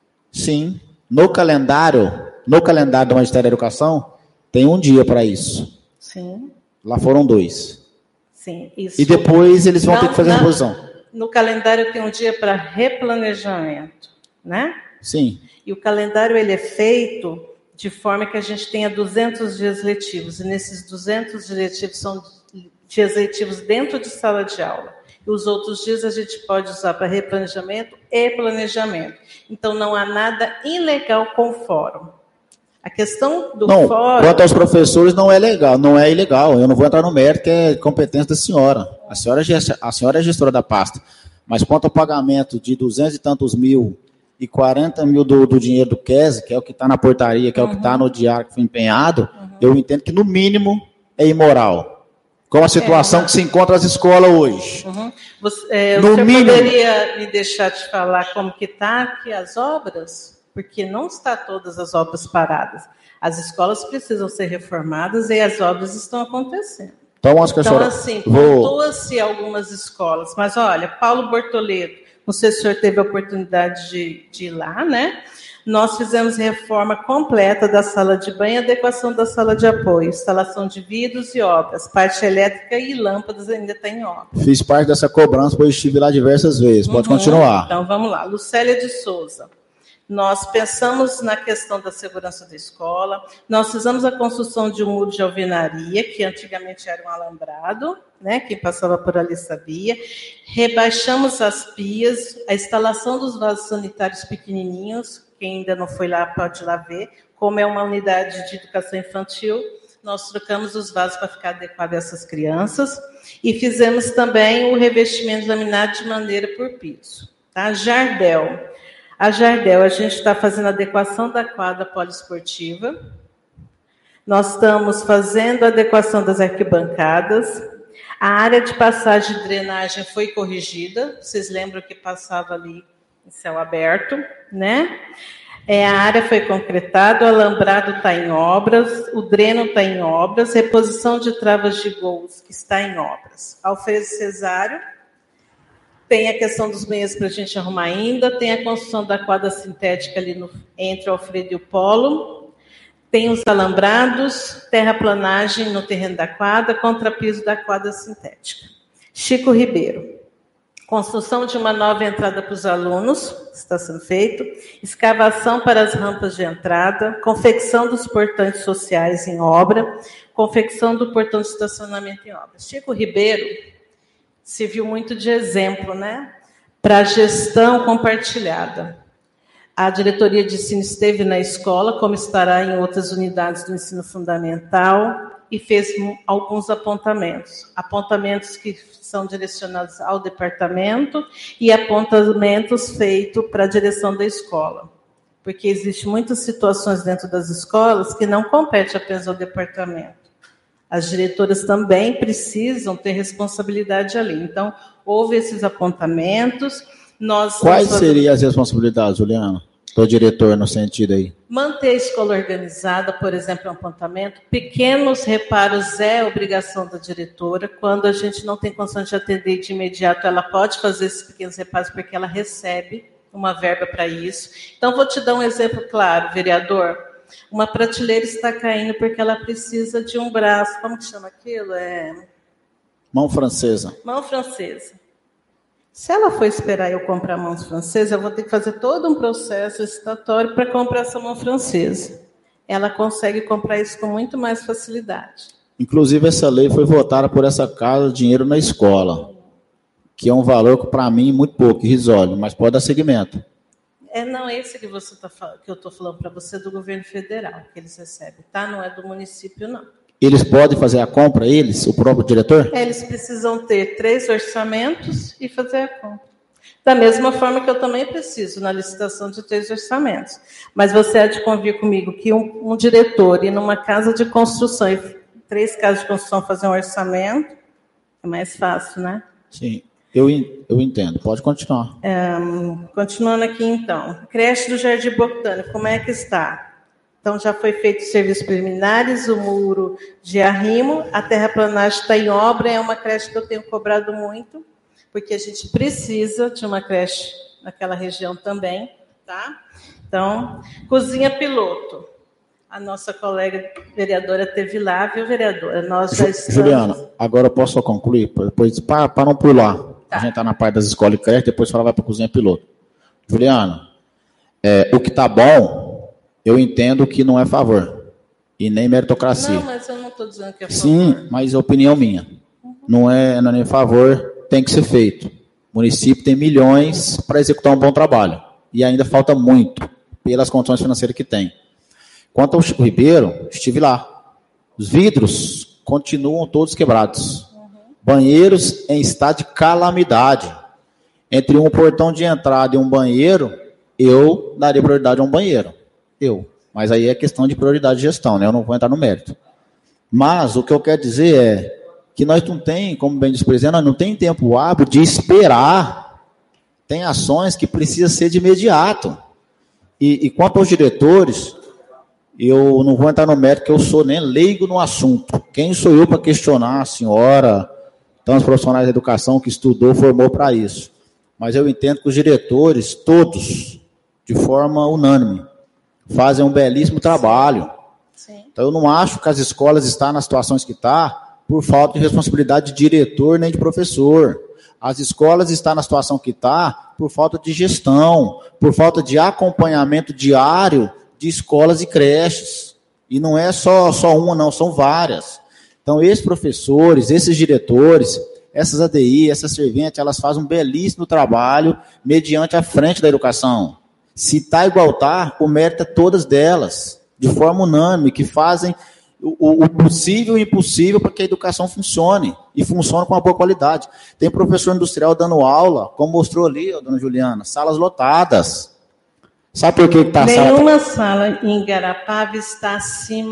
Sim. No calendário, no calendário do Ministério da Educação, tem um dia para isso. Sim. Lá foram dois. Sim. Isso... E depois eles vão não, ter que fazer não, a reposição. No calendário tem um dia para replanejamento, né? Sim. E o calendário ele é feito de forma que a gente tenha duzentos dias letivos. E nesses duzentos dias letivos são dias letivos dentro de sala de aula. E os outros dias a gente pode usar para replanejamento e planejamento. Então, não há nada ilegal com o fórum. A questão do não, fórum... Quanto aos professores, não é legal, não é ilegal. Eu não vou entrar no mérito, que é competência da senhora. A senhora, a senhora é gestora da pasta. Mas quanto ao pagamento de duzentos e tantos mil e quarenta mil do, do dinheiro do Q E S, que é o que está na portaria, que é uhum. o que está no diário que foi empenhado, uhum. eu entendo que, no mínimo, é imoral. Com a situação é, que se encontra as escolas hoje. Uhum. Você, é, no o senhor mínimo... poderia me deixar te falar como que está aqui as obras? Porque não está todas as obras paradas. As escolas precisam ser reformadas e as obras estão acontecendo. Então, acho que a então senhora... assim, Vou... pontua-se algumas escolas. Mas, olha, Paulo Bortoleto, não sei se o senhor teve a oportunidade de, de ir lá, né? Nós fizemos reforma completa da sala de banho, adequação da sala de apoio, instalação de vidros e obras, parte elétrica e lâmpadas ainda está em obra. Fiz parte dessa cobrança, pois estive lá diversas vezes. Pode uhum. continuar. Então, vamos lá. Lucélia de Souza. Nós pensamos na questão da segurança da escola, nós fizemos a construção de um muro de alvenaria, que antigamente era um alambrado, né? Quem passava por ali sabia. Rebaixamos as pias, a instalação dos vasos sanitários pequenininhos. Quem ainda não foi lá pode ir lá ver. Como é uma unidade de educação infantil, nós trocamos os vasos para ficar adequado a essas crianças. E fizemos também o revestimento laminado de madeira por piso. Tá? Jardel. A Jardel, a gente está fazendo a adequação da quadra poliesportiva. Nós estamos fazendo a adequação das arquibancadas. A área de passagem de drenagem foi corrigida. Vocês lembram que passava ali em céu aberto, né? É, a área foi concretada, o alambrado está em obras, o dreno está em obras, reposição de travas de gols que está em obras. Alfredo Cesário, tem a questão dos banheiros para a gente arrumar ainda, tem a construção da quadra sintética ali no, entre o Alfredo e o Polo, tem os alambrados, terraplanagem no terreno da quadra, contrapiso da quadra sintética. Chico Ribeiro. Construção de uma nova entrada para os alunos, está sendo feito. Escavação para as rampas de entrada. Confecção dos portões sociais em obra. Confecção do portão de estacionamento em obra. Chico Ribeiro serviu muito de exemplo, né? Para a gestão compartilhada. A diretoria de ensino esteve na escola, como estará em outras unidades do ensino fundamental, e fez alguns apontamentos. Apontamentos que são direcionados ao departamento e apontamentos feitos para a direção da escola. Porque existem muitas situações dentro das escolas que não competem apenas ao departamento. As diretoras também precisam ter responsabilidade ali. Então, houve esses apontamentos. Nós Quais seriam as responsabilidades, Juliana, do diretor no sentido aí? Manter a escola organizada, por exemplo, um apontamento. Pequenos reparos é obrigação da diretora. Quando a gente não tem condição de atender de imediato, ela pode fazer esses pequenos reparos porque ela recebe uma verba para isso. Então, vou te dar um exemplo claro, vereador. Uma prateleira está caindo porque ela precisa de um braço. Como que chama aquilo? É... Mão francesa. Mão francesa. Se ela for esperar eu comprar mãos francesas, eu vou ter que fazer todo um processo licitatório para comprar essa mão francesa. Ela consegue comprar isso com muito mais facilidade. Inclusive, essa lei foi votada por essa casa, dinheiro na escola, que é um valor que, para mim, muito pouco, irrisório, mas pode dar seguimento. É, não, esse que, você tá, que eu estou falando para você é do governo federal, que eles recebem, tá? Não é do município, não. Eles podem fazer a compra, eles, o próprio diretor? É, eles precisam ter três orçamentos e fazer a compra. Da mesma forma que eu também preciso na licitação de três orçamentos. Mas você há de convir comigo que um, um diretor ir numa casa de construção, e três casas de construção fazer um orçamento, é mais fácil, né? Sim, eu, eu entendo. Pode continuar. É, continuando aqui, então. Creche do Jardim Botânico, como é que está? Então, já foi feito os serviços preliminares, o muro de arrimo, a terraplanagem está em obra, é uma creche que eu tenho cobrado muito, porque a gente precisa de uma creche naquela região também, tá? Então, cozinha piloto. A nossa colega vereadora teve lá, viu, vereadora? Nós já estamos... Juliana, agora eu posso só concluir? Depois, para não pular. Tá. A gente está na parte das escolas e creche, depois fala vai para a cozinha piloto. Juliana, é, o que está bom... Eu entendo que não é favor, e nem meritocracia. Não, mas eu não estou dizendo que é favor. Sim, mas é opinião minha. Uhum. Não, é, não é nem favor, tem que ser feito. O município tem milhões para executar um bom trabalho, e ainda falta muito, pelas condições financeiras que tem. Quanto ao Chico Ribeiro, estive lá. Os vidros continuam todos quebrados. Uhum. Banheiros em estado de calamidade. Entre um portão de entrada e um banheiro, eu daria prioridade a um banheiro. Eu. Mas aí é questão de prioridade de gestão, né? Eu não vou entrar no mérito. Mas o que eu quero dizer é que nós não tem, como bem disse o presidente, nós não tem tempo hábil de esperar. Tem ações que precisam ser de imediato. E, e quanto aos diretores, eu não vou entrar no mérito, que eu sou nem leigo no assunto. Quem sou eu para questionar a senhora, então os profissionais da educação que estudou, formou para isso. Mas eu entendo que os diretores, todos, de forma unânime, fazem um belíssimo trabalho. Sim. Então, eu não acho que as escolas estão nas situações que estão por falta de responsabilidade de diretor nem de professor. As escolas estão na situação que estão por falta de gestão, por falta de acompanhamento diário de escolas e creches. E não é só, só uma, não, são várias. Então, esses professores, esses diretores, essas A D I, essas serventes, elas fazem um belíssimo trabalho mediante a frente da educação. Se está igual está, o mérito é todas delas, de forma unânime, que fazem o, o possível e o impossível para que a educação funcione, e funcione com uma boa qualidade. Tem professor industrial dando aula, como mostrou ali, dona Juliana, salas lotadas. Sabe por que está a sala? Nenhuma sala em Igarapava está acima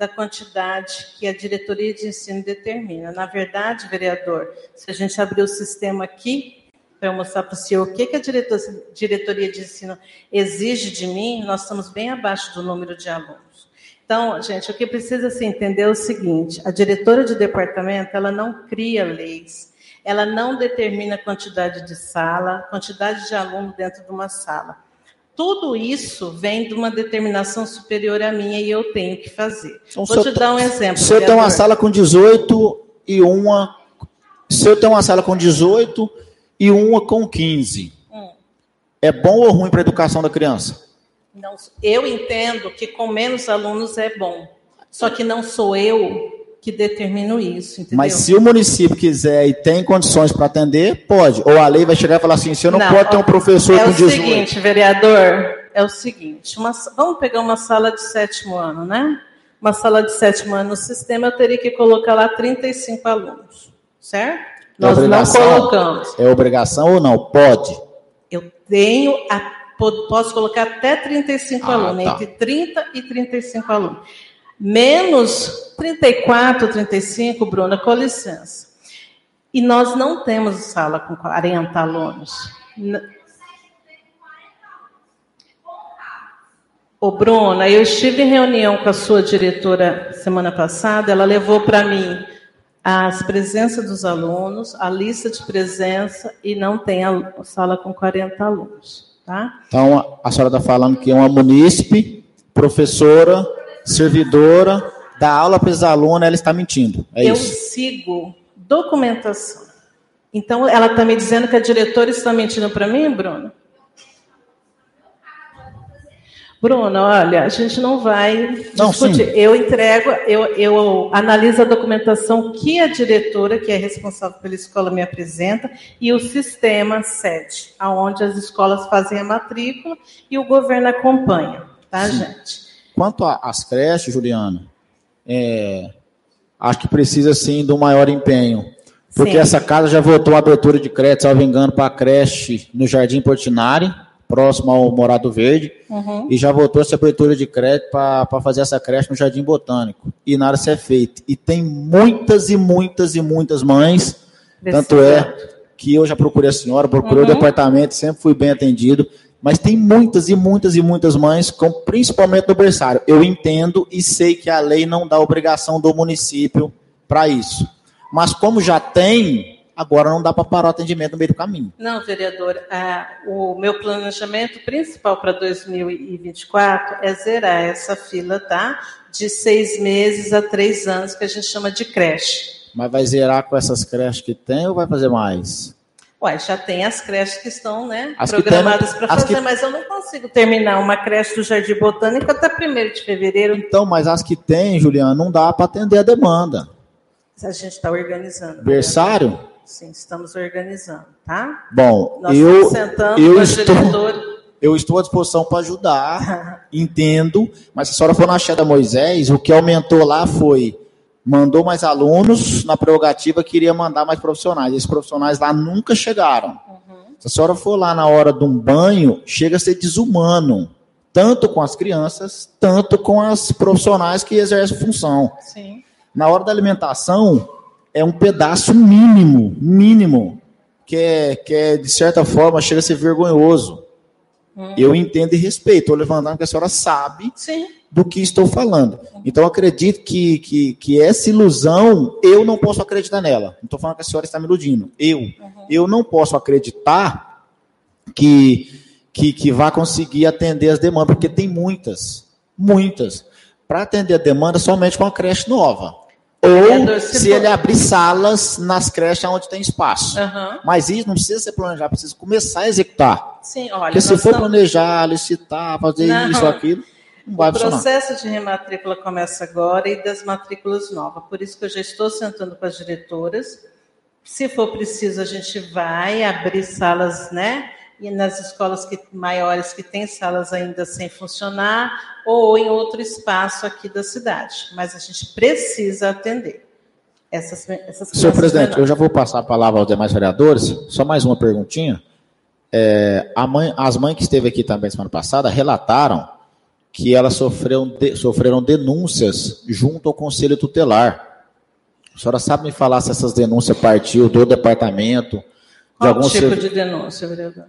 da quantidade que a diretoria de ensino determina. Na verdade, vereador, se a gente abrir o sistema aqui, para eu mostrar para o senhor o que, que a diretor, diretoria de ensino exige de mim, nós estamos bem abaixo do número de alunos. Então, gente, o que precisa se entender é o seguinte, a diretora de departamento, ela não cria leis, ela não determina a quantidade de sala, quantidade de aluno dentro de uma sala. Tudo isso vem de uma determinação superior à minha e eu tenho que fazer. Então, Vou te eu, dar um exemplo. Se eu tenho uma sala com dezoito e uma... Se eu tenho uma sala com dezoito e uma com quinze, hum. é bom ou ruim para a educação da criança? Não, eu entendo que com menos alunos é bom. Só que não sou eu que determino isso, entendeu? Mas se o município quiser e tem condições para atender, pode. Ou a lei vai chegar e falar assim, você não, não pode ter um professor é com dezoito. É o seguinte, vereador, é o seguinte, uma, vamos pegar uma sala de sétimo ano, né? Uma sala de sétimo ano no sistema, eu teria que colocar lá trinta e cinco alunos, certo? É Nós não colocamos. É obrigação ou não? Pode. Eu tenho, a, posso colocar até trinta e cinco ah, alunos, tá. entre trinta e trinta e cinco alunos. Menos trinta e quatro, trinta e cinco, Bruna, com licença. E nós não temos sala com quarenta alunos. Ô, Bruna, eu estive em reunião com a sua diretora semana passada, ela levou para mim as presenças dos alunos, a lista de presença, e não tem a sala com quarenta alunos. Tá? Então, a senhora está falando que é uma munícipe, professora, servidora, dá aula para os alunos, ela está mentindo. É eu isso. sigo documentação. Então, ela está me dizendo que a diretora está mentindo para mim, Bruno? Bruno, olha, a gente não vai não, discutir. Sim. Eu entrego, eu, eu analiso a documentação que a diretora, que é responsável pela escola, me apresenta, e o sistema sede, onde as escolas fazem a matrícula e o governo acompanha, tá, sim. gente? Quanto às creches, Juliana, é, acho que precisa, sim, de um maior empenho. Porque sim. essa casa já votou a abertura de creche, salvo engano, para a creche no Jardim Portinari, próximo ao Morado Verde, uhum. e já votou essa abertura de creche para fazer essa creche no Jardim Botânico. E nada se é feito. E tem muitas e muitas e muitas mães, precisa. Tanto é que eu já procurei a senhora, procurei uhum. o departamento, sempre fui bem atendido, mas tem muitas e muitas e muitas mães, com, principalmente no berçário. Eu entendo e sei que a lei não dá obrigação do município para isso. Mas como já tem... Agora não dá para parar o atendimento no meio do caminho. Não, vereador, ah, o meu planejamento principal para dois mil e vinte e quatro é zerar essa fila, tá? De seis meses a três anos, que a gente chama de creche. Mas vai zerar com essas creches que tem ou vai fazer mais? Ué, já tem as creches que estão, né, as programadas para fazer, que... mas eu não consigo terminar uma creche do Jardim Botânico até primeiro de fevereiro. Então, mas as que tem, Juliana, não dá para atender a demanda. A gente está organizando. Berçário? Né? Sim, estamos organizando, tá? Bom, Nós eu, sentando eu, com a estou, diretora... eu estou à disposição para ajudar, entendo, mas se a senhora for na Cheia da Moisés, o que aumentou lá foi, mandou mais alunos, na prerrogativa queria mandar mais profissionais. Esses profissionais lá nunca chegaram. Uhum. Se a senhora for lá na hora de um banho, chega a ser desumano, tanto com as crianças, tanto com as profissionais que exercem função. Sim. Na hora da alimentação... é um pedaço mínimo, mínimo, que é, que é, de certa forma, chega a ser vergonhoso. Uhum. Eu entendo e respeito, estou levantando que a senhora sabe sim. do que estou falando. Uhum. Então, eu acredito que, que, que essa ilusão, eu não posso acreditar nela. Não estou falando que a senhora está me iludindo. Eu, uhum. eu não posso acreditar que, que, que vá conseguir atender as demandas, porque tem muitas, muitas. Para atender a demanda, somente com a creche nova. Ou se, se ele abrir salas nas creches onde tem espaço. Uhum. Mas isso não precisa ser planejado, precisa começar a executar. Sim, olha, porque se for estamos... planejar, licitar, fazer não. isso, aquilo, não vai funcionar. O processo de rematrícula começa agora e das matrículas novas. Por isso que eu já estou sentando com as diretoras. Se for preciso, a gente vai abrir salas, né? E nas escolas que, maiores que têm salas ainda sem funcionar, ou em outro espaço aqui da cidade. Mas a gente precisa atender essas, essas Senhor presidente, menores. Eu já vou passar a palavra aos demais vereadores. Só mais uma perguntinha. É, a mãe, as mães que esteve aqui também semana passada relataram que elas sofreram, de, sofreram denúncias junto ao Conselho Tutelar. A senhora sabe me falar se essas denúncias partiu do departamento? De Qual algum tipo ser... de denúncia, vereador?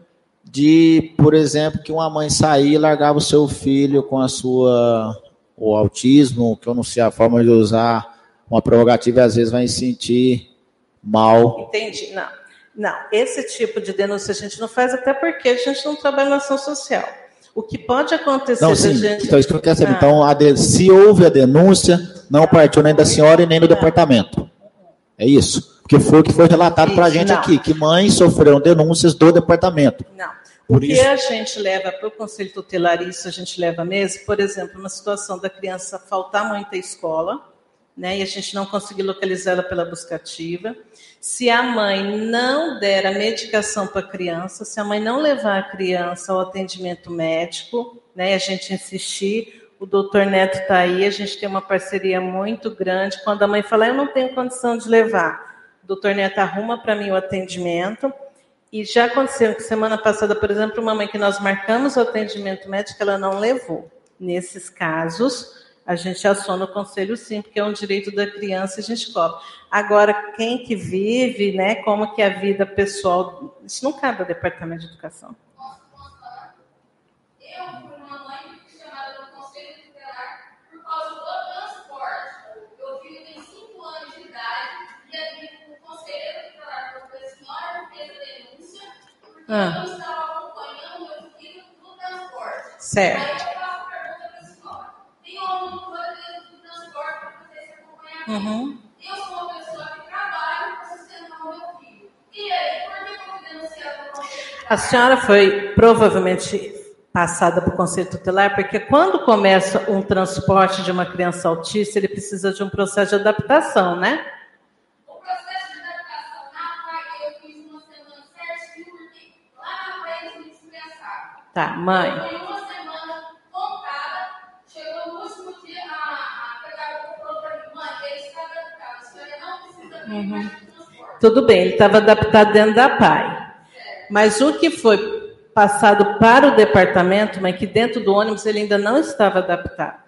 De, por exemplo, que uma mãe saía e largava o seu filho com a sua, o autismo, que eu não sei a forma de usar uma prerrogativa e às vezes vai se sentir mal. Entendi, não. Não, esse tipo de denúncia a gente não faz, até porque a gente não trabalha na ação social. O que pode acontecer... Não, sim, gente... então isso que eu quero saber. Ah. Então, a de... se houve a denúncia, não partiu nem da senhora e nem do departamento. É isso? Porque foi o que foi relatado para a gente não. aqui, que mães sofreram denúncias do departamento. Não. Por o que isso... a gente leva para o Conselho Tutelar, isso a gente leva mesmo, por exemplo, uma situação da criança faltar muito à escola, né, e a gente não conseguir localizá-la pela buscativa. Se a mãe não der a medicação para a criança, se a mãe não levar a criança ao atendimento médico, né, a gente insistir, o doutor Neto está aí, a gente tem uma parceria muito grande. Quando a mãe fala, eu não tenho condição de levar, o doutor Neto arruma para mim o atendimento. E já aconteceu que semana passada, por exemplo, uma mãe que nós marcamos o atendimento médico, ela não levou. Nesses casos, a gente aciona o conselho sim, porque é um direito da criança e a gente cobra. Agora, quem que vive, né, como que é a vida pessoal, isso não cabe ao Departamento de Educação. Posso, posso falar? Eu fui uma mãe que fui chamada no Conselho Tutelar por causa do transporte. Meu filho tem cinco anos de idade e ali o Conselho Tutelar falou que a senhora fez a denúncia porque Ah. eu não estava acompanhando meu filho no transporte. Certo. Aí eu faço a pergunta para a senhora. Tem algum motor dentro do transporte para fazer esse acompanhamento? Uhum. Eu sou uma pessoa que trabalha para sustentar o meu filho. E aí, por que eu fui denunciada no Conselho Tutelar? A senhora foi provavelmente passada para o Conselho Tutelar, porque quando começa um transporte de uma criança autista, ele precisa de um processo de adaptação, né? O processo de adaptação na praia, eu fiz uma semana certinho, porque lá na praia eles me dispensaram. Tá, mãe. Foi uma semana contada, chegou no último dia, a, a pedagoga falou para mim, mãe, ele está adaptado, a senhora não precisa vir Uhum. mais de transporte. Tudo bem, ele estava adaptado dentro da P A I. Mas o que foi passado para o departamento, mas que dentro do ônibus ele ainda não estava adaptado.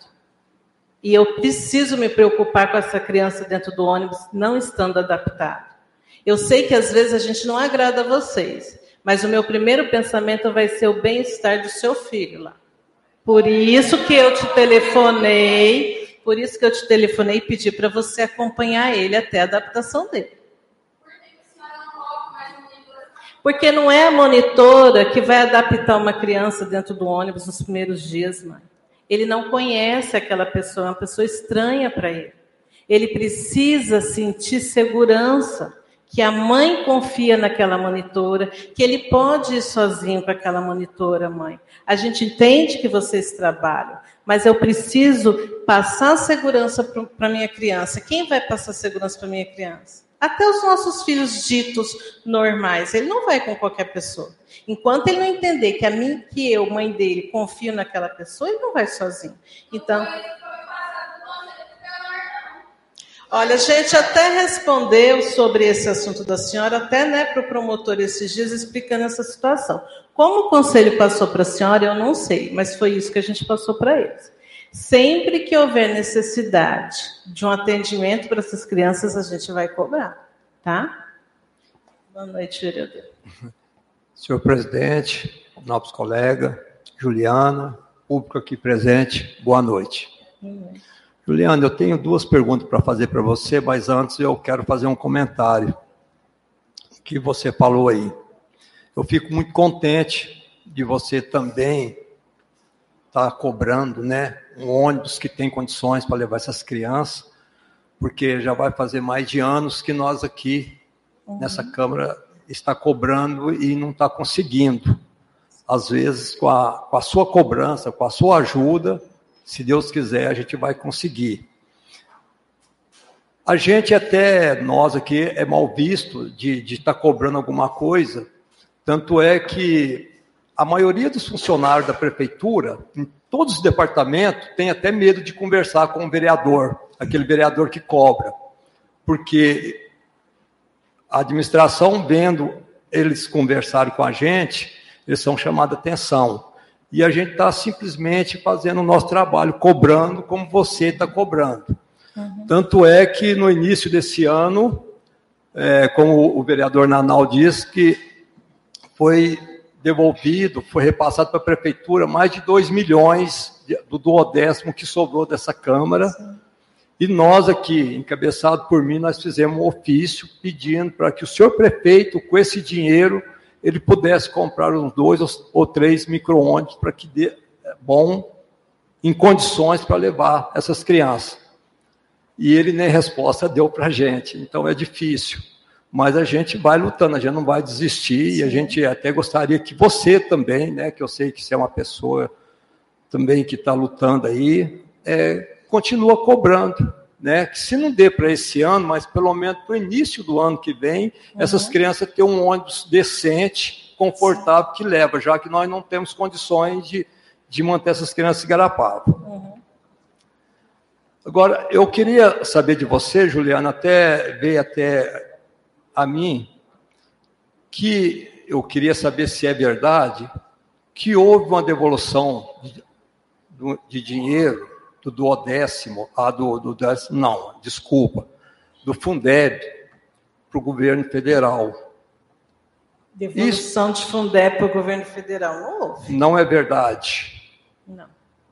E eu preciso me preocupar com essa criança dentro do ônibus não estando adaptado. Eu sei que às vezes a gente não agrada a vocês, mas o meu primeiro pensamento vai ser o bem-estar do seu filho lá. Por isso que eu te telefonei, por isso que eu te telefonei e pedi para você acompanhar ele até a adaptação dele. Porque não é a monitora que vai adaptar uma criança dentro do ônibus nos primeiros dias, mãe. Ele não conhece aquela pessoa, é uma pessoa estranha para ele. Ele precisa sentir segurança, que a mãe confia naquela monitora, que ele pode ir sozinho para aquela monitora, mãe. A gente entende que vocês trabalham, mas eu preciso passar segurança para a minha criança. Quem vai passar segurança para a minha criança? Até os nossos filhos ditos normais, ele não vai com qualquer pessoa. Enquanto ele não entender que a mim, que eu, mãe dele, confio naquela pessoa, ele não vai sozinho. Então, olha, a gente até respondeu sobre esse assunto da senhora, até né, para o promotor esses dias, explicando essa situação. Como o conselho passou para a senhora, eu não sei, mas foi isso que a gente passou para eles. Sempre que houver necessidade de um atendimento para essas crianças, a gente vai cobrar, tá? Boa noite, vereador. Senhor presidente, nobres colegas, Juliana, público aqui presente, boa noite. Hum. Juliana, eu tenho duas perguntas para fazer para você, mas antes eu quero fazer um comentário que você falou aí. Eu fico muito contente de você também estar cobrando, né, um ônibus que tem condições para levar essas crianças, porque já vai fazer mais de anos que nós aqui, uhum. nessa Câmara, está cobrando e não está conseguindo. Às vezes, com a, com a sua cobrança, com a sua ajuda, se Deus quiser, a gente vai conseguir. A gente até, nós aqui, é mal visto de, de estar cobrando alguma coisa, tanto é que a maioria dos funcionários da prefeitura, em todos os departamentos, tem até medo de conversar com o vereador, aquele vereador que cobra, porque a administração, vendo eles conversarem com a gente, eles são chamados a atenção. E a gente está simplesmente fazendo o nosso trabalho, cobrando como você está cobrando. Uhum. Tanto é que no início desse ano, é, como o vereador Nanal disse, que foi devolvido, foi repassado para a prefeitura mais de dois milhões do duodécimo que sobrou dessa Câmara. Sim. E nós aqui, encabeçado por mim, nós fizemos um ofício pedindo para que o senhor prefeito, com esse dinheiro, ele pudesse comprar uns dois ou três micro-ônibus para que dê bom, em condições para levar essas crianças. E ele nem resposta deu para a gente, então é difícil. Mas a gente vai lutando, a gente não vai desistir. Sim. E a gente até gostaria que você também, né, que eu sei que você é uma pessoa também que está lutando aí, é, continua cobrando, né, que se não dê para esse ano, mas pelo menos para o início do ano que vem, uhum. essas crianças tenham um ônibus decente, confortável, Sim. que leva, já que nós não temos condições de, de manter essas crianças em Igarapava. Uhum. Agora, eu queria saber de você, Juliana, até veio até a mim, que eu queria saber se é verdade que houve uma devolução de, de dinheiro do duodécimo, ah, do, do décimo, não, desculpa, do Fundeb para o governo federal. Devolução Isso, de Fundeb para o governo federal, não houve? Não é verdade. Não.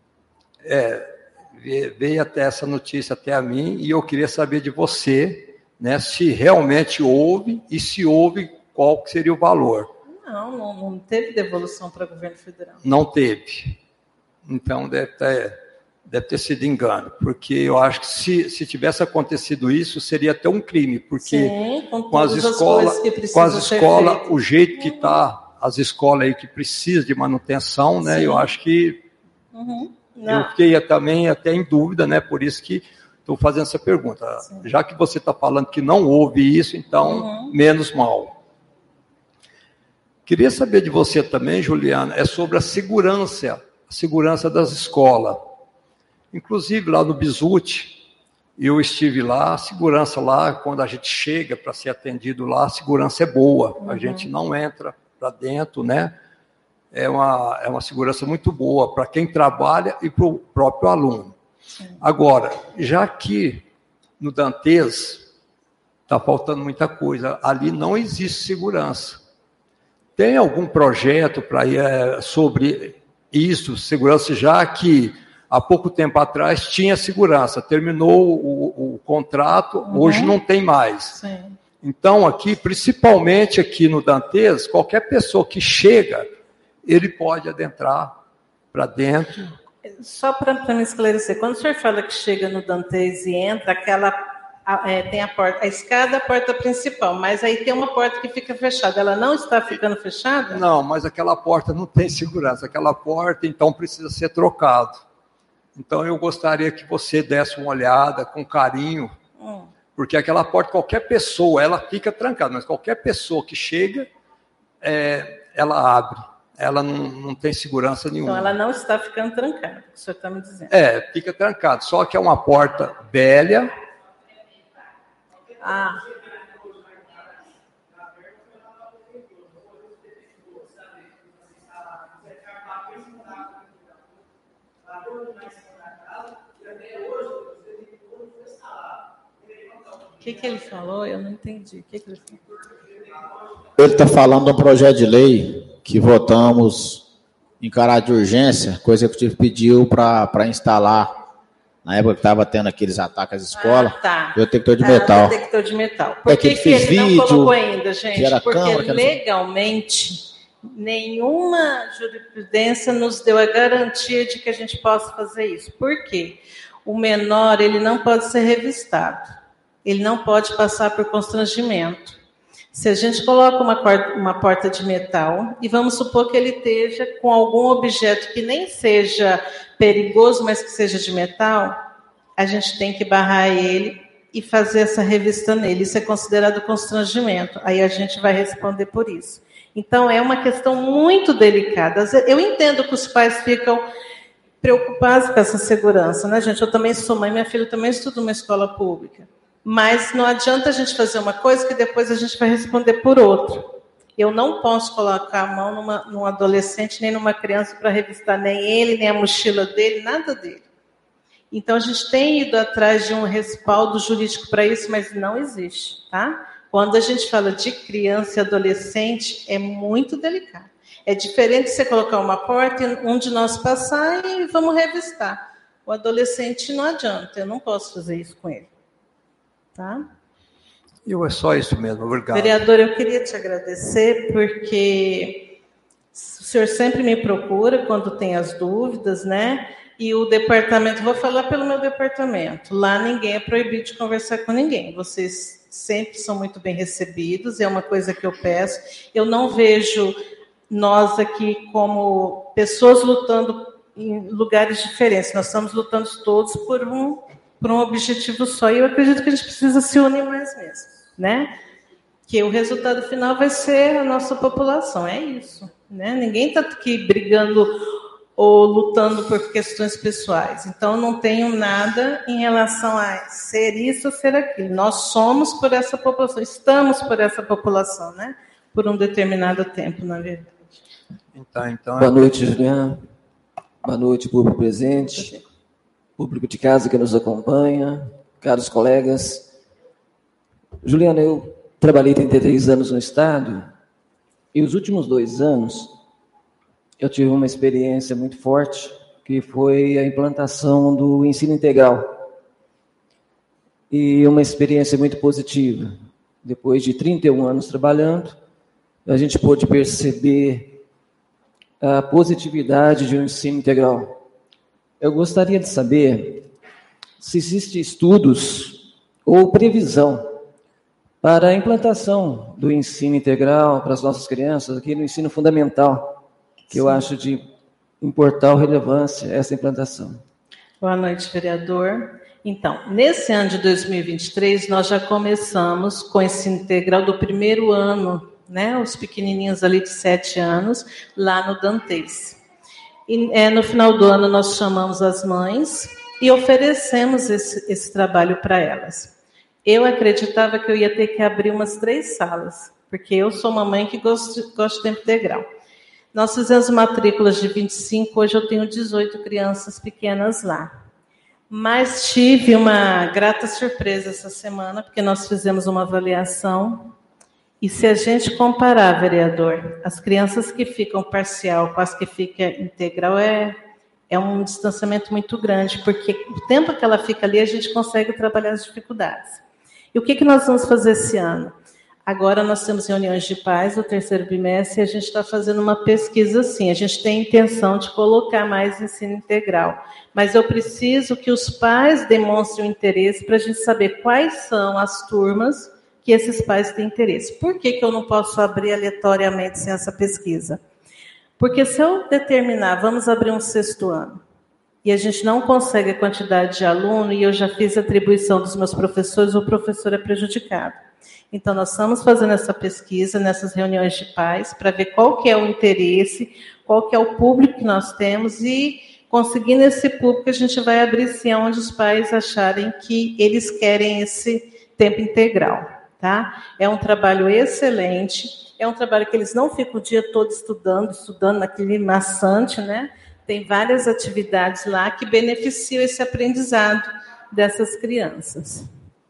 É, veio até essa notícia até a mim e eu queria saber de você, né, se realmente houve e se houve, qual que seria o valor. Não, não, não teve devolução para o governo federal. Não teve. Então deve ter... Deve ter sido engano, porque eu acho que se, se tivesse acontecido isso, seria até um crime, porque Sim, com, com as escolas, com as escolas, o jeito que está, as escolas aí que precisam de manutenção, né? Sim. Eu acho que uhum. eu fiquei também até em dúvida, né? Por isso que estou fazendo essa pergunta. Sim. Já que você está falando que não houve isso, então uhum. menos mal. Queria saber de você também, Juliana, é sobre a segurança, a segurança das escolas. Inclusive, lá no Bizute, eu estive lá, a segurança lá, quando a gente chega para ser atendido lá, a segurança é boa, uhum. a gente não entra para dentro, né? É uma, é uma segurança muito boa para quem trabalha e para o próprio aluno. Sim. Agora, já que no Dantes está faltando muita coisa, ali não existe segurança. Tem algum projeto para é, sobre isso, segurança, já que há pouco tempo atrás tinha segurança, terminou o, o contrato, uhum. hoje não tem mais. Sim. Então, aqui, principalmente aqui no Dantes, qualquer pessoa que chega, ele pode adentrar para dentro. Só para me esclarecer, quando o senhor fala que chega no Dantes e entra, aquela, a, é, tem a porta, a escada, a porta principal, mas aí tem uma porta que fica fechada, ela não está ficando fechada? Não, mas aquela porta não tem segurança, aquela porta, então, precisa ser trocado. Então, eu gostaria que você desse uma olhada com carinho, hum. porque aquela porta, qualquer pessoa, ela fica trancada, mas qualquer pessoa que chega, é, ela abre, ela não, não tem segurança nenhuma. Então, ela não está ficando trancada, o senhor está me dizendo. É, fica trancada, só que é uma porta velha. Ah. O que, que ele falou? Eu não entendi. O que, que ele falou? Ele está falando de um projeto de lei que votamos em caráter de urgência, que o executivo pediu para instalar, na época que estava tendo aqueles ataques às escolas, ah, tá. o detector de metal. Ah, detector de metal. Por é que, que, que ele vídeo, não colocou ainda, gente? Porque câmara, legalmente, nenhuma jurisprudência nos deu a garantia de que a gente possa fazer isso. Por quê? O menor, ele não pode ser revistado. Ele não pode passar por constrangimento. Se a gente coloca uma, uma porta de metal, e vamos supor que ele esteja com algum objeto que nem seja perigoso, mas que seja de metal, a gente tem que barrar ele e fazer essa revista nele. Isso é considerado constrangimento. Aí a gente vai responder por isso. Então, é uma questão muito delicada. Eu entendo que os pais ficam preocupados com essa segurança, né, gente? Eu também sou mãe, minha filha também estuda numa escola pública. Mas não adianta a gente fazer uma coisa que depois a gente vai responder por outra. Eu não posso colocar a mão numa, num adolescente, nem numa criança para revistar nem ele, nem a mochila dele, nada dele. Então, a gente tem ido atrás de um respaldo jurídico para isso, mas não existe, tá? Quando a gente fala de criança e adolescente, é muito delicado. É diferente você colocar uma porta e um de nós passar e vamos revistar. O adolescente não adianta, eu não posso fazer isso com ele. Tá? Eu é só isso mesmo, obrigado. Vereador, eu queria te agradecer, porque o senhor sempre me procura quando tem as dúvidas, né? E o departamento, vou falar pelo meu departamento, lá ninguém é proibido de conversar com ninguém. Vocês sempre são muito bem recebidos, é uma coisa que eu peço. Eu não vejo nós aqui como pessoas lutando em lugares diferentes. Nós estamos lutando todos por um, por um objetivo só. E eu acredito que a gente precisa se unir mais mesmo, né? Que o resultado final vai ser a nossa população. É isso, né? Ninguém está aqui brigando ou lutando por questões pessoais. Então, não tenho nada em relação a ser isso ou ser aquilo. Nós somos por essa população, estamos por essa população, né? Por um determinado tempo, na verdade. Então, então... Boa noite, Juliana. Boa noite, público presente, público de casa que nos acompanha, caros colegas. Juliana, eu trabalhei trinta e três anos no Estado e os últimos dois anos eu tive uma experiência muito forte, que foi a implantação do ensino integral. E uma experiência muito positiva. Depois de trinta e um anos trabalhando, a gente pôde perceber a positividade de um ensino integral. Eu gostaria de saber se existem estudos ou previsão para a implantação do ensino integral para as nossas crianças aqui no ensino fundamental, que Sim. eu acho de importal relevância essa implantação. Boa noite, vereador. Então, nesse ano de dois mil e vinte e três, nós já começamos com o ensino integral do primeiro ano, né, os pequenininhos ali de sete anos, lá no Dantes. E é, no final do ano nós chamamos as mães e oferecemos esse, esse trabalho para elas. Eu acreditava que eu ia ter que abrir umas três salas, porque eu sou uma mãe que gosta, gosta de tempo integral. Nós fizemos matrículas de vinte e cinco, hoje eu tenho dezoito crianças pequenas lá. Mas tive uma grata surpresa essa semana, porque nós fizemos uma avaliação. E se a gente comparar, vereador, as crianças que ficam parcial com as que ficam integral, é, é um distanciamento muito grande, porque o tempo que ela fica ali, a gente consegue trabalhar as dificuldades. E o que, que nós vamos fazer esse ano? Agora nós temos reuniões de pais, no terceiro bimestre, e a gente está fazendo uma pesquisa assim. A gente tem a intenção de colocar mais ensino integral. Mas eu preciso que os pais demonstrem o interesse para a gente saber quais são as turmas que esses pais têm interesse. Por que, que eu não posso abrir aleatoriamente sem essa pesquisa? Porque se eu determinar, vamos abrir um sexto ano, e a gente não consegue a quantidade de aluno, e eu já fiz a atribuição dos meus professores, o professor é prejudicado. Então, nós estamos fazendo essa pesquisa nessas reuniões de pais, para ver qual que é o interesse, qual que é o público que nós temos, e conseguindo esse público, a gente vai abrir sim onde os pais acharem que eles querem esse tempo integral. Tá? É um trabalho excelente, é um trabalho que eles não ficam o dia todo estudando, estudando naquele maçante, né? Tem várias atividades lá que beneficiam esse aprendizado dessas crianças.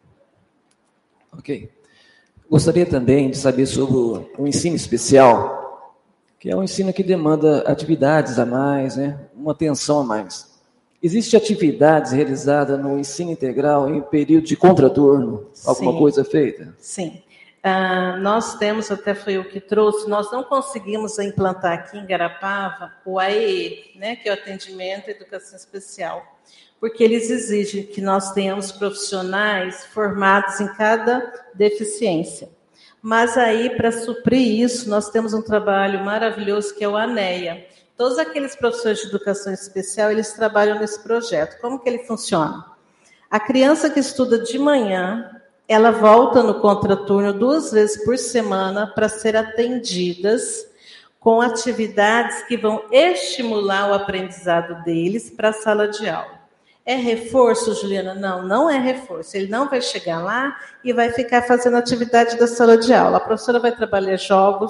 Ok. Gostaria também de saber sobre o ensino especial, que é um ensino que demanda atividades a mais, né? Uma atenção a mais. Existe atividades realizadas no ensino integral em período de contraturno? Alguma Sim. coisa feita? Sim. Uh, nós temos, até foi o que trouxe, nós não conseguimos implantar aqui em Garapava o A E E, né, que é o Atendimento e Educação Especial, porque eles exigem que nós tenhamos profissionais formados em cada deficiência. Mas aí, para suprir isso, nós temos um trabalho maravilhoso que é o ANEA. Todos aqueles professores de educação especial, eles trabalham nesse projeto. Como que ele funciona? A criança que estuda de manhã, ela volta no contraturno duas vezes por semana para ser atendidas com atividades que vão estimular o aprendizado deles para a sala de aula. É reforço, Juliana? Não, não é reforço. Ele não vai chegar lá e vai ficar fazendo atividade da sala de aula. A professora vai trabalhar jogos,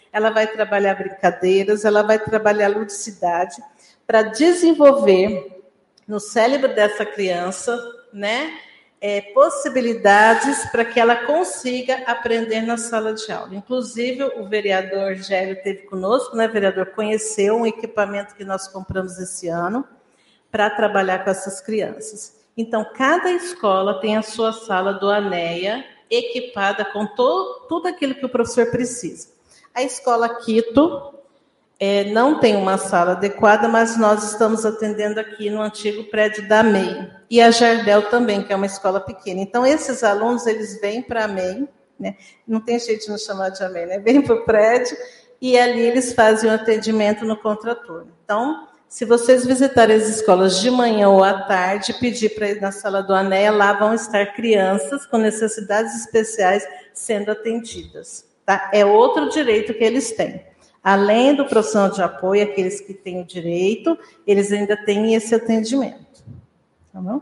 ela vai trabalhar brincadeiras, ela vai trabalhar ludicidade para desenvolver no cérebro dessa criança, né, é, possibilidades para que ela consiga aprender na sala de aula. Inclusive, o vereador Gélio esteve conosco, né, vereador, conheceu um equipamento que nós compramos esse ano para trabalhar com essas crianças. Então, cada escola tem a sua sala do ANEA equipada com to, tudo aquilo que o professor precisa. A escola Quito é, não tem uma sala adequada, mas nós estamos atendendo aqui no antigo prédio da M E I. E a Jardel também, que é uma escola pequena. Então, esses alunos, eles vêm para a M E I, né? Não tem jeito de nos chamar de A M E I, né? Vêm para o prédio e ali eles fazem o atendimento no contraturno. Então, se vocês visitarem as escolas de manhã ou à tarde, pedir para ir na sala do ANEA, lá vão estar crianças com necessidades especiais sendo atendidas. Tá? É outro direito que eles têm. Além do profissional de apoio, aqueles que têm o direito, eles ainda têm esse atendimento. Tá bom?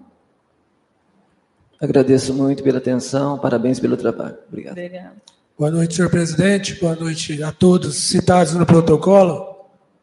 Agradeço muito pela atenção, parabéns pelo trabalho. Obrigado. Obrigada. Boa noite, senhor presidente. Boa noite a todos citados no protocolo.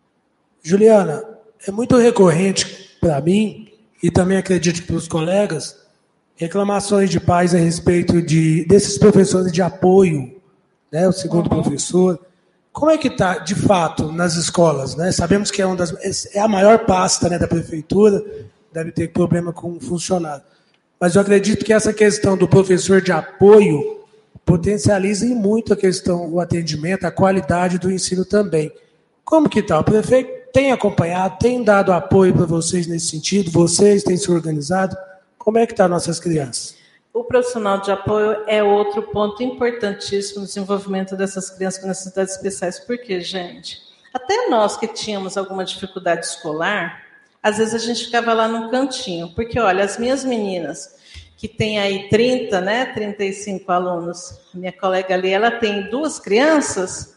Juliana, é muito recorrente para mim, e também acredito para os colegas, reclamações de pais a respeito de, desses professores de apoio, né, o segundo uhum. professor. Como é que está, de fato, nas escolas? Né? Sabemos que é, uma das, é a maior pasta, né, da prefeitura, deve ter problema com o funcionário. Mas eu acredito que essa questão do professor de apoio potencializa muito a questão, o atendimento, a qualidade do ensino também. Como que está? O prefeito tem acompanhado, tem dado apoio para vocês nesse sentido? Vocês têm se organizado? Como é que estão nossas crianças? O profissional de apoio é outro ponto importantíssimo no desenvolvimento dessas crianças com necessidades especiais. Por quê, gente? Até nós que tínhamos alguma dificuldade escolar, às vezes a gente ficava lá num cantinho. Porque, olha, as minhas meninas, que tem aí trinta, né, trinta e cinco alunos, minha colega ali, ela tem duas crianças,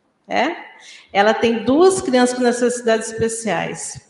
é? Ela tem duas crianças com necessidades especiais.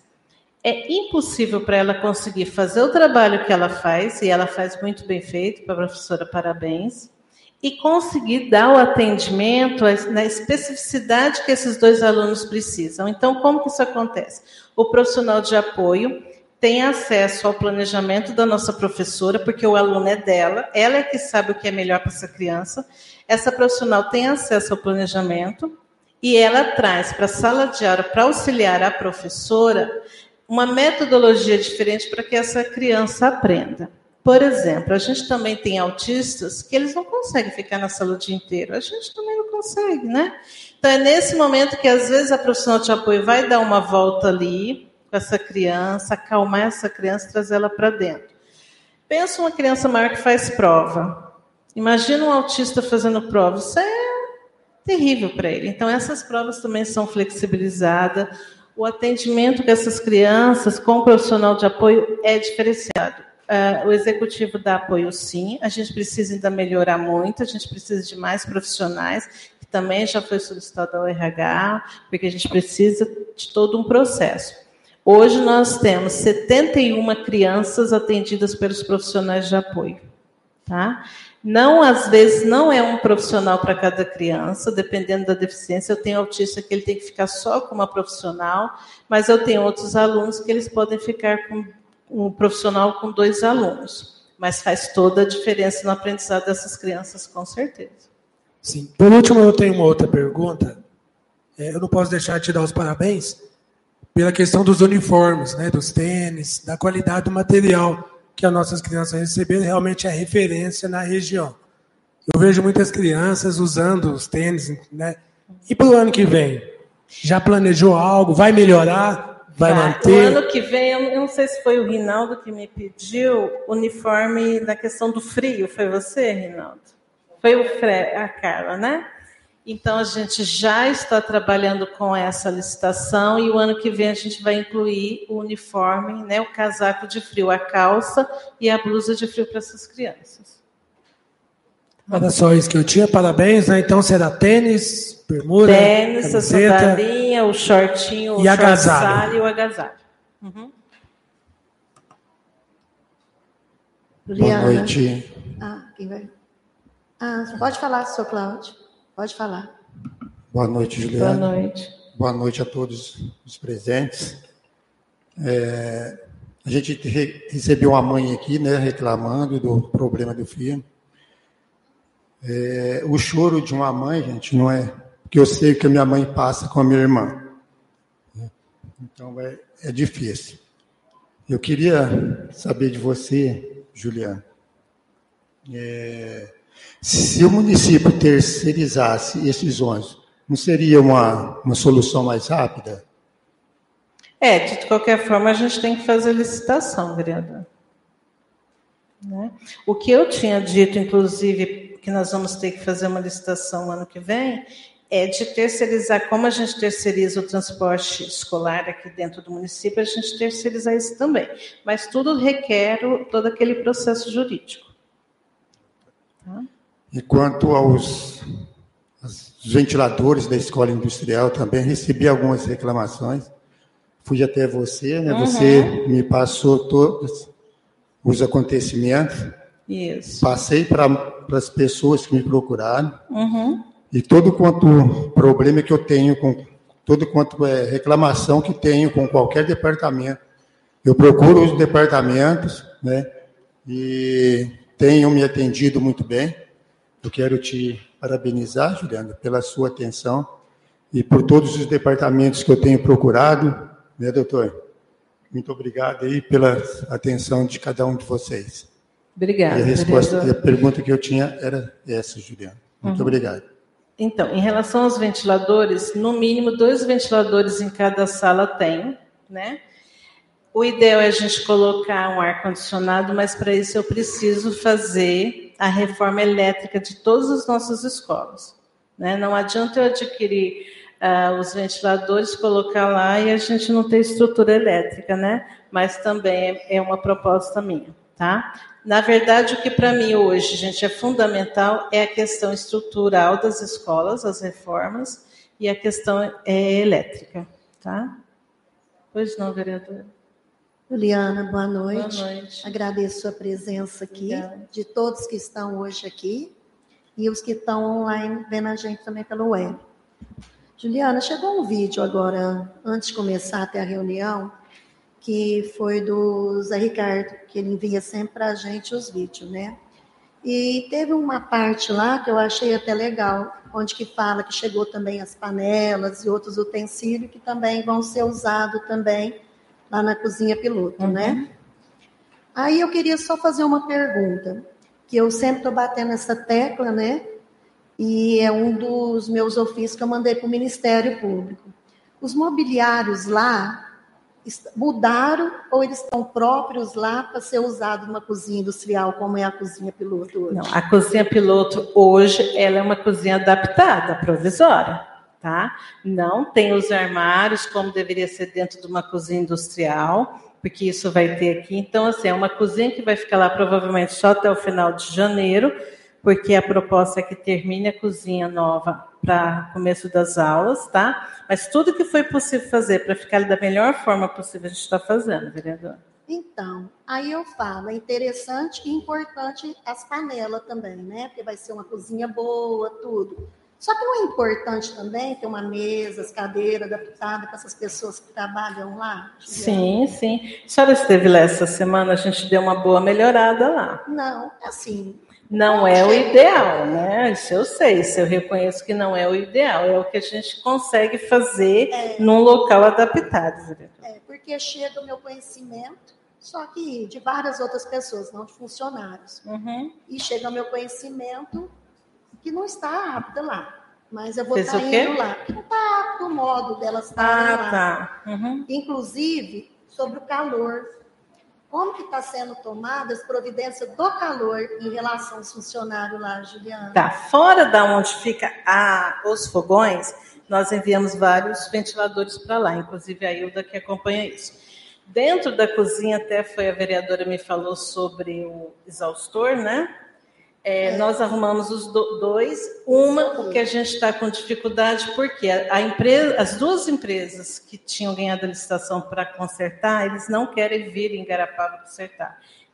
É impossível para ela conseguir fazer o trabalho que ela faz, e ela faz muito bem feito, para a professora, parabéns, e conseguir dar o atendimento na especificidade que esses dois alunos precisam. Então, como que isso acontece? O profissional de apoio tem acesso ao planejamento da nossa professora, porque o aluno é dela, ela é que sabe o que é melhor para essa criança. Essa profissional tem acesso ao planejamento, e ela traz para a sala de aula, para auxiliar a professora, uma metodologia diferente para que essa criança aprenda. Por exemplo, a gente também tem autistas que eles não conseguem ficar na sala o dia inteiro. A gente também não consegue, né? Então, é nesse momento que, às vezes, a profissional de apoio vai dar uma volta ali com essa criança, acalmar essa criança e trazer ela para dentro. Pensa uma criança maior que faz prova. Imagina um autista fazendo prova. Isso é terrível para ele. Então, essas provas também são flexibilizadas. O atendimento dessas crianças com o profissional de apoio é diferenciado. Uh, o executivo dá apoio, sim. A gente precisa ainda melhorar muito. A gente precisa de mais profissionais, que também já foi solicitado ao R H, porque a gente precisa de todo um processo. Hoje nós temos setenta e uma crianças atendidas pelos profissionais de apoio. Tá? Não, às vezes, não é um profissional para cada criança, dependendo da deficiência. Eu tenho autista que ele tem que ficar só com uma profissional, mas eu tenho outros alunos que eles podem ficar com um profissional com dois alunos. Mas faz toda a diferença no aprendizado dessas crianças, com certeza. Sim. Por último, eu tenho uma outra pergunta. É, eu não posso deixar de te dar os parabéns pela questão dos uniformes, né, dos tênis, da qualidade do material que as nossas crianças receberam, realmente é referência na região. Eu vejo muitas crianças usando os tênis, né? E para o ano que vem? Já planejou algo? Vai melhorar? Vai tá. manter? O ano que vem, eu não sei se foi o Rinaldo que me pediu uniforme na questão do frio. Foi você, Rinaldo? Foi o Fre- a Carla, né? Então, a gente já está trabalhando com essa licitação e o ano que vem a gente vai incluir o uniforme, né, o casaco de frio, a calça e a blusa de frio para essas crianças. Era só isso que eu tinha. Parabéns, né? Então será tênis, bermuda, tênis, camiseta, a sandalinha, o shortinho, e o agasalho. e o agasalho. Uhum. Juliana. Boa noite. Ah, quem vai? Ah, pode falar, senhor Cláudio. Pode falar. Boa noite, Juliana. Boa noite. Boa noite a todos os presentes. É, a gente re- recebeu uma mãe aqui, né, reclamando do problema do filho. É, o choro de uma mãe, gente, não é... Porque eu sei que a minha mãe passa com a minha irmã. Então, é, é difícil. Eu queria saber de você, Juliana, é, se o município terceirizasse esses ônibus, não seria uma, uma solução mais rápida? É, de qualquer forma, a gente tem que fazer licitação, vereador. Né? O que eu tinha dito, inclusive, que nós vamos ter que fazer uma licitação ano que vem, é de terceirizar, como a gente terceiriza o transporte escolar aqui dentro do município, a gente terceirizar isso também. Mas tudo requer o, todo aquele processo jurídico. Tá? E quanto aos, aos ventiladores da escola industrial, também recebi algumas reclamações. Fui até você, né? Uhum. Você me passou todos os acontecimentos. Isso. Passei para as pessoas que me procuraram. Uhum. E todo quanto problema que eu tenho, com todo quanto é reclamação que tenho com qualquer departamento, eu procuro os departamentos, né? E tenham me atendido muito bem. Eu quero te parabenizar, Juliana, pela sua atenção e por todos os departamentos que eu tenho procurado, né, doutor? Muito obrigado aí pela atenção de cada um de vocês. Obrigada. E a resposta, a pergunta que eu tinha era essa, Juliana. Muito uhum. obrigado. Então, em relação aos ventiladores, no mínimo dois ventiladores em cada sala tem, né? O ideal é a gente colocar um ar-condicionado, mas para isso eu preciso fazer a reforma elétrica de todas as nossas escolas. Né? Não adianta eu adquirir uh, os ventiladores, colocar lá e a gente não ter estrutura elétrica, né? Mas também é, é uma proposta minha, tá? Na verdade, o que para mim hoje, gente, é fundamental é a questão estrutural das escolas, as reformas, e a questão é, elétrica, tá? Pois não, vereadora. Juliana, boa noite. Boa noite. Agradeço a sua presença aqui, Obrigada. De todos que estão hoje aqui, e os que estão online vendo a gente também pelo web. Juliana, chegou um vídeo agora, antes de começar até a reunião, que foi do Zé Ricardo, que ele envia sempre para a gente os vídeos, né? E teve uma parte lá que eu achei até legal, onde que fala que chegou também as panelas e outros utensílios que também vão ser usados também lá na cozinha piloto, uhum. né? Aí eu queria só fazer uma pergunta, que eu sempre estou batendo essa tecla, né? E é um dos meus ofícios que eu mandei para o Ministério Público. Os mobiliários lá mudaram ou eles estão próprios lá para ser usado numa cozinha industrial, como é a cozinha piloto hoje? Não, a cozinha piloto hoje ela é uma cozinha adaptada, provisória, tá? Não tem os armários como deveria ser dentro de uma cozinha industrial, porque isso vai ter aqui. Então, assim, é uma cozinha que vai ficar lá provavelmente só até o final de janeiro, porque a proposta é que termine a cozinha nova para começo das aulas, tá? Mas tudo que foi possível fazer para ficar da melhor forma possível, a gente está fazendo, vereador. Então, aí eu falo, é interessante e importante as panelas também, né? Porque vai ser uma cozinha boa, tudo. Só que não é importante também ter uma mesa, as cadeiras adaptadas para essas pessoas que trabalham lá? Sim, sim. A senhora esteve lá essa semana, a gente deu uma boa melhorada lá. Não, assim... Não é o ideal, né? Isso eu sei, isso eu reconheço que não é o ideal, é o que a gente consegue fazer é, num local adaptado. Vereador. É, porque chega o meu conhecimento, só que de várias outras pessoas, não de funcionários. Uhum. E chega o meu conhecimento que não está apto lá. Mas eu vou Fez estar indo lá. Não está apto o modo delas estarem ah, lá. Tá. Uhum. Inclusive, sobre o calor. Como que está sendo tomada as providências do calor em relação aos funcionários lá, Juliana? Tá, fora da onde fica a, os fogões, nós enviamos vários ventiladores para lá, inclusive a Hilda que acompanha isso. Dentro da cozinha, até foi a vereadora me falou sobre o exaustor, né? É, é. Nós arrumamos os do, dois. Uma, o que a gente está com dificuldade, porque a, a empresa, as duas empresas que tinham ganhado a licitação para consertar, eles não querem vir em Garapava consertar.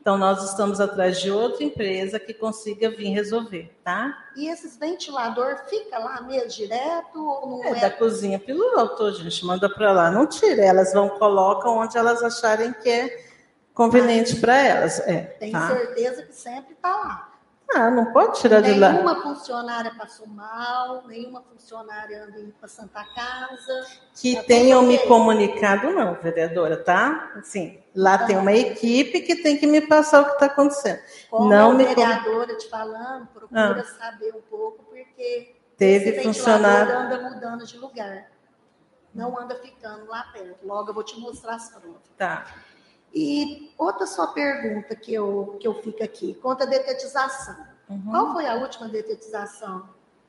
Então, nós estamos atrás de outra empresa que consiga vir resolver, tá? E esses ventilador fica lá mesmo direto ou não É é? da cozinha pelo alto, a gente manda para lá. Não tira, elas vão, colocam onde elas acharem que é conveniente para elas. É, Tem tá? certeza que sempre está lá. Ah, não pode tirar de lá. Nenhuma funcionária passou mal, nenhuma funcionária anda indo para Santa Casa. Que Tá tenham tudo me ok. comunicado, não, vereadora, tá? Assim, lá Então, tem uma equipe que tem que me passar o que está acontecendo. Como Não a me vereadora te falando, procura Ah. saber um pouco, porque Teve esse funcionário- ventilador anda mudando de lugar. Não anda ficando lá perto. Logo eu vou te mostrar as provas. Tá. E outra só pergunta que eu, que eu fico aqui, quanto à detetização. Uhum. Qual foi a última detetização?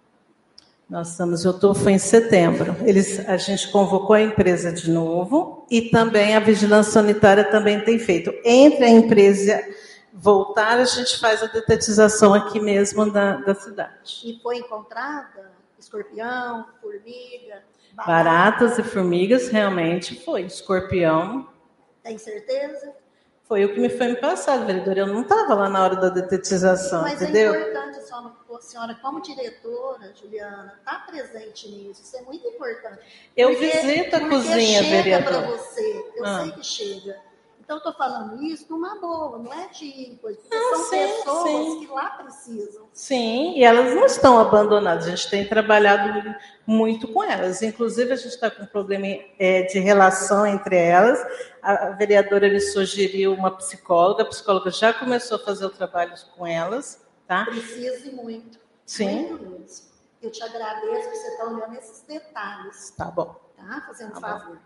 Nós estamos em outubro, foi em setembro. Eles, a gente convocou a empresa de novo e também a vigilância sanitária também tem feito. Entre a empresa voltar, a gente faz a detetização aqui mesmo da, da cidade. E foi encontrada escorpião, formiga, Baratas e formigas, realmente foi. Escorpião, Tem certeza? foi o que me foi me passado, vereadora. Eu não estava lá na hora da detetização, Mas entendeu? é importante, a senhora, a senhora, como diretora, Juliana, estar presente nisso. Isso é muito importante. Eu Porque- visito a porque cozinha, chega vereadora. para você, eu Ah. sei que chega. Então, eu estou falando isso numa boa, não é de coisa. Porque Ah, são sim, pessoas sim. que lá precisam. Sim, e elas não estão abandonadas. A gente tem trabalhado muito com elas. Inclusive, a gente está com um problema é, de relação entre elas. A, a vereadora lhe sugeriu uma psicóloga. A psicóloga já começou a fazer o trabalho com elas, tá? Precisa e muito. Sim. Muito mesmo. Eu te agradeço por você estar olhando esses detalhes. Tá bom. Tá? Fazendo Tá favor.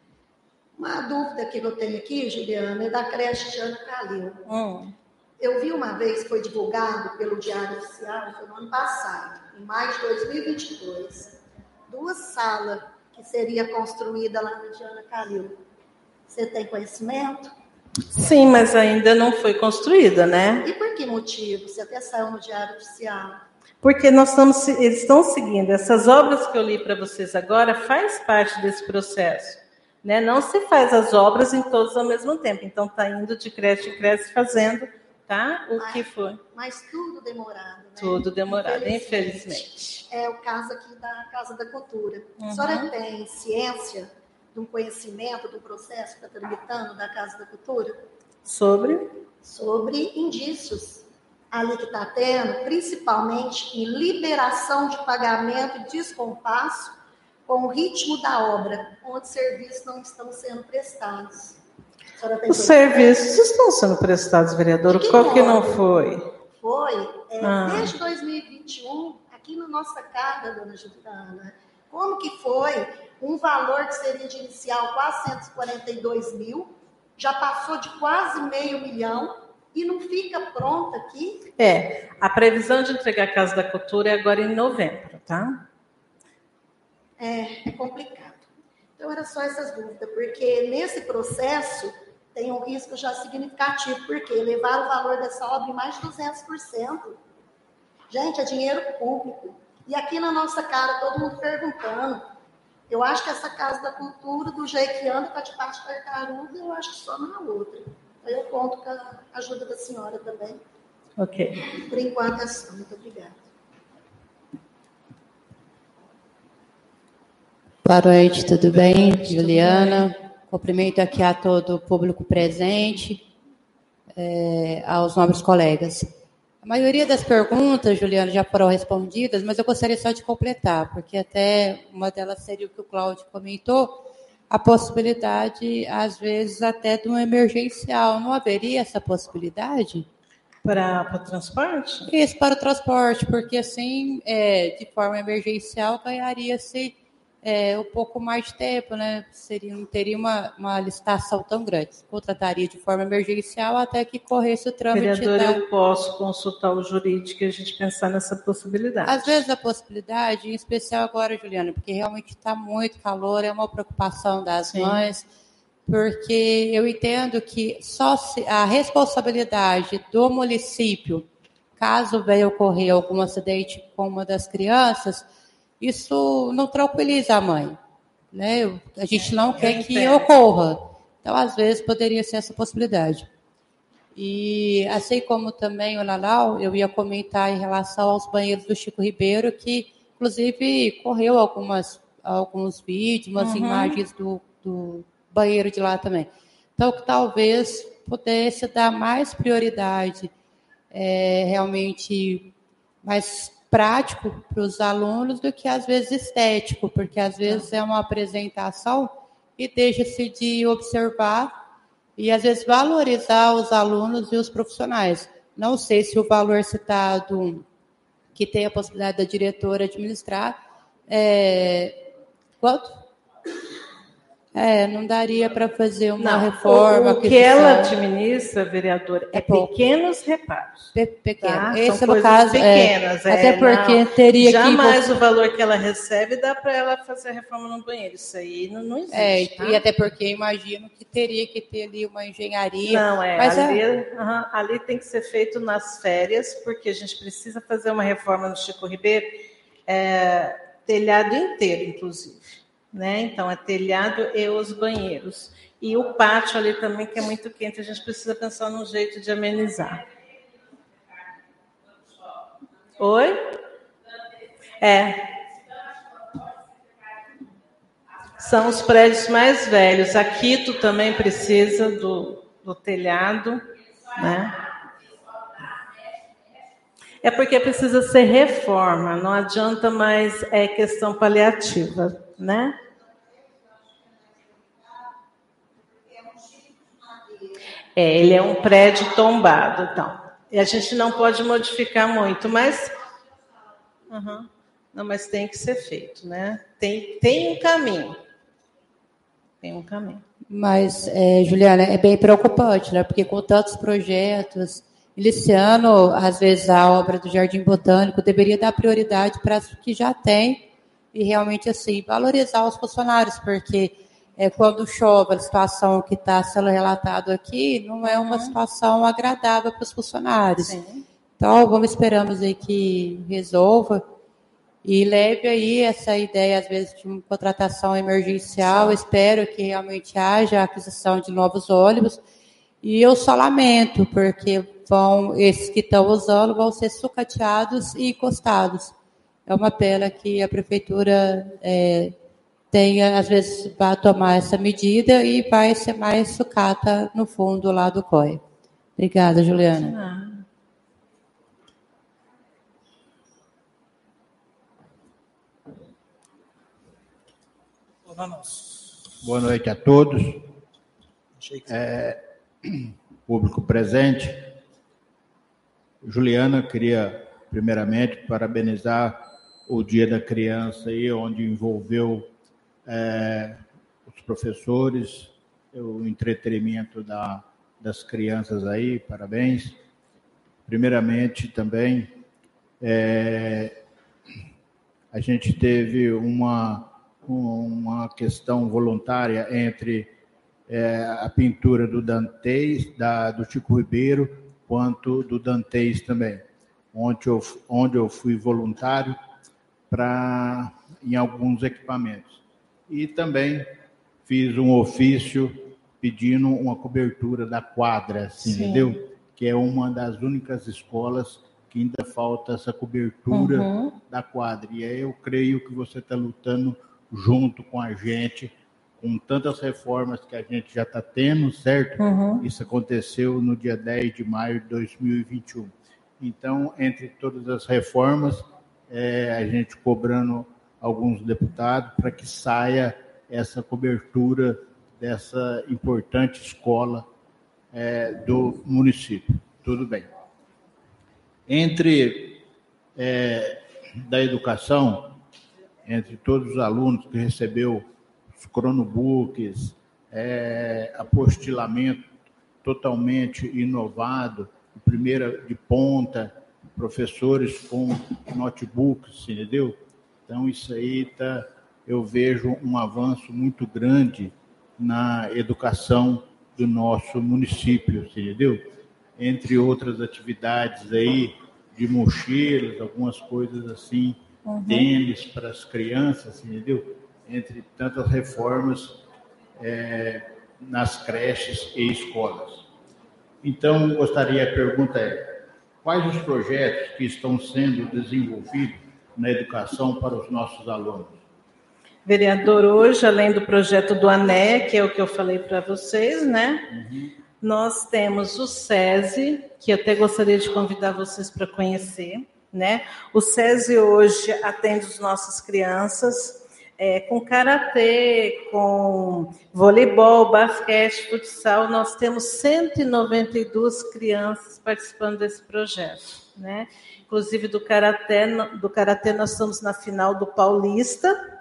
Uma dúvida que eu tenho aqui, Juliana, é da creche de Ana Calil. Hum. Eu vi uma vez, foi divulgado pelo Diário Oficial, foi no ano passado, em maio de dois mil e vinte e dois, duas salas que seria construída lá no Diana Calil. Você tem conhecimento? Sim, mas ainda não foi construída, né? E por que motivo? Você até saiu no Diário Oficial. Porque nós estamos, eles estão seguindo. Essas obras que eu li para vocês agora faz parte desse processo. Né? Não se faz as obras em todos ao mesmo tempo. Então, está indo de creche em creche fazendo, tá? O Mas- que foi. Mas tudo demorado, né? Tudo demorado, infelizmente. É o caso aqui da Casa da Cultura. Uhum. A senhora tem ciência de um conhecimento do processo que está tramitando da Casa da Cultura? Sobre? Sobre indícios ali que está tendo, principalmente em liberação de pagamento e descompasso com o ritmo da obra, onde serviços não estão sendo prestados. A senhora tem Os conhecimento? serviços estão sendo prestados, vereador. De que Qual que não modo? foi? Foi, é, Ah. desde dois mil e vinte e um, aqui na nossa casa, dona Juliana, como que foi um valor que seria de inicial quatrocentos e quarenta e dois mil, já passou de quase meio milhão e não fica pronta aqui? É, a previsão de entregar a Casa da Cultura é agora em novembro, tá? É, é complicado. Então, era só essas dúvidas, porque nesse processo tem um risco já significativo, porque elevar o valor dessa obra em mais de duzentos por cento. Gente, é dinheiro público. E aqui na nossa cara, todo mundo perguntando. Eu acho que essa Casa da Cultura, do jeito que anda, está de parte tartaruga, eu acho que só na outra. Aí eu conto com a ajuda da senhora também. Ok. Por enquanto é só. Muito obrigada. Boa noite, tudo bem? Juliana. Cumprimento aqui a todo o público presente, é, aos nobres colegas. A maioria das perguntas, Juliana, já foram respondidas, mas eu gostaria só de completar, porque até uma delas seria o que o Cláudio comentou, a possibilidade, às vezes, até de um emergencial. Não haveria essa possibilidade? Para, para o transporte? Isso, para o transporte, porque assim, é, de forma emergencial, ganharia-se é, um pouco mais de tempo, né? Seria, não teria uma, uma licitação tão grande. Contrataria de forma emergencial até que corresse o trâmite. Vereadora, da... eu posso consultar o jurídico e a gente pensar nessa possibilidade. Às vezes a possibilidade, em especial agora, Juliana, porque realmente está muito calor, é uma preocupação das Sim. mães, porque eu entendo que só se a responsabilidade do município, caso venha ocorrer algum acidente com uma das crianças, isso não tranquiliza a mãe, né? A gente não quer que ocorra. Então, às vezes, poderia ser essa possibilidade. E assim como também o Lalau, eu ia comentar em relação aos banheiros do Chico Ribeiro, que inclusive correu algumas, alguns vídeos, umas Uhum. imagens do, do banheiro de lá também. Então, que talvez pudesse dar mais prioridade, é, realmente mais prático para os alunos do que às vezes estético, porque às vezes é uma apresentação e deixa-se de observar e às vezes valorizar os alunos e os profissionais. Não sei se o valor citado, que tem a possibilidade da diretora administrar, é... quanto? É, não daria para fazer uma Não, reforma. O, o que ela administra, vereador, é, é pequenos reparos. Pe pequeno. Tá? Esse, São no coisas caso, pequenas. É, é, até porque não, teria jamais que... o valor que ela recebe dá para ela fazer a reforma no banheiro. Isso aí não, não existe. É, tá? E até porque imagino que teria que ter ali uma engenharia. Não, é. Mas ali, é... Uhum, ali tem que ser feito nas férias, porque a gente precisa fazer uma reforma no Chico Ribeiro, é, telhado inteiro, inclusive. Né? Então, é telhado e os banheiros. E o pátio ali também, que é muito quente, a gente precisa pensar num jeito de amenizar. Oi? É. São os prédios mais velhos. A Quito também precisa do, do telhado, né? É porque precisa ser reforma, não adianta mais é questão paliativa, né? É, ele é um prédio tombado, então. E a gente não pode modificar muito, mas... Uhum. Não, mas tem que ser feito, né? Tem, tem um caminho. Tem um caminho. Mas, é, Juliana, é bem preocupante, né? Porque com tantos projetos, iniciando, às vezes, a obra do Jardim Botânico, deveria dar prioridade para as que já tem e realmente, assim, valorizar os funcionários, porque é, quando chove, a situação que está sendo relatado aqui não é uma situação agradável para os funcionários. Sim. Então, vamos esperamos aí que resolva e leve aí essa ideia, às vezes, de uma contratação emergencial. Sim. Espero que realmente haja a aquisição de novos ônibus. E eu só lamento, porque vão, esses que estão usando vão ser sucateados e encostados. É uma pena que a prefeitura é, tenha, às vezes, vai tomar essa medida e vai ser mais sucata no fundo lá do C O I. Obrigada, Juliana. Ah. Boa noite a todos. É, público presente. Juliana, queria primeiramente parabenizar o Dia da Criança, aí, onde envolveu é, os professores, o entretenimento da, das crianças aí, parabéns. Primeiramente também, é, a gente teve uma... uma questão voluntária entre é, a pintura do Dantes, da, do Chico Ribeiro, quanto do Dantes também, onde eu, onde eu fui voluntário pra, em alguns equipamentos. E também fiz um ofício pedindo uma cobertura da quadra, assim, entendeu? Que é uma das únicas escolas que ainda falta essa cobertura uhum. da quadra. E aí eu creio que você está lutando junto com a gente, com tantas reformas que a gente já está tendo, certo? Uhum. Isso aconteceu no dia dez de maio de dois mil e vinte e um. Então, entre todas as reformas, é, a gente cobrando alguns deputados para que saia essa cobertura dessa importante escola é, do município. Tudo bem. Entre é, da educação, entre todos os alunos que recebeu os Chromebooks, é, apostilamento totalmente inovado, primeira de ponta, professores com notebooks, entendeu? Então, isso aí tá, eu vejo um avanço muito grande na educação do nosso município, entendeu? Entre outras atividades aí, de mochilas, algumas coisas assim, uhum. tênis para as crianças, entendeu? Entre tantas reformas é, nas creches e escolas. Então, gostaria, a pergunta é, quais os projetos que estão sendo desenvolvidos na educação para os nossos alunos? Vereador, hoje, além do projeto do ANE, que é o que eu falei para vocês, né? Uhum. Nós temos o SESI, que eu até gostaria de convidar vocês para conhecer, né? O SESI hoje atende as nossas crianças é, com karatê, com voleibol, basquete, futsal. Nós temos cento e noventa e duas crianças participando desse projeto, né? Inclusive do karatê, do karatê nós estamos na final do Paulista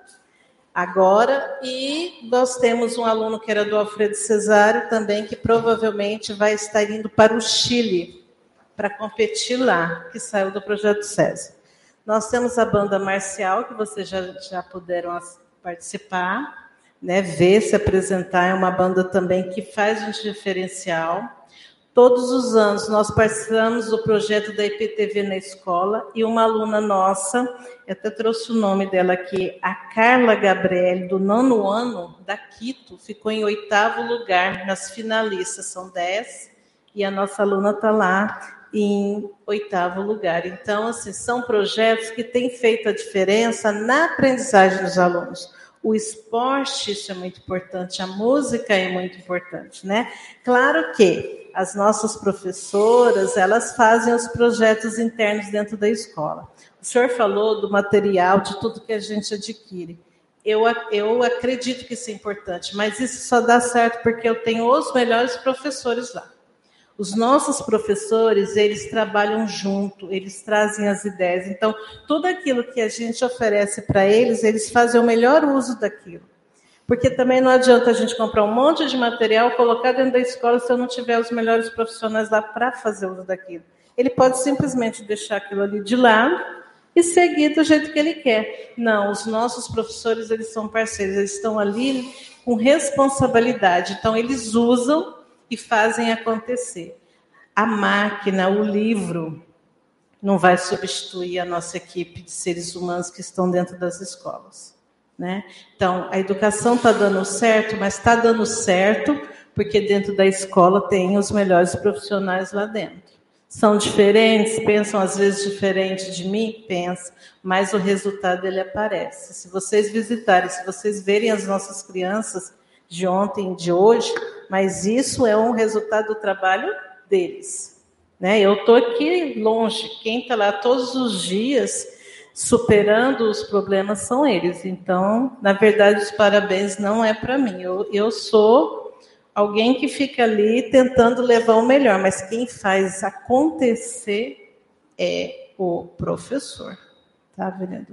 agora, e nós temos um aluno que era do Alfredo Cesário também, que provavelmente vai estar indo para o Chile para competir lá, que saiu do projeto SESI. Nós temos a banda marcial, que vocês já, já puderam participar, né, ver, se apresentar. É uma banda também que faz um diferencial. Todos os anos nós participamos do projeto da I P T V na escola, e uma aluna nossa, eu até trouxe o nome dela aqui, a Carla Gabriele, do nono ano, da Quito, ficou em oitavo lugar nas finalistas, são dez, e a nossa aluna está lá em oitavo lugar. Então, assim, são projetos que têm feito a diferença na aprendizagem dos alunos. O esporte, isso é muito importante, a música é muito importante, né? Claro que as nossas professoras, elas fazem os projetos internos dentro da escola. O senhor falou do material, de tudo que a gente adquire. Eu, eu acredito que isso é importante, mas isso só dá certo porque eu tenho os melhores professores lá. Os nossos professores, eles trabalham junto, eles trazem as ideias. Então, tudo aquilo que a gente oferece para eles, eles fazem o melhor uso daquilo. Porque também não adianta a gente comprar um monte de material, colocar dentro da escola se eu não tiver os melhores profissionais lá para fazer uso daquilo. Ele pode simplesmente deixar aquilo ali de lado e seguir do jeito que ele quer. Não, os nossos professores, eles são parceiros, eles estão ali com responsabilidade. Então, eles usam e fazem acontecer. A máquina, o livro, não vai substituir a nossa equipe de seres humanos que estão dentro das escolas, né? Então, a educação está dando certo, mas está dando certo porque dentro da escola tem os melhores profissionais lá dentro. São diferentes, pensam às vezes diferente de mim? Pensa, mas o resultado ele aparece. Se vocês visitarem, se vocês verem as nossas crianças de ontem e de hoje, mas isso é um resultado do trabalho deles, né? Eu estou aqui longe, quem está lá todos os dias superando os problemas são eles. Então, na verdade, os parabéns não é para mim. Eu, eu sou alguém que fica ali tentando levar o melhor, mas quem faz acontecer é o professor. Tá, vereador?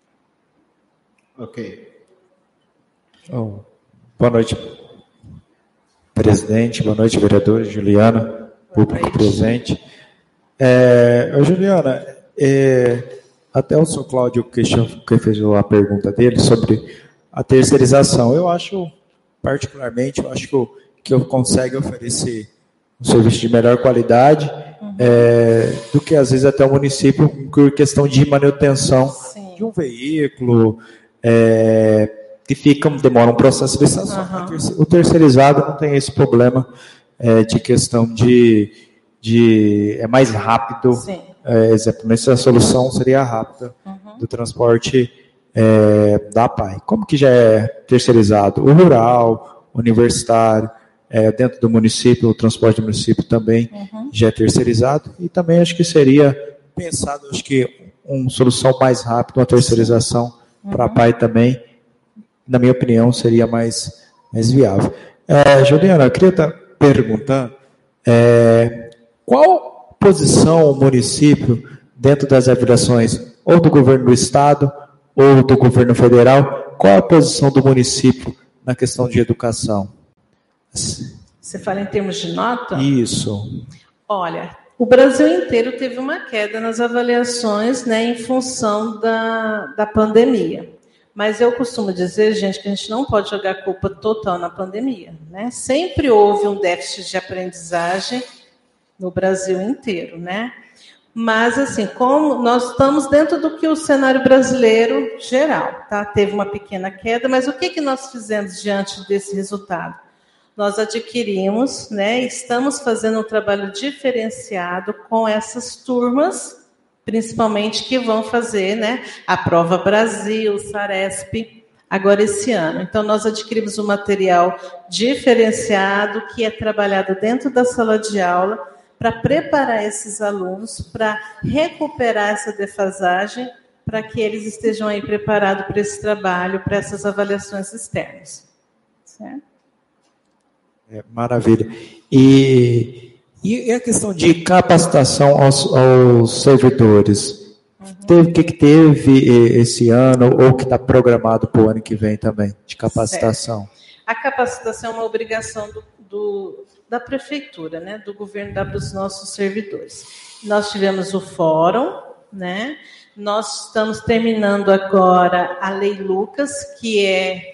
Ok. Oh. Boa noite, presidente. Boa noite, vereador. Juliana, público presente. É, Juliana, é, até o senhor Cláudio que fez a pergunta dele sobre a terceirização. Eu acho, particularmente, eu acho que eu, que eu consigo oferecer um serviço de melhor qualidade, uhum. é, do que, às vezes, até o município, por questão de manutenção Sim. de um veículo, é, que fica, demora um processo de licitação. Uhum. O terceirizado não tem esse problema é, de questão de, de... é mais rápido. É, exemplo, nessa solução seria rápida uhum. do transporte é, da A P A I. Como que já é terceirizado? O rural, o universitário, é, dentro do município, o transporte do município também uhum. já é terceirizado. E também acho que seria pensado, acho que uma solução mais rápida, uma terceirização uhum. para a A P A I também, na minha opinião, seria mais, mais viável. É, Juliana, eu queria estar perguntando, é, qual posição o município, dentro das avaliações, ou do governo do estado, ou do governo federal, qual a posição do município na questão de educação? Você fala em termos de nota? Isso. Olha, o Brasil inteiro teve uma queda nas avaliações, né, em função da, da pandemia. Mas eu costumo dizer, gente, que a gente não pode jogar a culpa total na pandemia, né? Sempre houve um déficit de aprendizagem no Brasil inteiro, né? Mas, assim, como nós estamos dentro do que o cenário brasileiro geral, tá? Teve uma pequena queda, mas o que, que nós fizemos diante desse resultado? nós adquirimos, né, estamos fazendo um trabalho diferenciado com essas turmas, principalmente que vão fazer, né, a Prova Brasil, Saresp, agora esse ano. Então, nós adquirimos um material diferenciado que é trabalhado dentro da sala de aula para preparar esses alunos, para recuperar essa defasagem, para que eles estejam aí preparados para esse trabalho, para essas avaliações externas. Certo? É, maravilha. E, e a questão de capacitação aos, aos servidores? Uhum. Teve, o que, que teve esse ano, ou que está programado para o ano que vem também, de capacitação? Certo. A capacitação é uma obrigação do, do, da prefeitura, né, do governo, dá para os nossos servidores. Nós tivemos o fórum, né? Nós estamos terminando agora a Lei Lucas, que é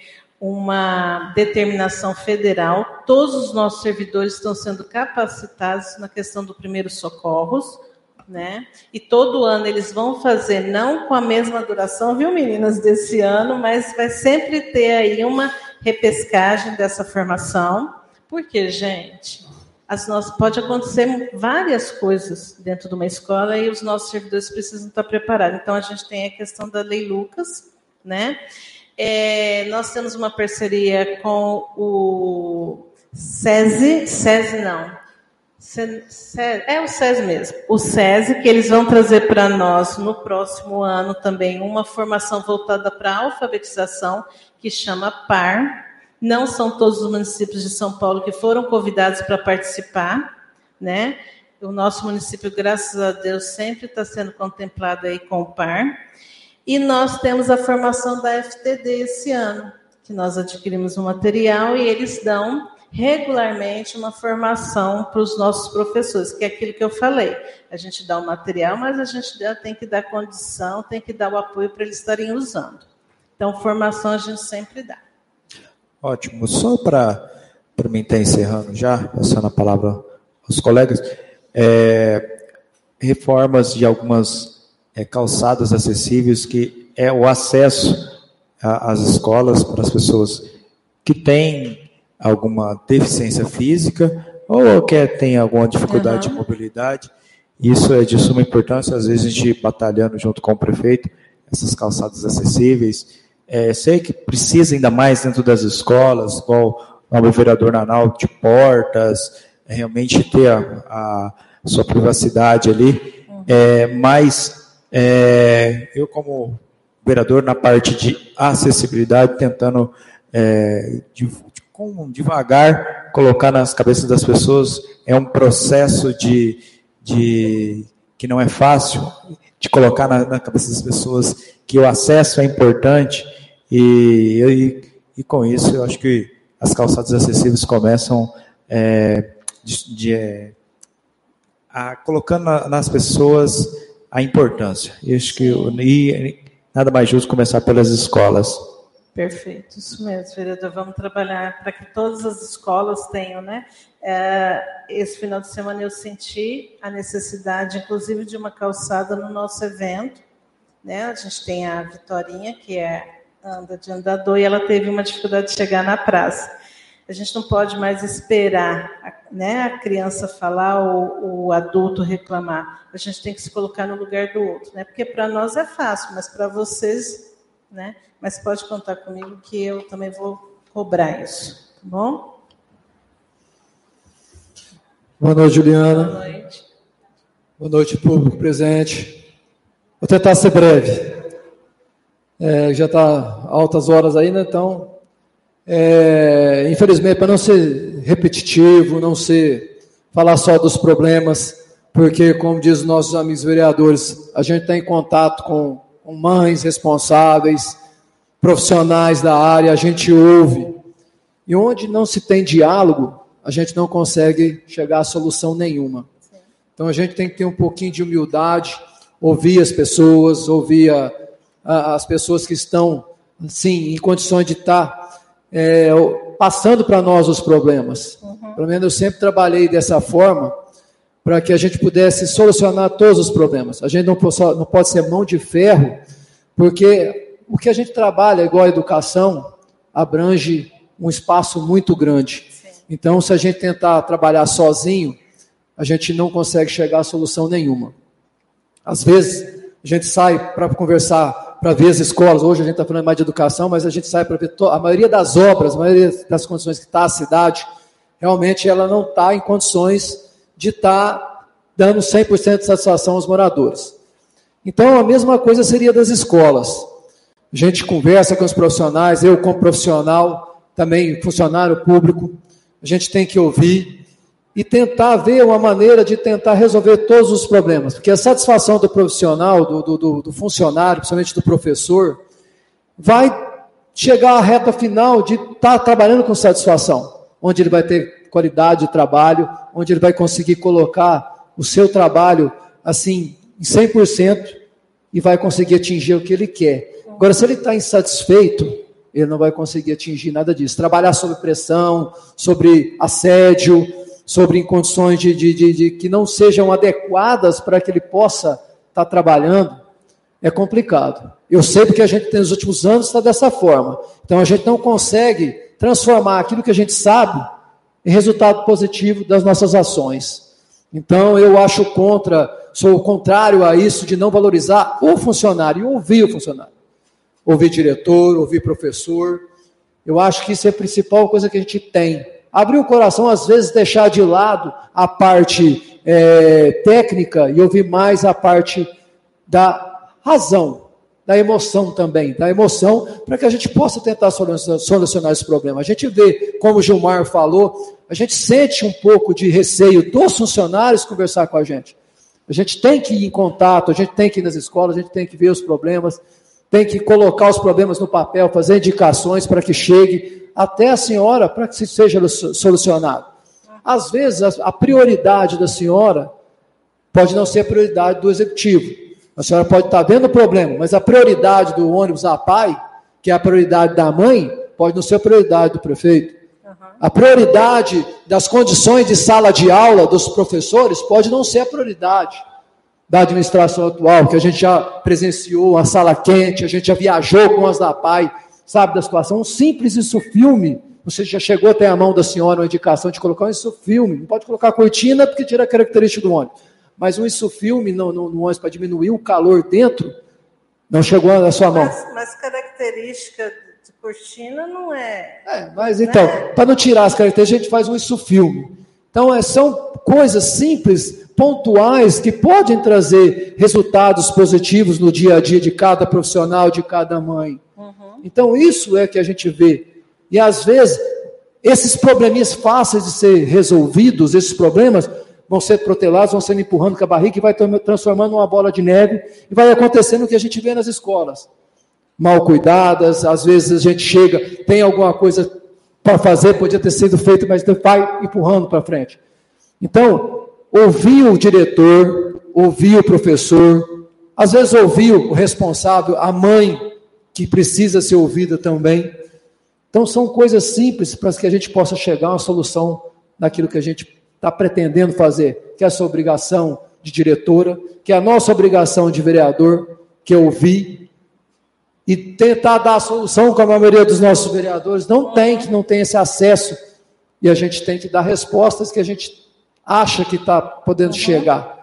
uma determinação federal. Todos os nossos servidores estão sendo capacitados na questão do primeiros socorros, né? E todo ano eles vão fazer, não com a mesma duração, viu, meninas, desse ano, mas vai sempre ter aí uma repescagem dessa formação, porque, gente, as nossas, pode acontecer várias coisas dentro de uma escola e os nossos servidores precisam estar preparados. Então, a gente tem a questão da Lei Lucas, né? É, nós temos uma parceria com o SESI, SESI não, SESI, é o SESI mesmo, o SESI, que eles vão trazer para nós no próximo ano também uma formação voltada para a alfabetização, que chama PAR. Não são todos os municípios de São Paulo que foram convidados para participar, né? O nosso município, graças a Deus, sempre está sendo contemplado aí com o PAR. E nós temos a formação da F T D esse ano, que nós adquirimos um material e eles dão regularmente uma formação para os nossos professores, que é aquilo que eu falei. A gente dá o material, mas a gente tem que dar condição, tem que dar o apoio para eles estarem usando. Então, formação a gente sempre dá. Ótimo. Só para mim estar encerrando já, passando a palavra aos colegas, é, reformas de algumas é, calçadas acessíveis, que é o acesso às escolas para as pessoas que têm alguma deficiência física ou que têm alguma dificuldade uhum. de mobilidade. Isso é de suma importância, às vezes a gente batalhando junto com o prefeito, essas calçadas acessíveis. É, sei que precisa ainda mais dentro das escolas, igual o novo vereador Nanal, de portas, é, realmente ter a, a sua privacidade ali, uhum. é, mas é, eu como vereador na parte de acessibilidade, tentando é, de, de, com, devagar colocar nas cabeças das pessoas, é um processo de, de que não é fácil, de colocar na, na cabeça das pessoas que o acesso é importante, e, e, e com isso eu acho que as calçadas acessíveis começam é, de, de, é, a, colocando na, nas pessoas a importância. E acho que e, nada mais justo começar pelas escolas. Perfeito, isso mesmo, vereador. Vamos trabalhar para que todas as escolas tenham, né? É, esse final de semana eu senti a necessidade, inclusive, de uma calçada no nosso evento, né? A gente tem a Vitorinha, que é anda de andador, e ela teve uma dificuldade de chegar na praça. A gente não pode mais esperar, né, a criança falar ou o adulto reclamar. A gente tem que se colocar no lugar do outro, né? Porque para nós é fácil, mas para vocês, né? Mas pode contar comigo que eu também vou cobrar isso, tá bom? Boa noite, Juliana. Boa noite. Boa noite, público presente. Vou tentar ser breve. É, já está altas horas aí, né? Então, é, infelizmente, para não ser repetitivo, não ser falar só dos problemas, porque, como diz os nossos amigos vereadores, a gente está em contato com, com mães responsáveis, profissionais da área, a gente ouve. E onde não se tem diálogo, a gente não consegue chegar a solução nenhuma. Então, a gente tem que ter um pouquinho de humildade, ouvir as pessoas, ouvir a, a, as pessoas que estão, sim, em condições de estar é, passando para nós os problemas. Uhum. Pelo menos eu sempre trabalhei dessa forma, para que a gente pudesse solucionar todos os problemas. A gente não pode, não pode ser mão de ferro, porque o que a gente trabalha, igual a educação, abrange um espaço muito grande. Sim. Então, se a gente tentar trabalhar sozinho, a gente não consegue chegar a solução nenhuma. Às vezes, a gente sai para conversar, para ver as escolas, hoje a gente está falando mais de educação, mas a gente sai para ver to- a maioria das obras, a maioria das condições que está a cidade, realmente ela não está em condições de estar tá dando cem por cento de satisfação aos moradores. Então, a mesma coisa seria das escolas. A gente conversa com os profissionais, eu como profissional, também funcionário público, a gente tem que ouvir e tentar ver uma maneira de tentar resolver todos os problemas, porque a satisfação do profissional, do, do, do funcionário, principalmente do professor, vai chegar à reta final de estar tá trabalhando com satisfação, onde ele vai ter qualidade de trabalho, onde ele vai conseguir colocar o seu trabalho assim em cem por cento e vai conseguir atingir o que ele quer. Agora, se ele está insatisfeito, ele não vai conseguir atingir nada disso. Trabalhar sob pressão, sobre assédio, sobre condições de, de, de, de que não sejam adequadas para que ele possa estar trabalhando, é complicado. Eu sei porque a gente tem nos últimos anos está dessa forma. Então a gente não consegue transformar aquilo que a gente sabe em resultado positivo das nossas ações. Então eu acho contra, sou contrário a isso de não valorizar o funcionário e ouvir o funcionário. Ouvir diretor, ouvir professor. Eu acho que isso é a principal coisa que a gente tem. Abrir o coração, às vezes, deixar de lado a parte é, técnica e ouvir mais a parte da razão, da emoção também, da emoção, para que a gente possa tentar solucionar esse problema. A gente vê, como o Gilmar falou, a gente sente um pouco de receio dos funcionários conversar com a gente. A gente tem que ir em contato, a gente tem que ir nas escolas, a gente tem que ver os problemas, tem que colocar os problemas no papel, fazer indicações para que chegue até a senhora, para que isso seja solucionado. Às vezes, a prioridade da senhora pode não ser a prioridade do executivo. A senhora pode estar vendo o problema, mas a prioridade do ônibus a pai, que é a prioridade da mãe, pode não ser a prioridade do prefeito. A prioridade das condições de sala de aula dos professores pode não ser a prioridade da administração atual, que a gente já presenciou, a sala quente, a gente já viajou com as da P A I, sabe da situação. Um simples isso-filme, você já chegou até a mão da senhora uma indicação de colocar um isso-filme, não pode colocar cortina porque tira a característica do ônibus, mas um isso-filme no, no, no ônibus para diminuir o calor dentro, não chegou na sua mão. Mas, mas característica de cortina não é... é mas então, né? Para não tirar as características, a gente faz um isso-filme. Então, é, são coisas simples, pontuais, que podem trazer resultados positivos no dia a dia de cada profissional, de cada mãe. Uhum. Então, isso é que a gente vê. E, às vezes, esses probleminhas fáceis de ser resolvidos, esses problemas, vão ser protelados, vão sendo empurrando com a barriga e vai transformando numa bola de neve e vai acontecendo o que a gente vê nas escolas. Mal cuidadas, às vezes a gente chega, tem alguma coisa para fazer, podia ter sido feito, mas vai empurrando para frente. Então, ouvir o diretor, ouvir o professor, às vezes ouvir o responsável, a mãe, que precisa ser ouvida também. Então, são coisas simples para que a gente possa chegar a uma solução naquilo que a gente está pretendendo fazer, que é a sua obrigação de diretora, que é a nossa obrigação de vereador, que é ouvir e tentar dar a solução, como a maioria dos nossos vereadores não tem, que não tem esse acesso, e a gente tem que dar respostas que a gente acha que está podendo uhum. chegar.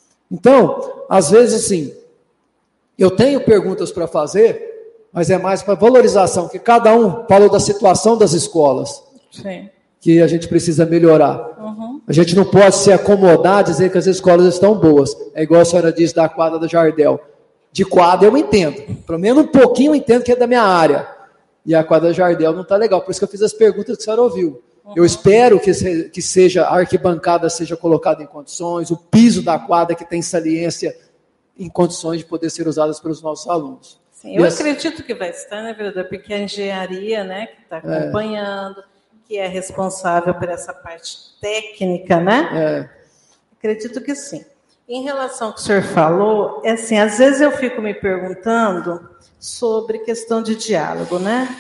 Então, às vezes, assim, eu tenho perguntas para fazer, mas é mais para valorização, que cada um falou da situação das escolas, Sim. que a gente precisa melhorar. Uhum. A gente não pode se acomodar, dizer que as escolas estão boas. É igual a senhora disse da quadra da Jardel. De quadra eu entendo, pelo menos um pouquinho eu entendo que é da minha área. E a quadra da Jardel não está legal, por isso que eu fiz as perguntas que a senhora ouviu. Uhum. Eu espero que, se, que seja, a arquibancada seja colocada em condições, o piso da quadra que tem saliência em condições de poder ser usadas pelos nossos alunos. Sim, eu e acredito as... que vai estar, né, vereador? Porque a engenharia, né, que está acompanhando, é. que é responsável por essa parte técnica, né? É. Acredito que sim. Em relação ao que o senhor falou, é assim, às vezes eu fico me perguntando sobre questão de diálogo, né?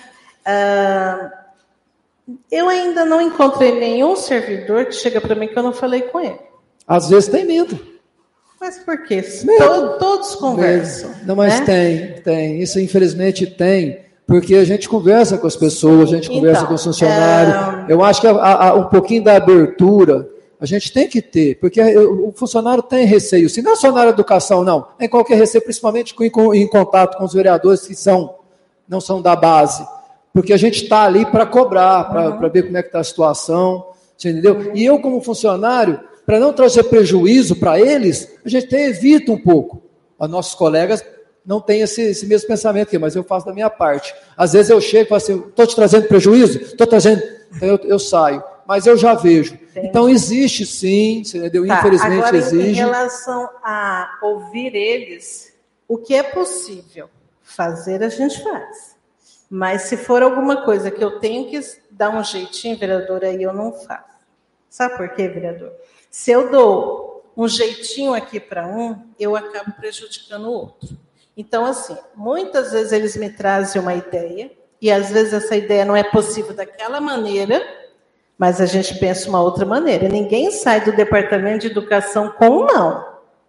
Ah, eu ainda não encontrei nenhum servidor que chega para mim que eu não falei com ele. Às vezes tem medo. Mas por quê? Todo, todos conversam. Medo. Não, mas né? tem, tem. Isso infelizmente tem. Porque a gente conversa com as pessoas, a gente conversa Então, com os funcionários. é... Eu acho que a, a, um pouquinho da abertura a gente tem que ter, porque o funcionário tem receio. Se não é só na área da educação, não. Tem qualquer receio, principalmente em, em contato com os vereadores que são, não são da base. Porque a gente está ali para cobrar, para uhum. ver como é que está a situação. Você entendeu? E eu, como funcionário, para não trazer prejuízo para eles, a gente até evita um pouco. Os nossos colegas não têm esse, esse mesmo pensamento aqui, mas eu faço da minha parte. Às vezes eu chego e falo assim, estou te trazendo prejuízo? Estou trazendo... Então eu, eu saio. Mas eu já vejo. Entendi. Então existe sim, entendeu? Tá, Infelizmente agora, existe. Em relação a ouvir eles, o que é possível fazer, a gente faz. Mas se for alguma coisa que eu tenho que dar um jeitinho, vereador, aí eu não faço. Sabe por quê, vereador? Se eu dou um jeitinho aqui para um, eu acabo prejudicando o outro. Então, assim, muitas vezes eles me trazem uma ideia, e às vezes essa ideia não é possível daquela maneira, mas a gente pensa uma outra maneira. Ninguém sai do departamento de educação com um não.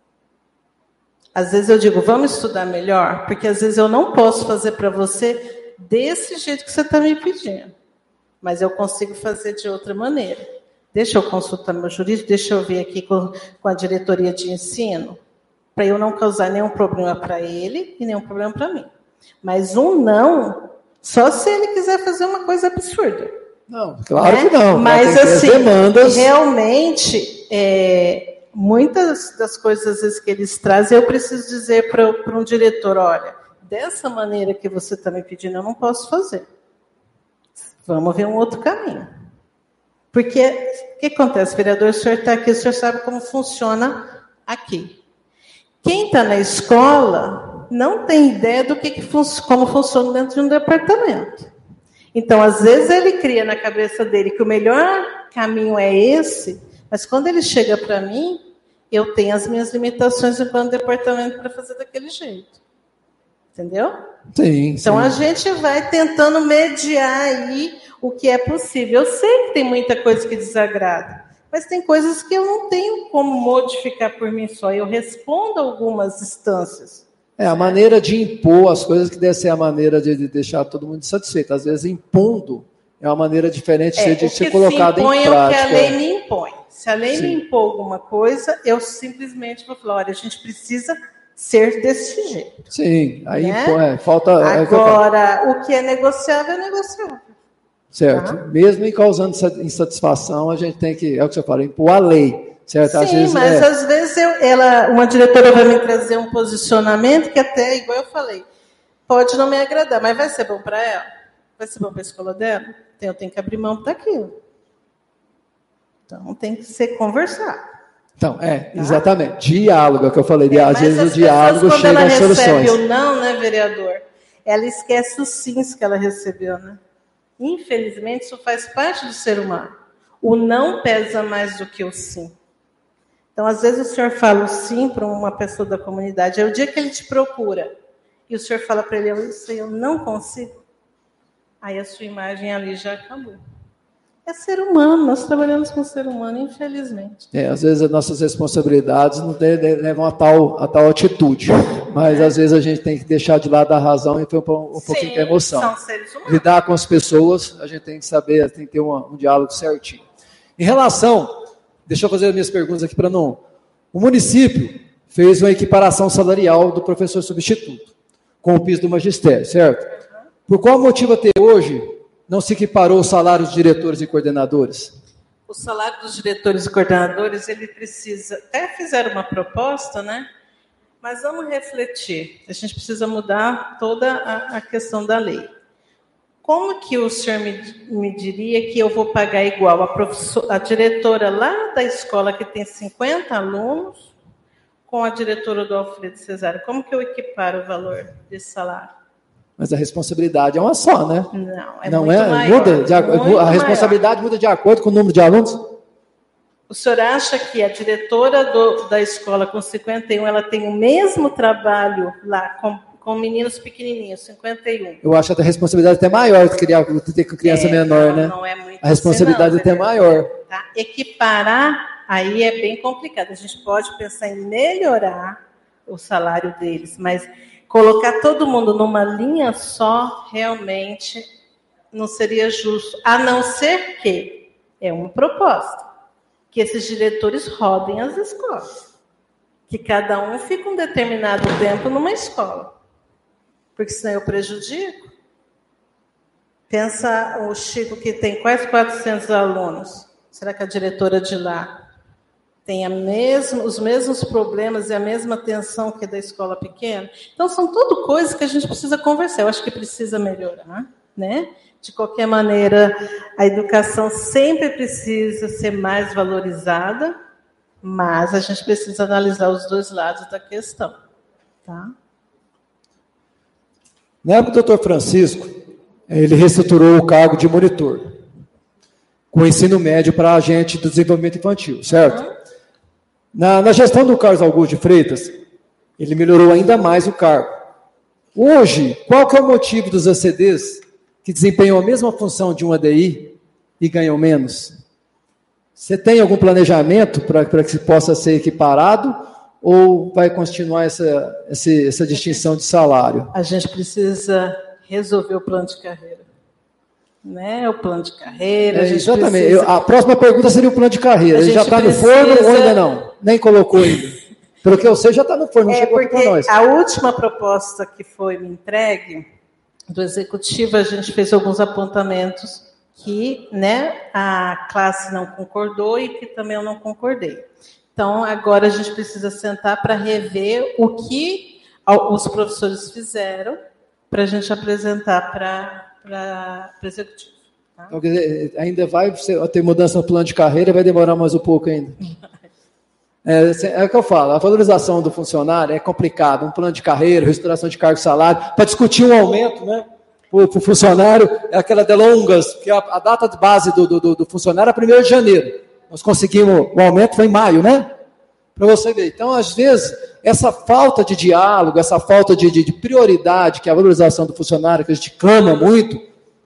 Às vezes eu digo, vamos estudar melhor, porque às vezes eu não posso fazer para você desse jeito que você está me pedindo, mas eu consigo fazer de outra maneira. Deixa eu consultar meu jurídico, deixa eu ver aqui com, com a diretoria de ensino, para eu não causar nenhum problema para ele e nenhum problema para mim. Mas um não, só se ele quiser fazer uma coisa absurda. Não, claro né? que não. Mas assim, demandas... realmente, é, muitas das coisas às vezes, que eles trazem, eu preciso dizer para um diretor, olha, dessa maneira que você está me pedindo, eu não posso fazer. Vamos ver um outro caminho. Porque, o que acontece, vereador? O senhor está aqui, o senhor sabe como funciona aqui. Quem está na escola não tem ideia do que, que fun- como funciona dentro de um departamento. Então, às vezes, ele cria na cabeça dele que o melhor caminho é esse, mas quando ele chega para mim, eu tenho as minhas limitações enquanto departamento para fazer daquele jeito. Entendeu? Sim, então, sim. a gente vai tentando mediar aí o que é possível. Eu sei que tem muita coisa que desagrada, mas tem coisas que eu não tenho como modificar por mim só. Eu respondo a algumas instâncias. É, a maneira de impor as coisas que deve ser a maneira de, de deixar todo mundo satisfeito. Às vezes, impondo é uma maneira diferente é, de ser colocada em prática. O que a lei me impõe. Se a lei Sim. me impor alguma coisa, eu simplesmente vou falar, olha, a gente precisa ser desse jeito. Sim, aí né? impõe, é, falta... Agora, é, o que é negociável, é negociável. Certo. Tá? Mesmo causando insatisfação, a gente tem que, é o que você fala, impor a lei. Certo? Às Sim, vezes, mas é... às vezes eu, ela, uma diretora vai me trazer um posicionamento que até, igual eu falei, pode não me agradar, mas vai ser bom para ela? Vai ser bom para a escola dela? Então, eu tenho que abrir mão daquilo. Então, tem que ser conversado. Então, é, tá? Exatamente. Diálogo, é o que eu falei. É, às vezes o diálogo pessoas, chega às soluções. Quando ela recebe o não, né, vereador? Ela esquece os sims que ela recebeu, né? Infelizmente, isso faz parte do ser humano. O não pesa mais do que o sim. Então, às vezes, o senhor fala o sim para uma pessoa da comunidade. É o dia que ele te procura. E o senhor fala para ele, isso aí eu não consigo. Aí a sua imagem ali já acabou. É ser humano, nós trabalhamos com ser humano, infelizmente. É, às vezes as nossas responsabilidades não levam a tal, a tal atitude. Mas, às vezes, a gente tem que deixar de lado a razão e um, um Sim, pouquinho da emoção. São seres humanos. Lidar com as pessoas, a gente tem que saber, tem que ter uma, um diálogo certinho. Em relação... Deixa eu fazer as minhas perguntas aqui para não... O município fez uma equiparação salarial do professor substituto com o piso do magistério, certo? Por qual motivo até hoje não se equiparou os salários dos diretores e coordenadores? O salário dos diretores e coordenadores, ele precisa... Até fizeram uma proposta, né? Mas vamos refletir. A gente precisa mudar toda a, a questão da lei. Como que o senhor me, me diria que eu vou pagar igual a, professor, a diretora lá da escola que tem cinquenta alunos com a diretora do Alfredo Cesário? Como que eu equiparo o valor desse salário? Mas a responsabilidade é uma só, né? Não, é Não muito é? maior. Muda de, muito a responsabilidade maior. muda de acordo com o número de alunos? O senhor acha que a diretora do, da escola com cinquenta e um, ela tem o mesmo trabalho lá com, com meninos pequenininhos, cinquenta e um? Eu acho que a responsabilidade é até maior de criar ter com criança é, menor, não, né? Não é muito a responsabilidade assim, não, é até maior. Tá? Equiparar, aí é bem complicado. A gente pode pensar em melhorar o salário deles, mas colocar todo mundo numa linha só, realmente não seria justo, a não ser que é uma proposta, que esses diretores rodem as escolas, que cada um fique um determinado tempo numa escola, porque senão eu prejudico. Pensa o Chico, que tem quase quatrocentos alunos, será que a diretora de lá tem a mesma, os mesmos problemas e a mesma atenção que da escola pequena? Então, são tudo coisas que a gente precisa conversar. Eu acho que precisa melhorar, né? De qualquer maneira, a educação sempre precisa ser mais valorizada, mas a gente precisa analisar os dois lados da questão. Tá? Na época do doutor Francisco, ele reestruturou o cargo de monitor, com o ensino médio para agente do desenvolvimento infantil, certo? Uhum. Na, na gestão do Carlos Augusto de Freitas, ele melhorou ainda mais o cargo. Hoje, qual que é o motivo dos A C Ds que desempenham a mesma função de um A D I e ganham menos? Você tem algum planejamento para que se possa ser equiparado ou vai continuar essa, essa, essa distinção de salário? A gente precisa resolver o plano de carreira. Né? O plano de carreira. É, a gente exatamente. precisa... Eu, a próxima pergunta seria o plano de carreira. Ele já está precisa... no forno ou ainda não? Nem colocou ainda. Pelo que eu sei, já está no forno, não é chegou para nós. A última proposta que foi me entregue do executivo, a gente fez alguns apontamentos que, né, a classe não concordou e que também eu não concordei. Então, agora a gente precisa sentar para rever o que os professores fizeram para a gente apresentar para o executivo. Tá? Então, quer dizer, ainda vai ter mudança no plano de carreira, vai demorar mais um pouco ainda. É, é o que eu falo, a valorização do funcionário é complicado, um plano de carreira, restauração de cargo e salário, para discutir um aumento, né, para o funcionário, é aquela delongas, porque a, a data de base do, do, do funcionário é primeiro de janeiro, nós conseguimos, o aumento foi em maio, né, para você ver. Então, às vezes, essa falta de diálogo, essa falta de, de, de prioridade, que é a valorização do funcionário, que a gente clama muito,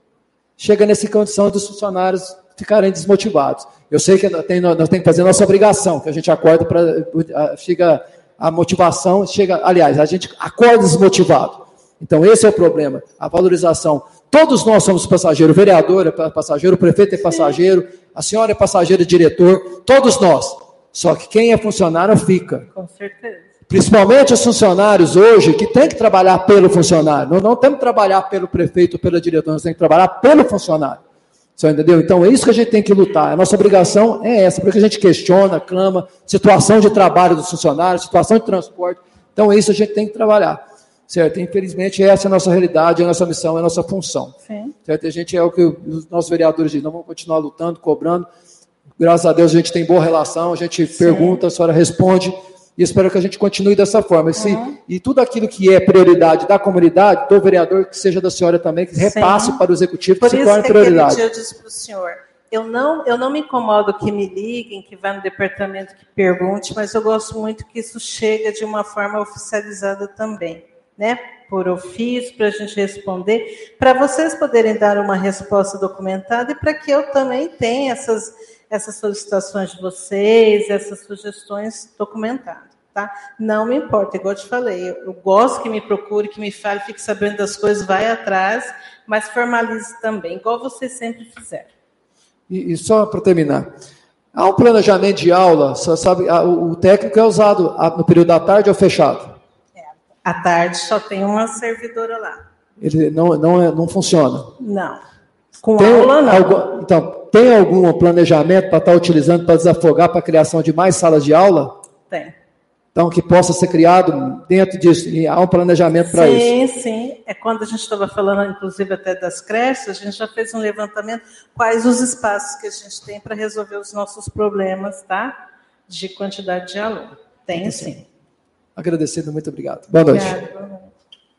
chega nessa condição dos funcionários ficarem desmotivados. Eu sei que nós temos que fazer a nossa obrigação, que a gente acorda para... Chega a motivação, chega... Aliás, a gente acorda desmotivado. Então, esse é o problema, a valorização. Todos nós somos passageiros, o vereador é passageiro, o prefeito é passageiro, a senhora é passageira, diretor, todos nós. Só que quem é funcionário fica. Com certeza. Principalmente os funcionários hoje, que tem que trabalhar pelo funcionário. Nós não temos que trabalhar pelo prefeito, pelo diretor, nós temos que trabalhar pelo funcionário. Você entendeu? Então, é isso que a gente tem que lutar. A nossa obrigação é essa, porque a gente questiona, clama, situação de trabalho dos funcionários, situação de transporte. Então, é isso que a gente tem que trabalhar. Certo? Infelizmente, essa é a nossa realidade, a nossa missão, é a nossa função. Sim. Certo? A gente é o que os nossos vereadores dizem, nós vamos continuar lutando, cobrando. Graças a Deus, a gente tem boa relação, a gente Sim. pergunta, a senhora responde, e espero que a gente continue dessa forma. Se, uhum. E tudo aquilo que é prioridade da comunidade, do vereador, que seja da senhora também, que repasse Sim. para o executivo, que se torne prioridade. Por isso que eu disse para o senhor, eu não, eu não me incomodo que me liguem, que vá no departamento, que pergunte, mas eu gosto muito que isso chegue de uma forma oficializada também, né? Por ofício, para a gente responder, para vocês poderem dar uma resposta documentada e para que eu também tenha essas, essas solicitações de vocês, essas sugestões documentadas. Tá? Não me importa, igual eu te falei, eu, eu gosto que me procure, que me fale, fique sabendo das coisas, vai atrás, mas formalize também, igual vocês sempre fizeram. E, e só para terminar, há um planejamento de aula, só sabe, a, o, o técnico é usado a, no período da tarde ou fechado? É, à tarde só tem uma servidora lá. Ele não, não, é, não funciona? Não. Com tem, aula, não. Algum, então, tem algum planejamento para estar utilizando para desafogar para a criação de mais salas de aula? Tem. Então, que possa ser criado dentro disso, e há um planejamento para isso. Sim, sim. É quando a gente estava falando, inclusive, até das creches, a gente já fez um levantamento, quais os espaços que a gente tem para resolver os nossos problemas, tá? De quantidade de aluno. Tem, sim. sim. Agradecido, muito obrigado. Boa noite. Obrigado, boa noite.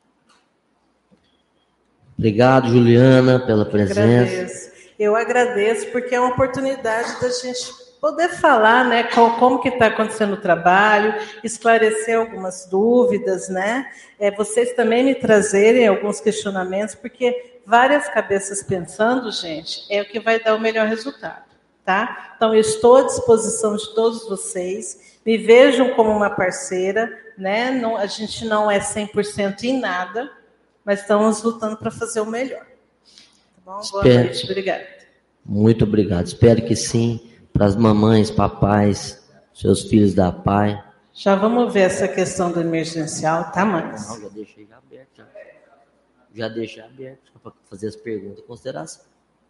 Obrigado, Juliana, pela presença. Agradeço. Eu agradeço, porque é uma oportunidade da gente poder falar, né, como que está acontecendo o trabalho, esclarecer algumas dúvidas, né, é, vocês também me trazerem alguns questionamentos, porque várias cabeças pensando, gente, é o que vai dar o melhor resultado, tá? Então, eu estou à disposição de todos vocês, me vejam como uma parceira, né? Não, a gente não é cem por cento em nada, mas estamos lutando para fazer o melhor. Tá bom? Boa Espero. noite, obrigada. Muito obrigado. Espero que sim, para as mamães, papais, seus filhos da pai. Já vamos ver essa questão do emergencial, tá, mães? Não, já deixei aberto. Já, já deixei aberto para fazer as perguntas e consideração.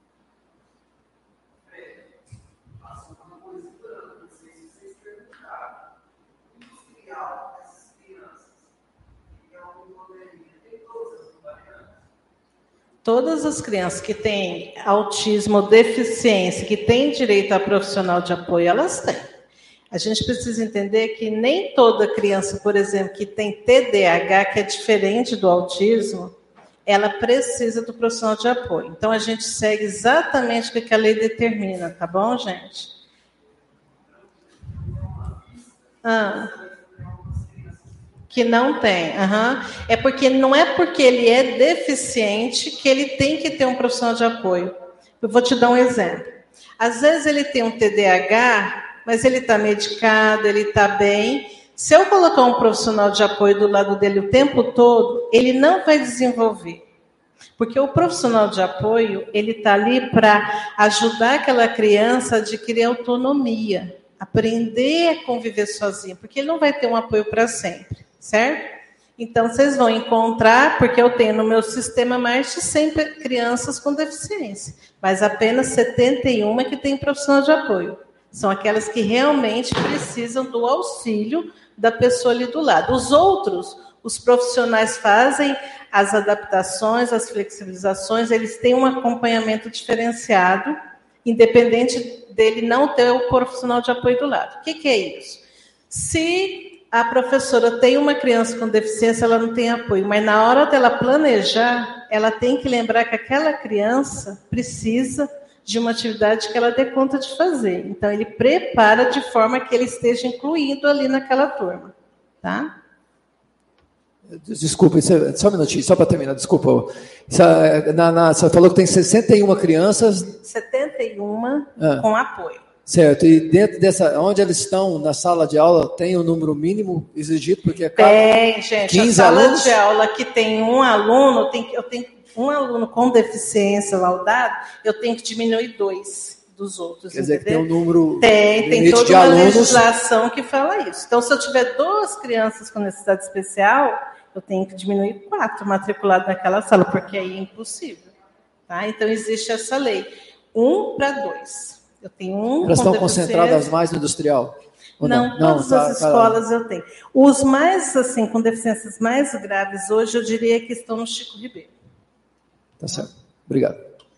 Todas as crianças que têm autismo ou deficiência, que têm direito a profissional de apoio, elas têm. A gente precisa entender que nem toda criança, por exemplo, que tem T D A H, que é diferente do autismo, ela precisa do profissional de apoio. Então, a gente segue exatamente o que a lei determina, tá bom, gente? Ah, que não tem. Uhum. É porque não é porque ele é deficiente que ele tem que ter um profissional de apoio. Eu vou te dar um exemplo. Às vezes ele tem um T D A H, mas ele está medicado, ele está bem. Se eu colocar um profissional de apoio do lado dele o tempo todo, ele não vai desenvolver. Porque o profissional de apoio, ele está ali para ajudar aquela criança a adquirir autonomia, aprender a conviver sozinho, porque ele não vai ter um apoio para sempre, certo? Então, vocês vão encontrar, porque eu tenho no meu sistema mais de cem crianças com deficiência, mas apenas setenta e uma que tem profissional de apoio. São aquelas que realmente precisam do auxílio da pessoa ali do lado. Os outros, os profissionais fazem as adaptações, as flexibilizações, eles têm um acompanhamento diferenciado, independente dele não ter o profissional de apoio do lado. O que, que é isso? Se a professora tem uma criança com deficiência, ela não tem apoio, mas na hora dela planejar, ela tem que lembrar que aquela criança precisa de uma atividade que ela dê conta de fazer. Então, ele prepara de forma que ele esteja incluído ali naquela turma. Tá? Desculpa, só um minutinho, só para terminar, desculpa. Na, na, você falou que tem sessenta e uma crianças. setenta e uma ah, com apoio. Certo, e dentro dessa, onde eles estão na sala de aula, tem o número mínimo exigido? Porque é tem, gente. quinze a sala alunos? de aula que tem um aluno, tem, eu tenho um aluno com deficiência laudado, eu tenho que diminuir dois dos outros. Quer dizer, entendeu? que tem um número. Tem, tem toda de uma alunos. legislação que fala isso. Então, se eu tiver duas crianças com necessidade especial, eu tenho que diminuir quatro matriculados naquela sala, porque aí é impossível. Tá? Então, existe essa lei. Um para dois. Eu tenho um. Elas com estão concentradas mais no industrial? Não, não, todas não, as tá, escolas tá... eu tenho. Os mais, assim, com deficiências mais graves hoje, eu diria que estão no Chico Ribeiro. Tá certo. Obrigado.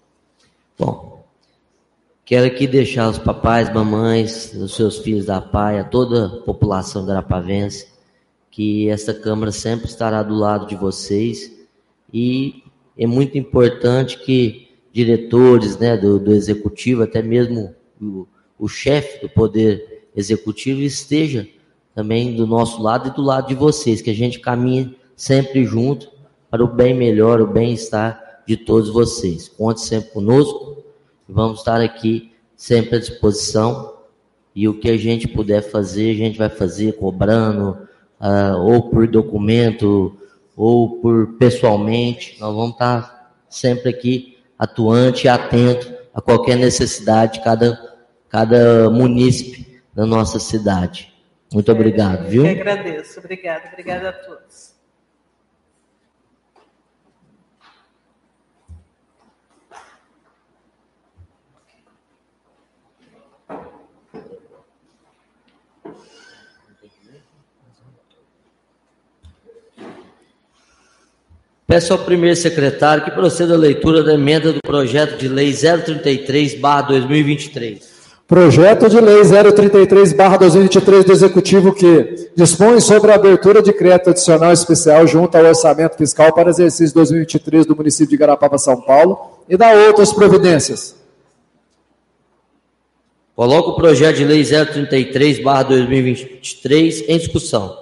Bom, quero aqui deixar os papais, mamães, os seus filhos da P A I, a toda a população garapavense, que essa Câmara sempre estará do lado de vocês, e é muito importante que diretores, né, do, do Executivo, até mesmo o, o chefe do Poder Executivo esteja também do nosso lado e do lado de vocês, que a gente caminhe sempre junto para o bem melhor, o bem-estar de todos vocês. Conte sempre conosco, vamos estar aqui sempre à disposição, e o que a gente puder fazer, a gente vai fazer cobrando, uh, ou por documento, ou por pessoalmente, nós vamos estar sempre aqui atuante e atento a qualquer necessidade de cada, cada munícipe da nossa cidade. Muito obrigado, viu? Eu que agradeço. Obrigada. Obrigada a todos. Peço ao primeiro secretário que proceda a leitura da emenda do projeto de lei zero trinta e três barra dois mil e vinte e três. Projeto de lei zero trinta e três barra dois mil e vinte e três do Executivo que dispõe sobre a abertura de crédito adicional especial junto ao orçamento fiscal para exercício dois mil e vinte e três do município de Garapava, São Paulo, e da outras providências. Coloco o projeto de lei zero trinta e três barra dois mil e vinte e três em discussão.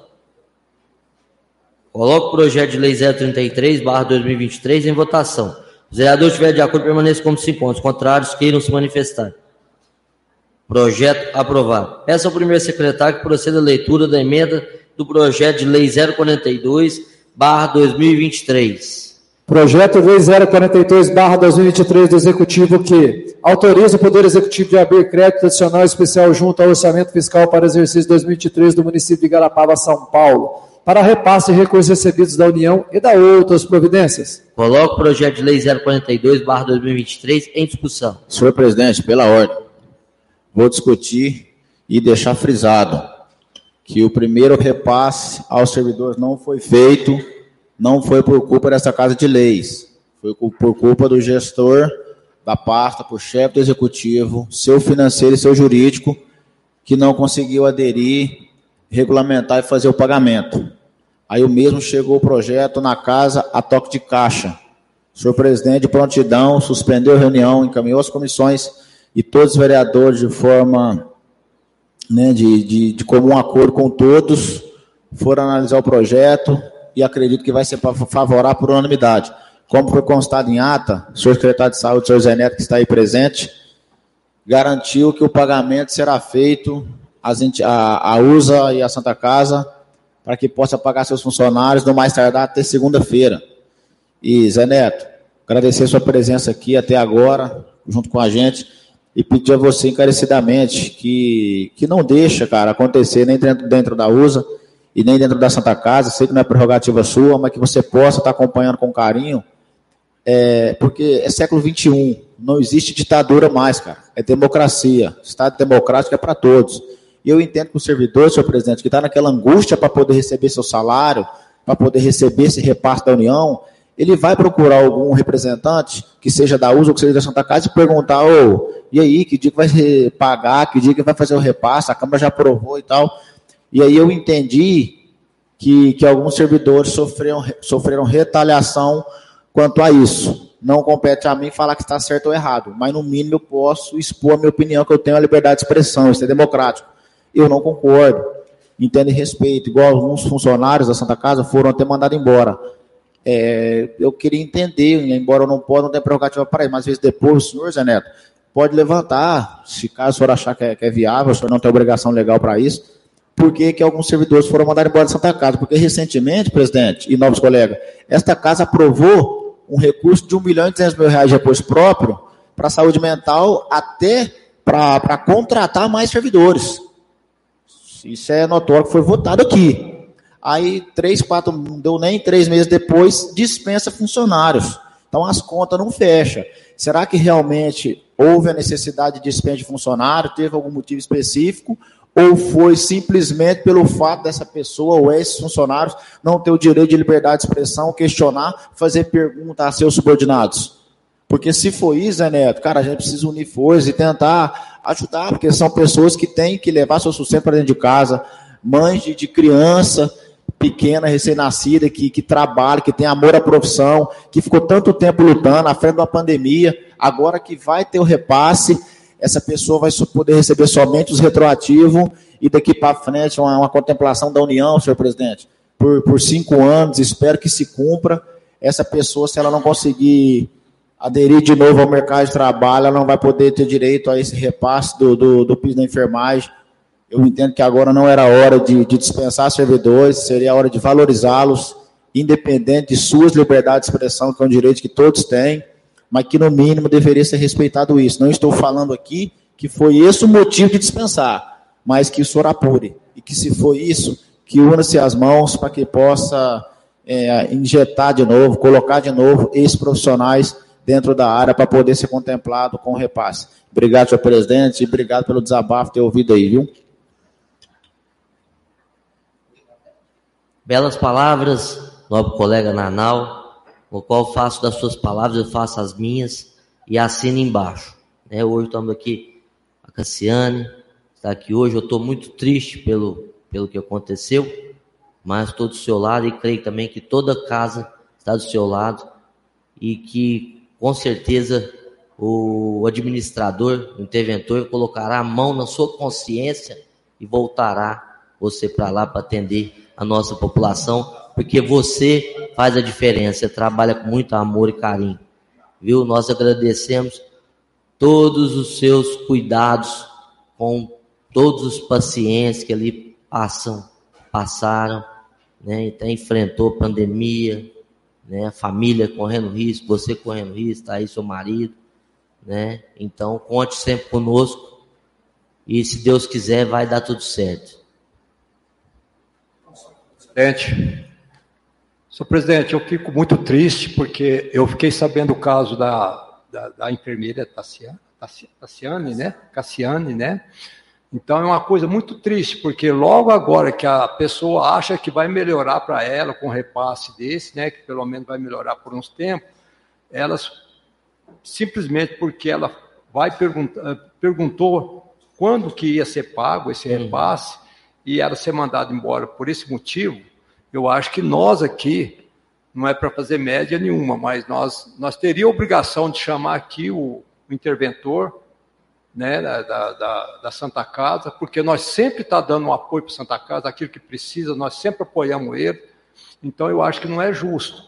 Coloco o projeto de lei zero trinta e três barra dois mil e vinte e três em votação. Os vereadores estiverem de acordo, permaneçam como se encontram. Os contrários, queiram se manifestar. Projeto aprovado. Peço ao primeiro secretário que proceda a leitura da emenda do projeto de lei zero quarenta e dois barra dois mil e vinte e três. Projeto de lei zero quarenta e dois barra dois mil e vinte e três do Executivo que autoriza o Poder Executivo de abrir crédito adicional especial junto ao orçamento fiscal para o exercício dois mil e vinte e três do município de Igarapava, São Paulo, para repasse de recursos recebidos da União e da outras providências. Coloco o projeto de lei zero quarenta e dois barra dois mil e vinte e três em discussão. Senhor presidente, pela ordem, vou discutir e deixar frisado que o primeiro repasse aos servidores não foi feito, não foi por culpa dessa Casa de Leis, foi por culpa do gestor da pasta, por chefe do executivo, seu financeiro e seu jurídico, que não conseguiu aderir, regulamentar e fazer o pagamento. Aí o mesmo chegou o projeto na casa a toque de caixa. O senhor presidente, de prontidão, suspendeu a reunião, encaminhou as comissões e todos os vereadores, de forma, né, de, de, de comum acordo com todos, foram analisar o projeto e acredito que vai ser favorável por unanimidade. Como foi constado em ata, o senhor secretário de Saúde, o senhor Zé Neto, que está aí presente, garantiu que o pagamento será feito a, a U S A e a Santa Casa para que possa pagar seus funcionários no mais tardar até segunda-feira. E, Zé Neto, agradecer sua presença aqui até agora, junto com a gente, e pedir a você encarecidamente que, que não deixa, cara, acontecer nem dentro, dentro da U S A e nem dentro da Santa Casa, sei que não é prerrogativa sua, mas que você possa estar acompanhando com carinho, é, porque é século vinte e um, não existe ditadura mais, cara, é democracia, Estado democrático é para todos. E eu entendo que o servidor, senhor presidente, que está naquela angústia para poder receber seu salário, para poder receber esse repasse da União, ele vai procurar algum representante, que seja da U S A ou que seja da Santa Casa, e perguntar, ô, e aí, que dia que vai pagar, que dia que vai fazer o repasse, a Câmara já aprovou e tal. E aí eu entendi que, que alguns servidores sofreram, sofreram retaliação quanto a isso. Não compete a mim falar que está certo ou errado, mas no mínimo eu posso expor a minha opinião, que eu tenho a liberdade de expressão, isso é democrático. Eu não concordo, entendo e respeito, igual alguns funcionários da Santa Casa foram até mandados embora. É, eu queria entender, embora eu não possa, não tenha prerrogativa para isso, mas às vezes depois o senhor, Zé Neto, pode levantar, se caso o senhor achar que é, que é viável, o senhor não tem obrigação legal para isso, por que que alguns servidores foram mandados embora da Santa Casa? Porque recentemente, presidente e novos colegas, esta casa aprovou um recurso de um milhão e duzentos mil reais de apoio próprio para a saúde mental, até para contratar mais servidores. Isso é notório que foi votado aqui. Aí, três, quatro, não deu nem três meses depois, dispensa funcionários. Então, as contas não fecham. Será que realmente houve a necessidade de dispensa de funcionário? Teve algum motivo específico? Ou foi simplesmente pelo fato dessa pessoa ou esses funcionários não ter o direito de liberdade de expressão, questionar, fazer pergunta a seus subordinados? Porque se for isso, Zé Neto, cara, a gente precisa unir forças e tentar ajudar, porque são pessoas que têm que levar seu sustento para dentro de casa, mães de, de criança pequena, recém-nascida, que, que trabalha, que tem amor à profissão, que ficou tanto tempo lutando, à frente de uma pandemia, agora que vai ter o repasse, essa pessoa vai poder receber somente os retroativos e daqui para frente uma, uma contemplação da União, senhor presidente, por, por cinco anos, espero que se cumpra. Essa pessoa, se ela não conseguir aderir de novo ao mercado de trabalho, ela não vai poder ter direito a esse repasse do, do, do piso da enfermagem. Eu entendo que agora não era hora de, de dispensar servidores, seria a hora de valorizá-los, independente de suas liberdades de expressão, que é um direito que todos têm, mas que no mínimo deveria ser respeitado isso. Não estou falando aqui que foi esse o motivo de dispensar, mas que o senhor apure, e que se for isso, que una-se as mãos para que possa é, injetar de novo, colocar de novo esses profissionais dentro da área para poder ser contemplado com o repasse. Obrigado, senhor presidente, e obrigado pelo desabafo ter ouvido aí, viu? Belas palavras, nobre colega Nanau, o qual faço das suas palavras, eu faço as minhas e assino embaixo. Né, hoje estamos aqui, a Cassiane está aqui hoje, eu estou muito triste pelo, pelo que aconteceu, mas estou do seu lado e creio também que toda a casa está do seu lado e que, com certeza, o administrador, o interventor, colocará a mão na sua consciência e voltará você para lá para atender a nossa população, porque você faz a diferença, você trabalha com muito amor e carinho, viu? Nós agradecemos todos os seus cuidados com todos os pacientes que ali passam, passaram, né? Então enfrentou pandemia, né? A família correndo risco, você correndo risco, tá aí seu marido, né? Então conte sempre conosco e se Deus quiser vai dar tudo certo. Presidente, senhor presidente, eu fico muito triste porque eu fiquei sabendo o caso da, da, da enfermeira Tassiane, Tassiane, né? Cassiane, né? Então é uma coisa muito triste, porque logo agora que a pessoa acha que vai melhorar para ela com um repasse desse, né? Que pelo menos vai melhorar por uns tempos, elas simplesmente porque ela vai perguntar, perguntou quando que ia ser pago esse repasse uhum. e ela ser mandada embora por esse motivo, eu acho que nós aqui, não é para fazer média nenhuma, mas nós, nós teríamos a obrigação de chamar aqui o, o interventor, né, da, da, da Santa Casa, porque nós sempre está dando um apoio para a Santa Casa, aquilo que precisa, nós sempre apoiamos ele, então eu acho que não é justo,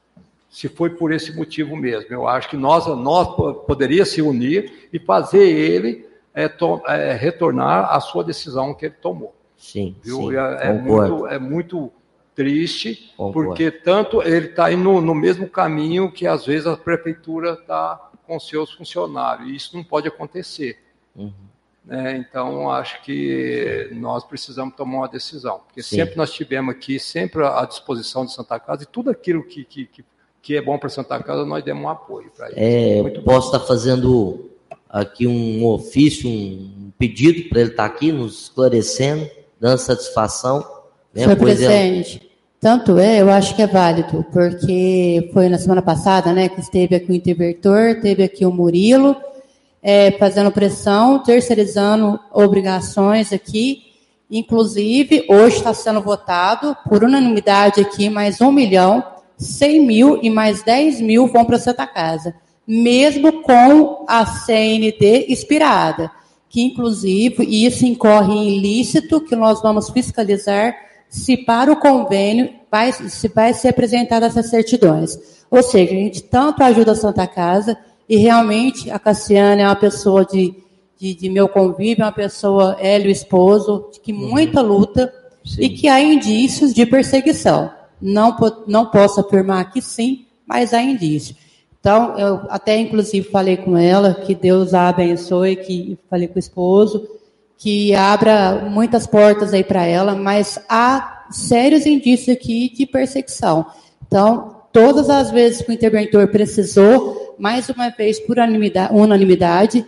se foi por esse motivo mesmo, eu acho que nós, nós poderíamos se unir e fazer ele é, to, é, retornar à sua decisão que ele tomou. Sim, viu? sim, É, é, muito, é muito triste, concordo. Porque tanto ele está indo no, no mesmo caminho que às vezes a prefeitura está com seus funcionários, e isso não pode acontecer. Uhum. É, então, acho que nós precisamos tomar uma decisão, porque Sim. sempre nós tivemos aqui, sempre à disposição de Santa Casa, e tudo aquilo que, que, que, que é bom para Santa Casa, nós demos um apoio para isso. É, eu posso estar fazendo aqui um ofício, um pedido para ele estar aqui, nos esclarecendo, dando satisfação. Né, Senhor presidente, é... tanto é, eu acho que é válido, porque foi na semana passada, né, que esteve aqui o interventor, teve aqui o Murilo, é, fazendo pressão, terceirizando obrigações aqui, inclusive, hoje está sendo votado, por unanimidade aqui, mais um milhão, cem mil e mais dez mil vão para a Santa Casa, mesmo com a C N D expirada, que inclusive isso incorre em ilícito, que nós vamos fiscalizar, se para o convênio vai, se vai ser apresentadas essas certidões. Ou seja, a gente tanto ajuda a Santa Casa, e realmente a Cassiane é uma pessoa de, de, de meu convívio, é uma pessoa, ela e o esposo, que uhum. muita luta, sim. E que há indícios de perseguição. Não, não posso afirmar que sim, mas há indícios. Então, eu até inclusive falei com ela, que Deus a abençoe, que falei com o esposo, que abra muitas portas aí para ela, mas há sérios indícios aqui de perseguição. Então, todas as vezes que o interventor precisou, mais uma vez por unanimidade, unanimidade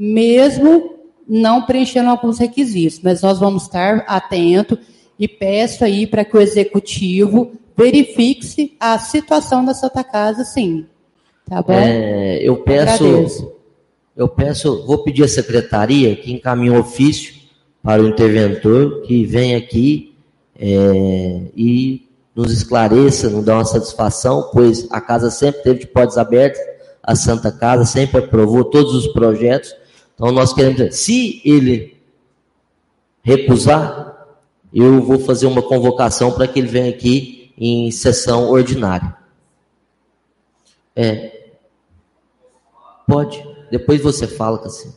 mesmo não preenchendo alguns requisitos, mas nós vamos estar atentos e peço aí para que o executivo verifique a situação da Santa Casa, sim. Tá bom? É, eu peço... Agradeço. Eu peço, vou pedir à secretaria que encaminhe um ofício para o interventor, que venha aqui é, e nos esclareça, nos dê uma satisfação, pois a casa sempre teve de portas abertas, a Santa Casa sempre aprovou todos os projetos, então nós queremos dizer, se ele recusar, eu vou fazer uma convocação para que ele venha aqui em sessão ordinária. É, pode. Depois você fala, Cassiano.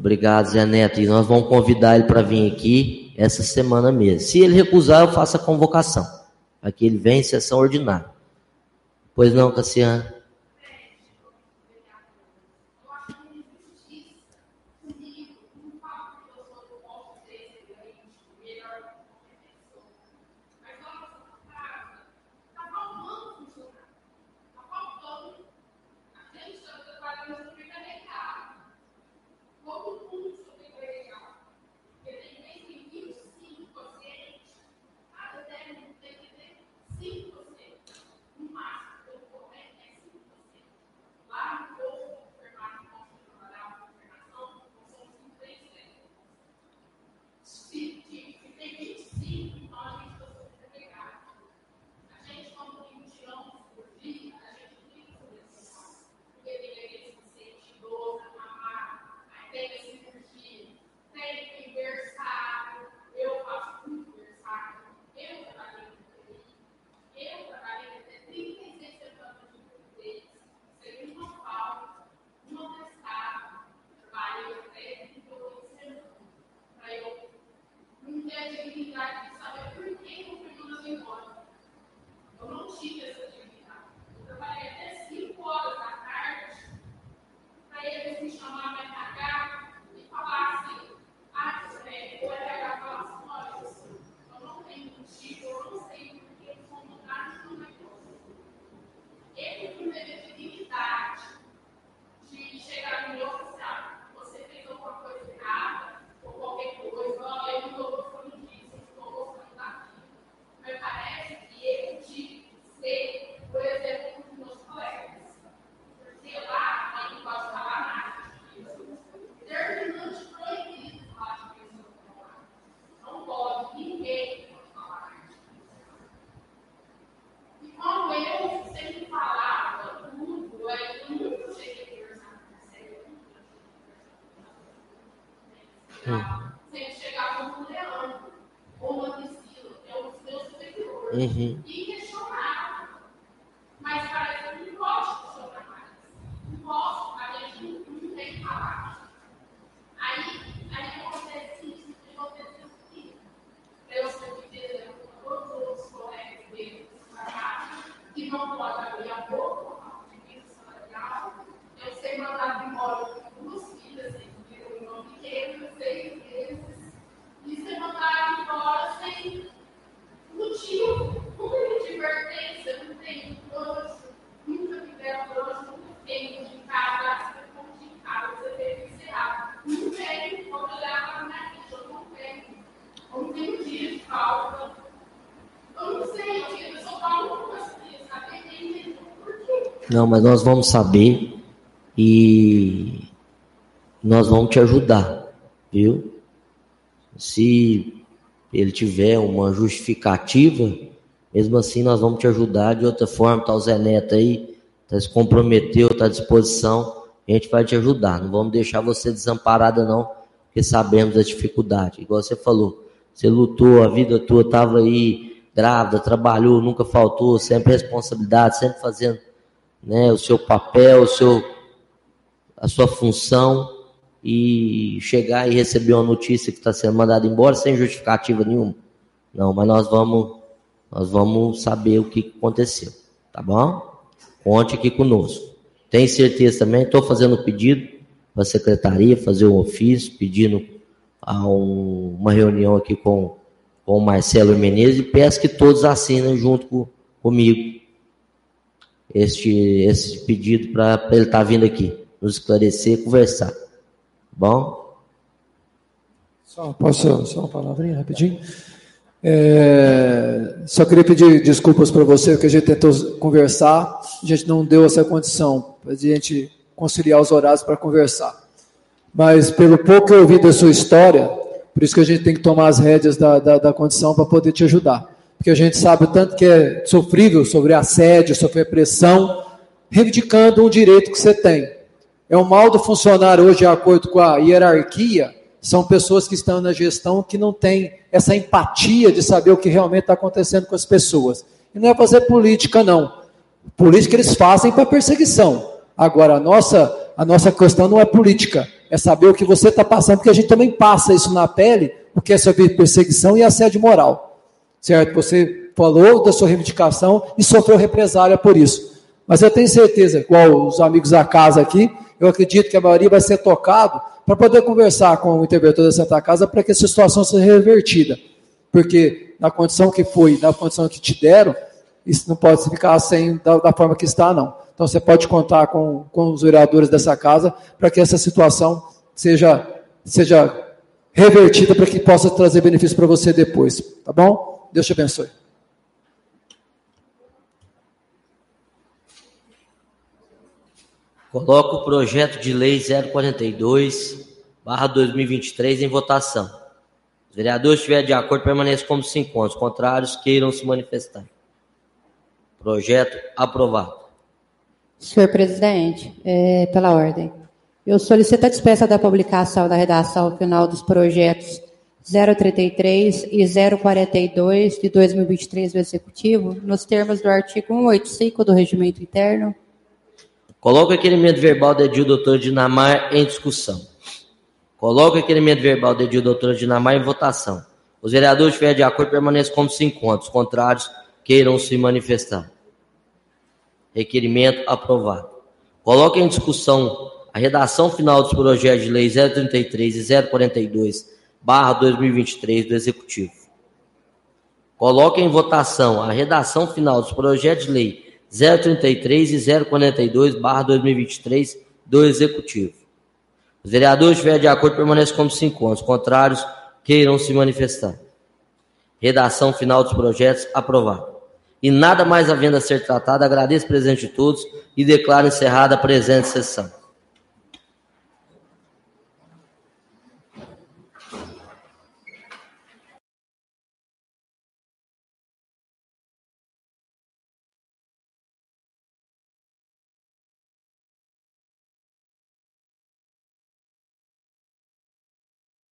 Obrigado, Zé Neto. E nós vamos convidar ele para vir aqui essa semana mesmo. Se ele recusar, eu faço a convocação. Aqui ele vem em sessão ordinária. Pois não, Cassiano? Uhum. E questionar. Mas parece que não pode questionar mais. Não posso, a gente não, não tem que falar. Aí, aí acontece isso, acontece isso. Eu sou de Deus, todos os outros colegas dele que não podem abrir a boca, de vida salarial. Eu sei mandar embora duas filhas, eu não fiquei, eu sei vezes. E ser mandado embora sem motivo, nunca me advertência, não tenho trouxa, nunca me deram trouxa, nunca tenho de casa, de casa, você teve que encerrar. Não tenho, quando olhar para a minha vida, eu não tenho. Eu não tenho dia de falta. Eu não sei, eu só falo com vocês, sabe? Por quê? Não, mas nós vamos saber e nós vamos te ajudar, viu? Se ele tiver uma justificativa, mesmo assim nós vamos te ajudar de outra forma. Está o Zé Neto aí, tá, se comprometeu, está à disposição, a gente vai te ajudar. Não vamos deixar você desamparada não, porque sabemos da dificuldade. Igual você falou, você lutou, a vida tua estava aí grávida, trabalhou, nunca faltou, sempre responsabilidade, sempre fazendo, né, o seu papel, o seu, a sua função. E chegar e receber uma notícia que está sendo mandada embora sem justificativa nenhuma. Não, mas nós vamos, nós vamos saber o que aconteceu, tá bom? Conte aqui conosco. Tem certeza também, estou fazendo um pedido para a secretaria, fazer um ofício, pedindo a um, uma reunião aqui com, com o Marcelo Menezes e peço que todos assinem junto com, comigo este, esse pedido para ele estar tá vindo aqui, nos esclarecer, conversar. Bom? Só, posso só uma palavrinha rapidinho? É, só queria pedir desculpas para você, porque a gente tentou conversar, a gente não deu essa condição, para a gente conciliar os horários para conversar. Mas pelo pouco que eu ouvi da sua história, por isso que a gente tem que tomar as rédeas da, da, da condição para poder te ajudar. Porque a gente sabe o tanto que é sofrível sobre assédio, sobre pressão, reivindicando um direito que você tem. É o mal do funcionário hoje, de acordo com a hierarquia, são pessoas que estão na gestão que não têm essa empatia de saber o que realmente está acontecendo com as pessoas. E não é fazer política, não. Política eles fazem para perseguição. Agora, a nossa, a nossa questão não é política, é saber o que você está passando, porque a gente também passa isso na pele, o que é sofrer perseguição e assédio moral, certo? Você falou da sua reivindicação e sofreu represália por isso. Mas eu tenho certeza, igual os amigos da casa aqui, eu acredito que a maioria vai ser tocado para poder conversar com o interventor da Santa Casa para que essa situação seja revertida. Porque na condição que foi, na condição que te deram, isso não pode ficar sem da, da forma que está, não. Então você pode contar com, com os vereadores dessa casa para que essa situação seja, seja revertida para que possa trazer benefício para você depois. Tá bom? Deus te abençoe. Coloco o projeto de lei zero quarenta e dois barra dois mil e vinte e três em votação. Os vereadores estiverem de acordo, permaneçam como se encontram. Os contrários, queiram se manifestar. Projeto aprovado. Senhor presidente, é, pela ordem, eu solicito a dispensa da publicação da redação final dos projetos zero trinta e três e zero quarenta e dois de dois mil e vinte e três do Executivo, nos termos do artigo cento e oitenta e cinco do Regimento Interno. Coloco o requerimento verbal da Edil doutora Dinamar em discussão. Coloco o requerimento verbal da Edil doutora Dinamar em votação. Os vereadores estiverem de acordo, permaneçam como se encontram. Os contrários, queiram se manifestar. Requerimento aprovado. Coloco em discussão a redação final dos projetos de lei zero trinta e três e zero quarenta e dois barra dois mil e vinte e três do Executivo. Coloco em votação a redação final dos projetos de lei zero trinta e três e zero quarenta e dois barra dois mil e vinte e três do Executivo. Os vereadores estiverem de acordo, permaneçam como se encontram. Os contrários, queiram se manifestar. Redação final dos projetos aprovado. E nada mais havendo a ser tratado, agradeço o presente de todos e declaro encerrada a presente sessão.